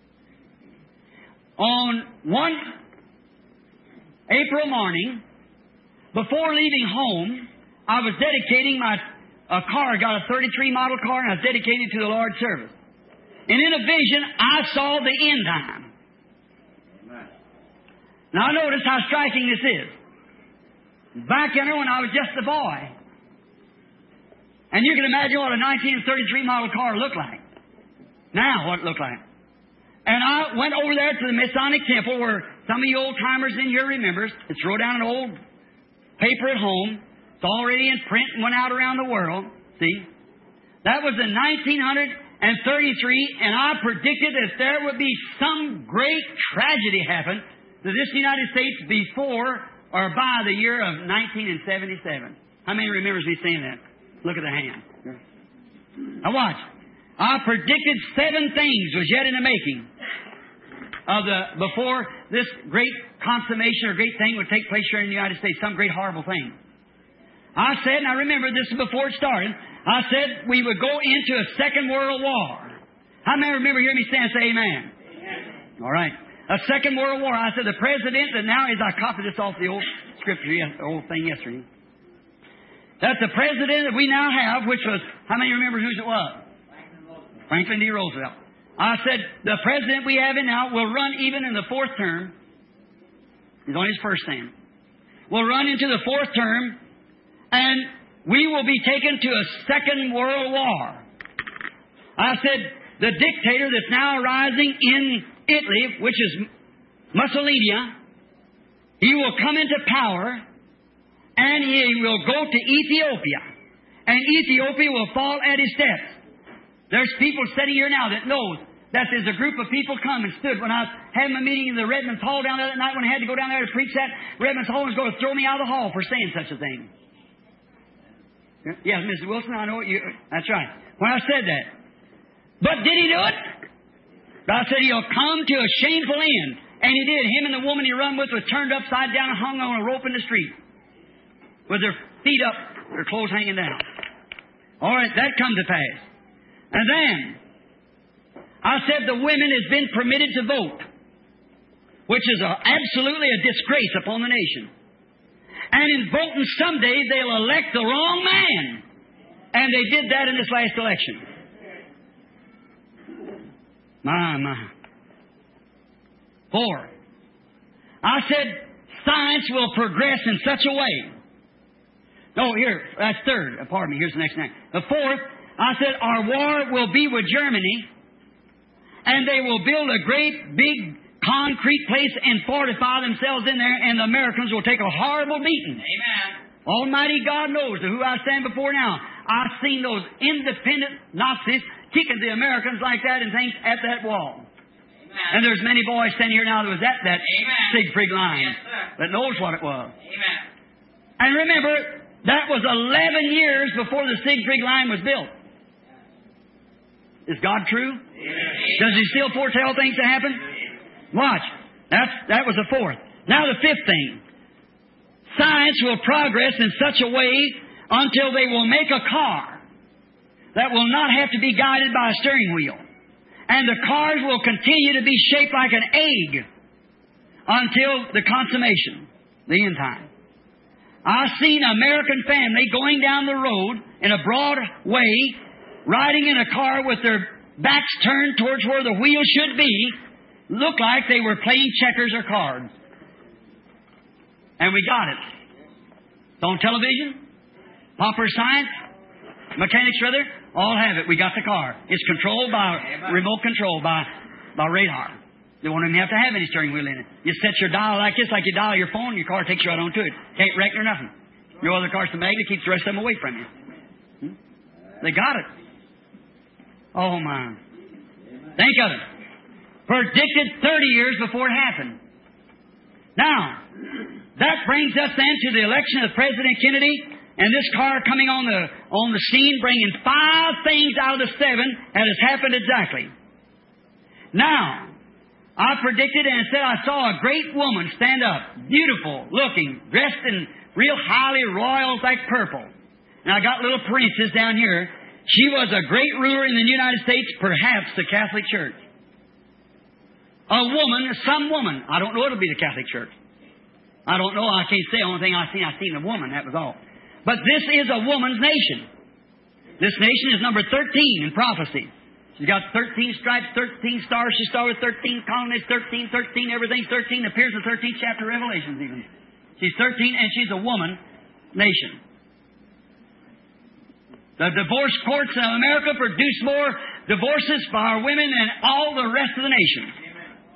on one April morning, before leaving home, I was dedicating my a car. I got a thirty-three model car, and I was dedicating it to the Lord's service. And in a vision, I saw the end time. Amen. Now notice how striking this is. Back in there when I was just a boy. And you can imagine what a nineteen thirty-three model car looked like. Now, what it looked like. And I went over there to the Masonic Temple where some of you old-timers in here remembers. It's wrote down in old paper at home. It's already in print and went out around the world. See? That was in nineteen thirty-three, and I predicted that there would be some great tragedy happen to this United States before or by the year of nineteen seventy-seven. How many remembers me saying that? Look at the hand. Now watch. I predicted seven things was yet in the making. of the, before this great consummation or great thing would take place here in the United States, some great horrible thing. I said, and I remember this is before it started, I said we would go into a second world war. How many remember hearing me stand and say amen? Amen. All right. A second world war. I said the president that now is, I copied this off the old scripture, the old thing yesterday. That the president that we now have, which was, how many remember whose it was? Franklin D. Roosevelt. I said the president we have in now will run even in the fourth term. He's on his first term. Will run into the fourth term, and we will be taken to a second world war. I said the dictator that's now rising in Italy, which is Mussolini, he will come into power, and he will go to Ethiopia, and Ethiopia will fall at his steps. There's people sitting here now that knows that there's a group of people come and stood when I was having a meeting in the Redlands Hall down there that night when I had to go down there to preach that. Redlands Hall was going to throw me out of the hall for saying such a thing. Yes, Missus Wilson, I know what you... That's right. When I said that. But did he do it? I said he'll come to a shameful end. And he did. Him and the woman he run with was turned upside down and hung on a rope in the street. With their feet up, their clothes hanging down. All right, that come to pass. And then, I said the women has been permitted to vote, which is a, absolutely a disgrace upon the nation. And in voting someday, they'll elect the wrong man. And they did that in this last election. My, my. Four. I said science will progress in such a way. No, here, that's third. Pardon me, here's the next thing. The fourth, I said our war will be with Germany, and they will build a great big concrete place and fortify themselves in there, and the Americans will take a horrible beating. Amen. Almighty God knows who I stand before now. I've seen those independent Nazis kicking the Americans like that and things at that wall. Amen. And there's many boys standing here now that was at that Amen. Siegfried line Yes, sir. that knows what it was. Amen. And remember, that was eleven years before the Siegfried line was built. Is God true? Amen. Does He still foretell things to happen? Watch. That's, that was the fourth. Now the fifth thing. Science will progress in such a way until they will make a car that will not have to be guided by a steering wheel. And the cars will continue to be shaped like an egg until the consummation, the end time. I've seen an American family going down the road in a broad way, riding in a car with their backs turned towards where the wheel should be, look like they were playing checkers or cards. And we got it. It's on television, popular science, mechanics rather, all have it. We got the car. It's controlled by remote control, by, by radar. They won't even have to have any steering wheel in it. You set your dial like this, like you dial your phone, your car takes you right on to it. Can't wreck or nothing. Your other car's the magnet, keeps the rest of them away from you. Hmm? They got it. Oh, my. Think of it. Predicted thirty years before it happened. Now, that brings us then to the election of President Kennedy, and this car coming on the on the scene, bringing five things out of the seven that has happened exactly. Now, I predicted and said I saw a great woman stand up, beautiful looking, dressed in real highly royals like purple. And I got little parentheses down here. She was a great ruler in the United States, perhaps the Catholic Church. A woman, some woman. I don't know it'll be the Catholic Church. I don't know. I can't say. The only thing I seen, I seen a woman. That was all. But this is a woman's nation. This nation is number thirteen in prophecy. She's got thirteen stripes, thirteen stars. She started with thirteen colonies, thirteen, thirteen, everything thirteen. Appears in the thirteenth chapter of Revelations even. She's thirteen and she's a woman nation. The divorce courts in America produce more divorces for our women than all the rest of the nation.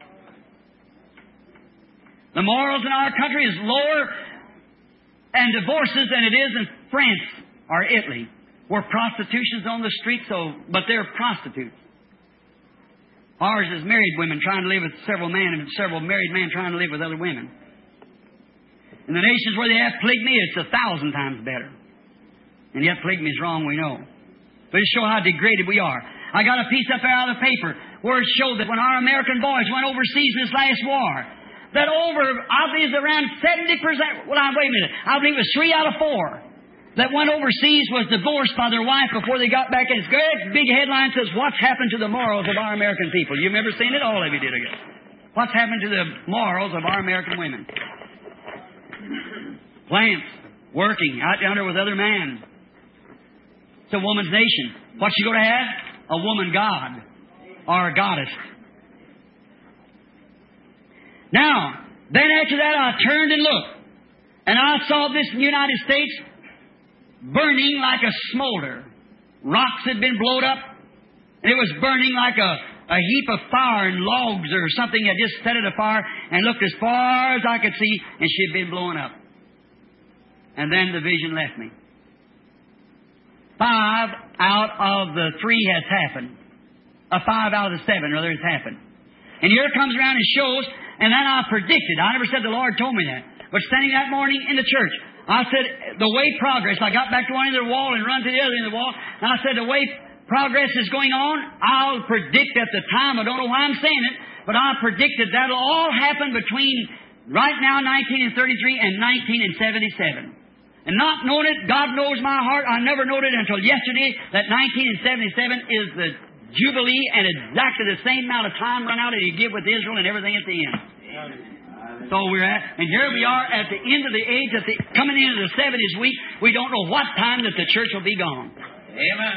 The morals in our country is lower and divorces than it is in France or Italy, where prostitution's on the street, so but they're prostitutes. Ours is married women trying to live with several men and several married men trying to live with other women. In the nations where they have polygamy, it's a thousand times better. And yet polygamy is wrong, we know. But it shows how degraded we are. I got a piece up there out of the paper where it showed that when our American boys went overseas in this last war, that over, I believe it's around seventy percent, well, wait a minute, I believe it was three out of four that went overseas was divorced by their wife before they got back. And it's great big headline says, what's happened to the morals of our American people? You remember seeing it? All of you did, I guess. What's happened to the morals of our American women? Plants, working, out yonder with other men. It's a woman's nation. What's she going to have? A woman god or a goddess. Now, then after that I turned and looked, and I saw this in the United States burning like a smolder. Rocks had been blown up, and it was burning like a, a heap of fire and logs or something that just set it afire and looked as far as I could see, and she had been blown up. And then the vision left me. Five out of the three has happened. Uh, five out of the seven, rather, has happened. And here it comes around and shows, and then I predicted. I never said the Lord told me that. But standing that morning in the church, I said, the way progress, I got back to one end of the wall and run to the other end of the wall, and I said, the way progress is going on, I'll predict at the time, I don't know why I'm saying it, but I predicted that'll all happen between right now, nineteen thirty-three, and nineteen seventy-seven. And not knowing it, God knows my heart, I never knew it until yesterday that nineteen seventy-seven is the Jubilee, and exactly the same amount of time run out that He give with Israel and everything at the end. So we're at, and here we are at the end of the age, at the coming into the seventieth week. We don't know what time that the church will be gone. Amen.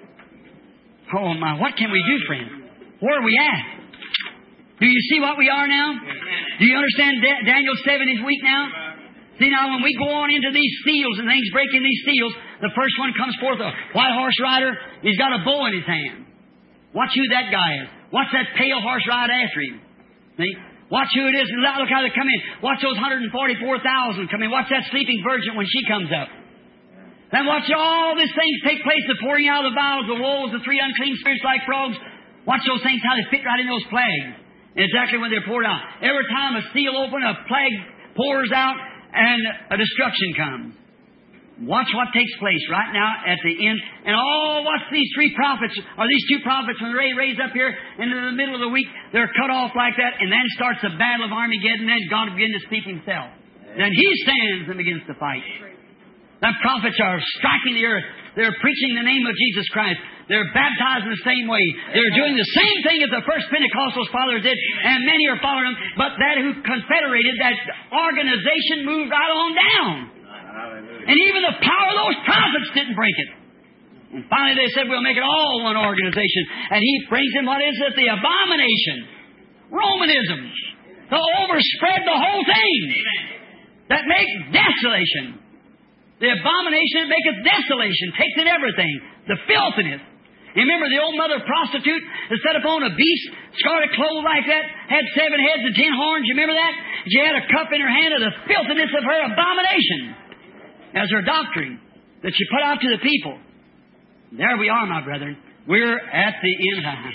Oh my, what can we do, friends? Where are we at? Do you see what we are now? Do you understand da- Daniel's seventieth week now? See now, when we go on into these seals and things breaking these seals, the first one comes forth, a white horse rider. He's got a bow in his hand. Watch who that guy is. Watch that pale horse ride after him. See? Watch who it is, and look how they come in. Watch those one hundred forty-four thousand come in. Watch that sleeping virgin when she comes up. Then watch all these things take place, the pouring out of the vials, the woes, the three unclean spirits like frogs. Watch those things, how they fit right in those plagues. And exactly when they're poured out. Every time a seal opens, a plague pours out, and a destruction comes. Watch what takes place right now at the end. And oh, watch these three prophets, or these two prophets, when they're raised up here into the middle of the week, they're cut off like that, and then starts the battle of Armageddon, and then God begins to speak Himself. Then He stands and begins to fight. The prophets are striking the earth. They're preaching the name of Jesus Christ. They're baptized in the same way. They're doing the same thing as the first Pentecostals fathers did, and many are following them, but that who confederated, that organization moved right on down. And even the power of those prophets didn't break it. And finally they said, we'll make it all one organization. And He brings in, what is it? The abomination. Romanism. To overspread the whole thing. That makes desolation. The abomination that maketh desolation. Takes in everything. The filthiness. You remember the old mother prostitute that sat upon a beast, scarlet clothes like that, had seven heads and ten horns. You remember that? She had a cup in her hand of the filthiness of her abomination as her doctrine that she put out to the people. There we are, my brethren. We're at the end time.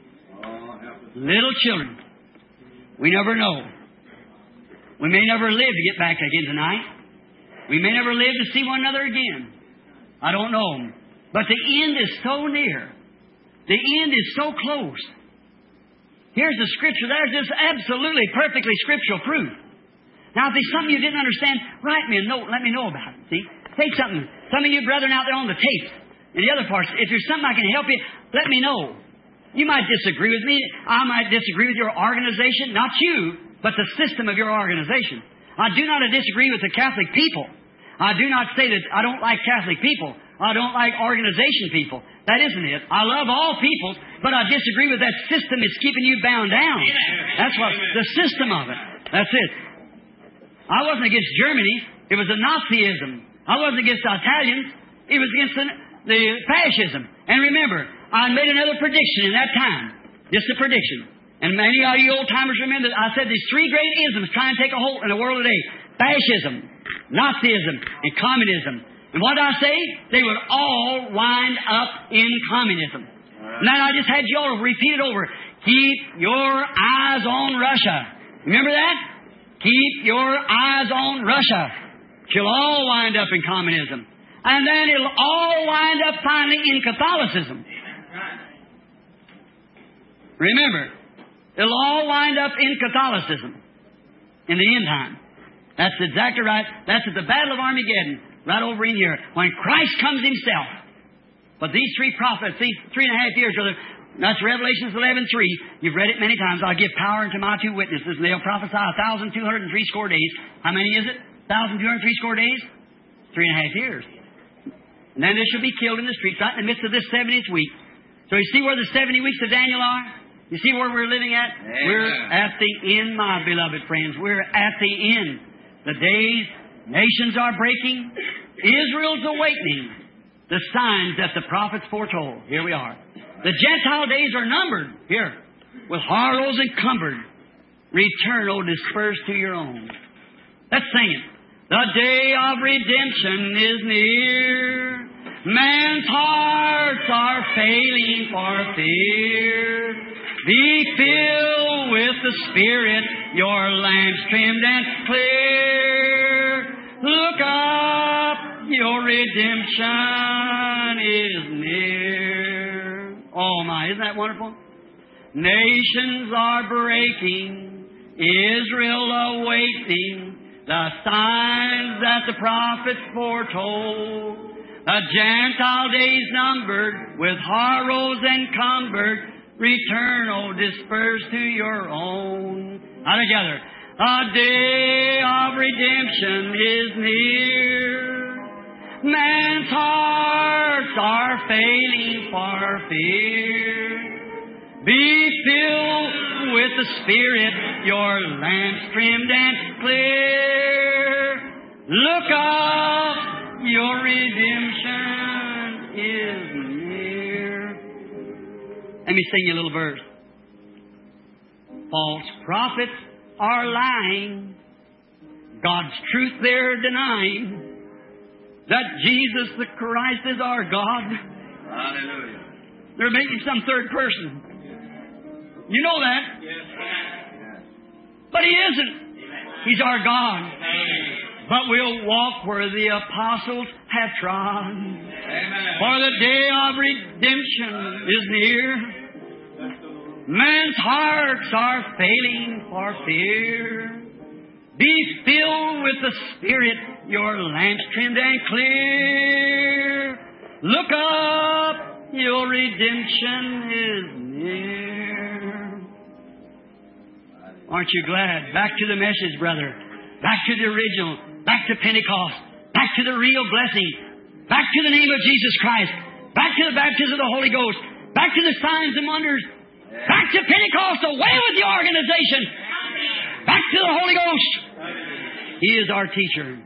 Little children. We never know. We may never live to get back again tonight. We may never live to see one another again. I don't know. But the end is so near. The end is so close. Here's the Scripture. There's this absolutely, perfectly scriptural proof. Now, if there's something you didn't understand, write me a note. Let me know about it. See? Take something. Some of you brethren out there on the tape and the other parts, if there's something I can help you, let me know. You might disagree with me. I might disagree with your organization. Not you, but the system of your organization. I do not disagree with the Catholic people. I do not say that I don't like Catholic people. I don't like organization people. That isn't it. I love all people, but I disagree with that system that's keeping you bound down. That's what the system of it. That's it. I wasn't against Germany. It was a Nazism. I wasn't against the Italians. It was against the, the fascism. And remember, I made another prediction in that time. Just a prediction. And many of you old-timers remember that I said these three great isms try and take a hold in the world today. Fascism, Nazism, and communism. And what did I say? They would all wind up in communism. And then I just had you all repeat it over. Keep your eyes on Russia. Remember that? Keep your eyes on Russia. She'll all wind up in communism. And then it'll all wind up finally in Catholicism. Remember, it'll all wind up in Catholicism in the end time. That's exactly right. That's at the Battle of Armageddon, right over in here, when Christ comes Himself. But these three prophets, these three and a half years, brother, that's Revelations eleven three. You've read it many times. I'll give power unto my two witnesses, and they'll prophesy a thousand two hundred and three score days. How many is it? Thousand two hundred and three score days? Three and a half years. And then they shall be killed in the streets, right in the midst of this seventieth week. So you see where the seventy weeks of Daniel are? You see where we're living at? Amen. We're at the end, my beloved friends. We're at the end. The days, nations are breaking. Israel's awakening. The signs that the prophets foretold. Here we are. The Gentile days are numbered. Here. With harlots encumbered. Return, O dispersed to your own. Let's sing it. The day of redemption is near. Man's hearts are failing for fear. Be filled with the Spirit, your lamps trimmed and clear. Look up, your redemption is near. Oh my, isn't that wonderful? Nations are breaking, Israel awaiting the signs that the prophets foretold. The Gentile days numbered, with horrors encumbered. Return, O dispersed to your own. Now together. A day of redemption is near. Man's hearts are failing for fear. Be filled with the Spirit, your lamps trimmed and clear. Look up, your redemption is near. Let me sing you a little verse. False prophets are lying. God's truth they're denying. That Jesus the Christ is our God. Hallelujah. They're making some third person. You know that. Yes. But He isn't. He's our God. But we'll walk where the apostles have trod. Amen. For the day of redemption is near. Man's hearts are failing for fear. Be filled with the Spirit, your lamps trimmed and clear. Look up, your redemption is near. Aren't you glad? Back to the message, brother. Back to the original. Back to Pentecost. Back to the real blessing. Back to the name of Jesus Christ. Back to the baptism of the Holy Ghost. Back to the signs and wonders. Back to Pentecost. Away with the organization. Back to the Holy Ghost. He is our teacher.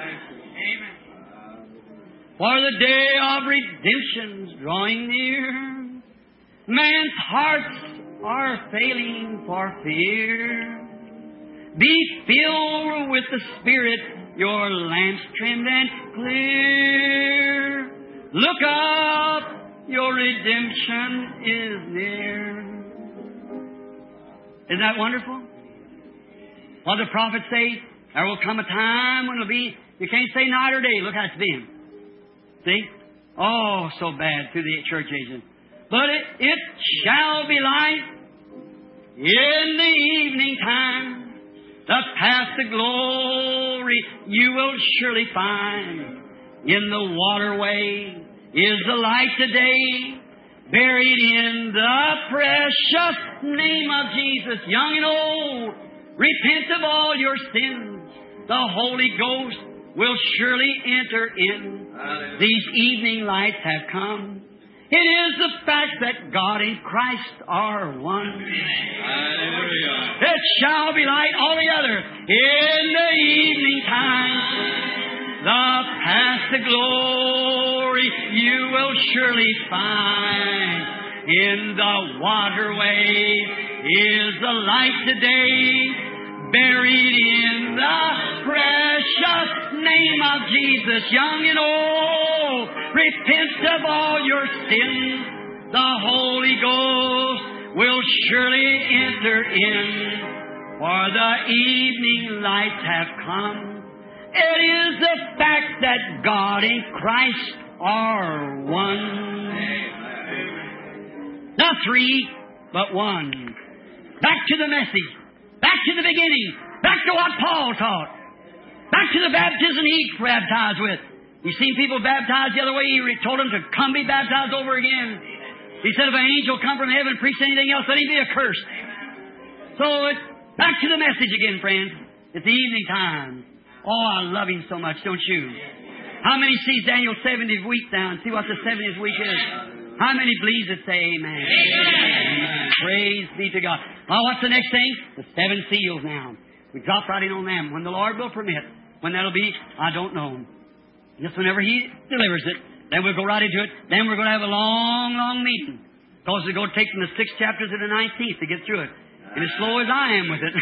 For the day of redemption's drawing near. Man's hearts are failing for fear. Be filled with the Spirit, your lamps trimmed and clear. Look up, your redemption is near. Isn't that wonderful? What the prophets say, there will come a time when it'll be, you can't say night or day. Look how it's been. See? Oh, so bad through the church ages. But it, it shall be light in the evening time. The path to glory you will surely find. In the waterway is the light today, buried in the precious name of Jesus. Young and old, repent of all your sins. The Holy Ghost will surely enter in. Hallelujah. These evening lights have come. It is the fact that God and Christ are one. Hallelujah. It shall be light altogether in the evening time. The path to glory you will surely find. In the waterway is the light today, buried in the precious name of Jesus. Young and old, repent of all your sins. The Holy Ghost will surely enter in. For the evening lights have come. It is the fact that God and Christ are one. The three but one. Back to the message. Back to the beginning. Back to what Paul taught. Back to the baptism he baptized with. You seen people baptized the other way? He told them to come be baptized over again. He said if an angel come from heaven and preach anything else, let him be accursed. So it's back to the message again, friends. It's the evening time. Oh, I love him so much, don't you? How many sees Daniel's seventieth week now and see what the seventieth week is? How many believes it? Say amen. Amen. Praise be to God. Well, what's the next thing? The seven seals now. We drop right in on them. When the Lord will permit. When that'll be, I don't know. Just whenever He delivers it, then we'll go right into it. Then we're going to have a long, long meeting. Because we're going to take from the sixth chapter to the nineteenth to get through it. And as slow as I am with it.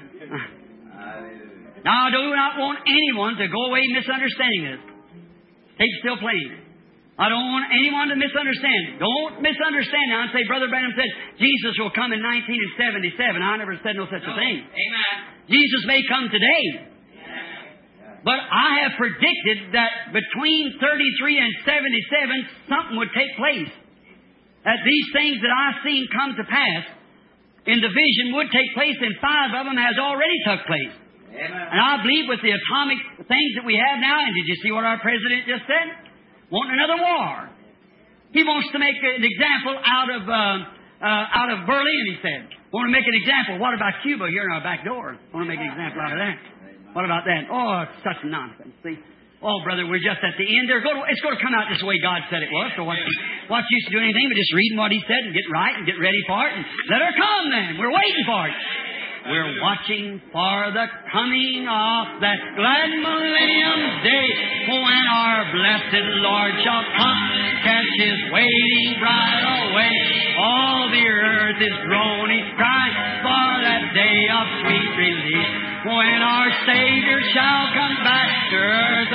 Now, I do not want anyone to go away misunderstanding this. Tape's still playing. I don't want anyone to misunderstand. Don't misunderstand now and say, Brother Branham said Jesus will come in nineteen seventy-seven. I never said no such a thing. Amen. Jesus may come today. But I have predicted that between thirty-three and seventy-seven, something would take place. That these things that I've seen come to pass in the vision would take place, and five of them has already took place. Amen. And I believe with the atomic things that we have now, and did you see what our president just said? Want another war. He wants to make an example out of uh, uh, out of Berlin, he said. Want to make an example. What about Cuba here in our back door? Want to make an example out of that. What about that? Oh, it's such nonsense, see. Oh, brother, we're just at the end. They're going to, it's going to come out this way God said it was. So what's, what's use to do anything but just reading what He said and get right and get ready for it and let her come then. We're waiting for it. We're watching for the coming of that glad millennium day when our blessed Lord shall come, catch His waiting bride away. All the earth is groaning, crying for that day of sweet release when our Savior shall come back to earth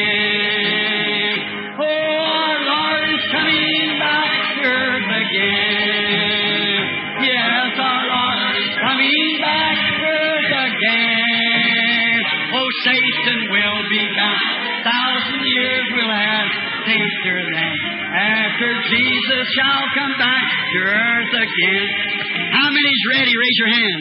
again. Oh, our Lord is coming back to earth again. Yes, our Lord is coming back to earth again. Oh, Satan will be bound. Thousand years will have after that. After Jesus shall come back to earth again. How many's ready? Raise your hand.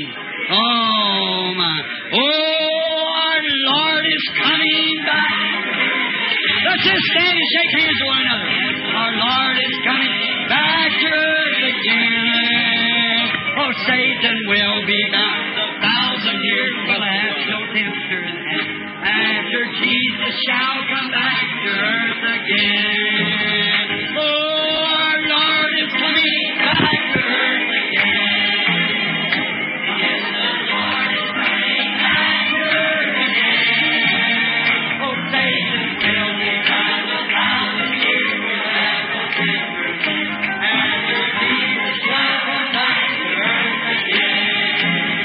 Oh, my. Oh, our Lord is coming back. Let's just stand and shake hands with one another. Our Lord is coming back to earth again. Oh, Satan will be bound. A thousand years will have no tempter in hand. After Jesus shall come back to earth again. Oh, our Lord is coming back to earth again. Yes, the Lord is coming back to earth again. Oh, Satan will be bound. A thousand years will have no tempter in hand. After Jesus shall come back to earth again.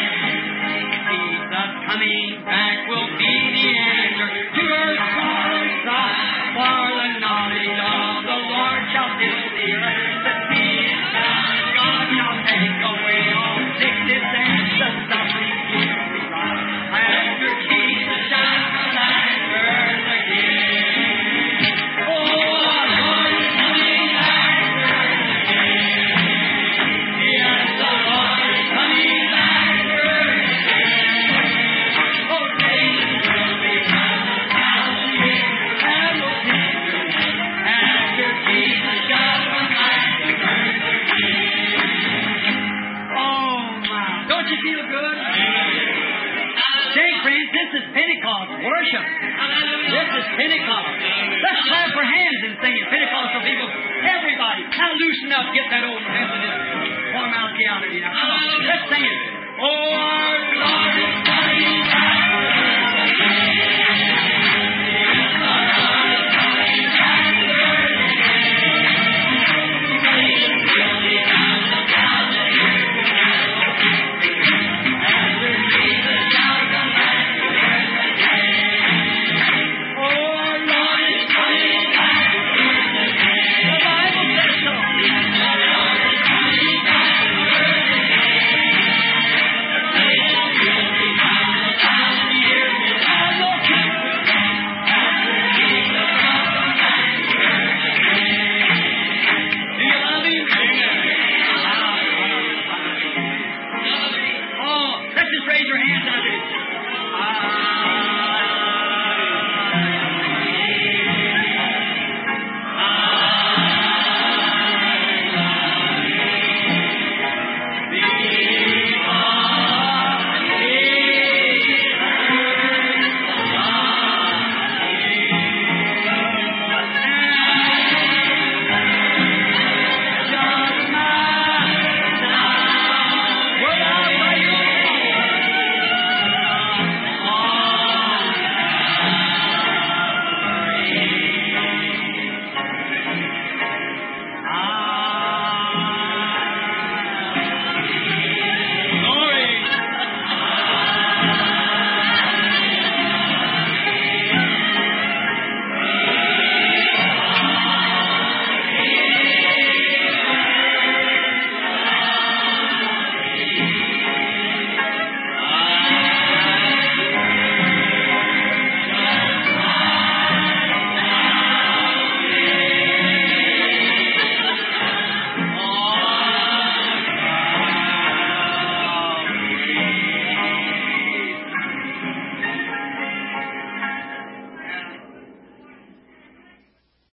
Jesus coming back will be the answer to earth's sorrows cry. For the knowledge of the Lord shall disappear. The peace of God shall take away all sickness and the suffering will be gone. After Jesus shall come back to earth again. Oh, our Lord is coming back to earth again. Yes, the Lord is coming back to earth again. Oh, Satan will be bound a thousand years and no tempter after Jesus shall come back to earth again. Oh, my. Don't you feel good? Say, friends, this is Pentecost worship. This is Pentecost. Let's clap our hands and sing it. Pentecostal people, everybody, now loosen up, get that old Methodist formality out of you now. Come on, let's sing it. Oh, our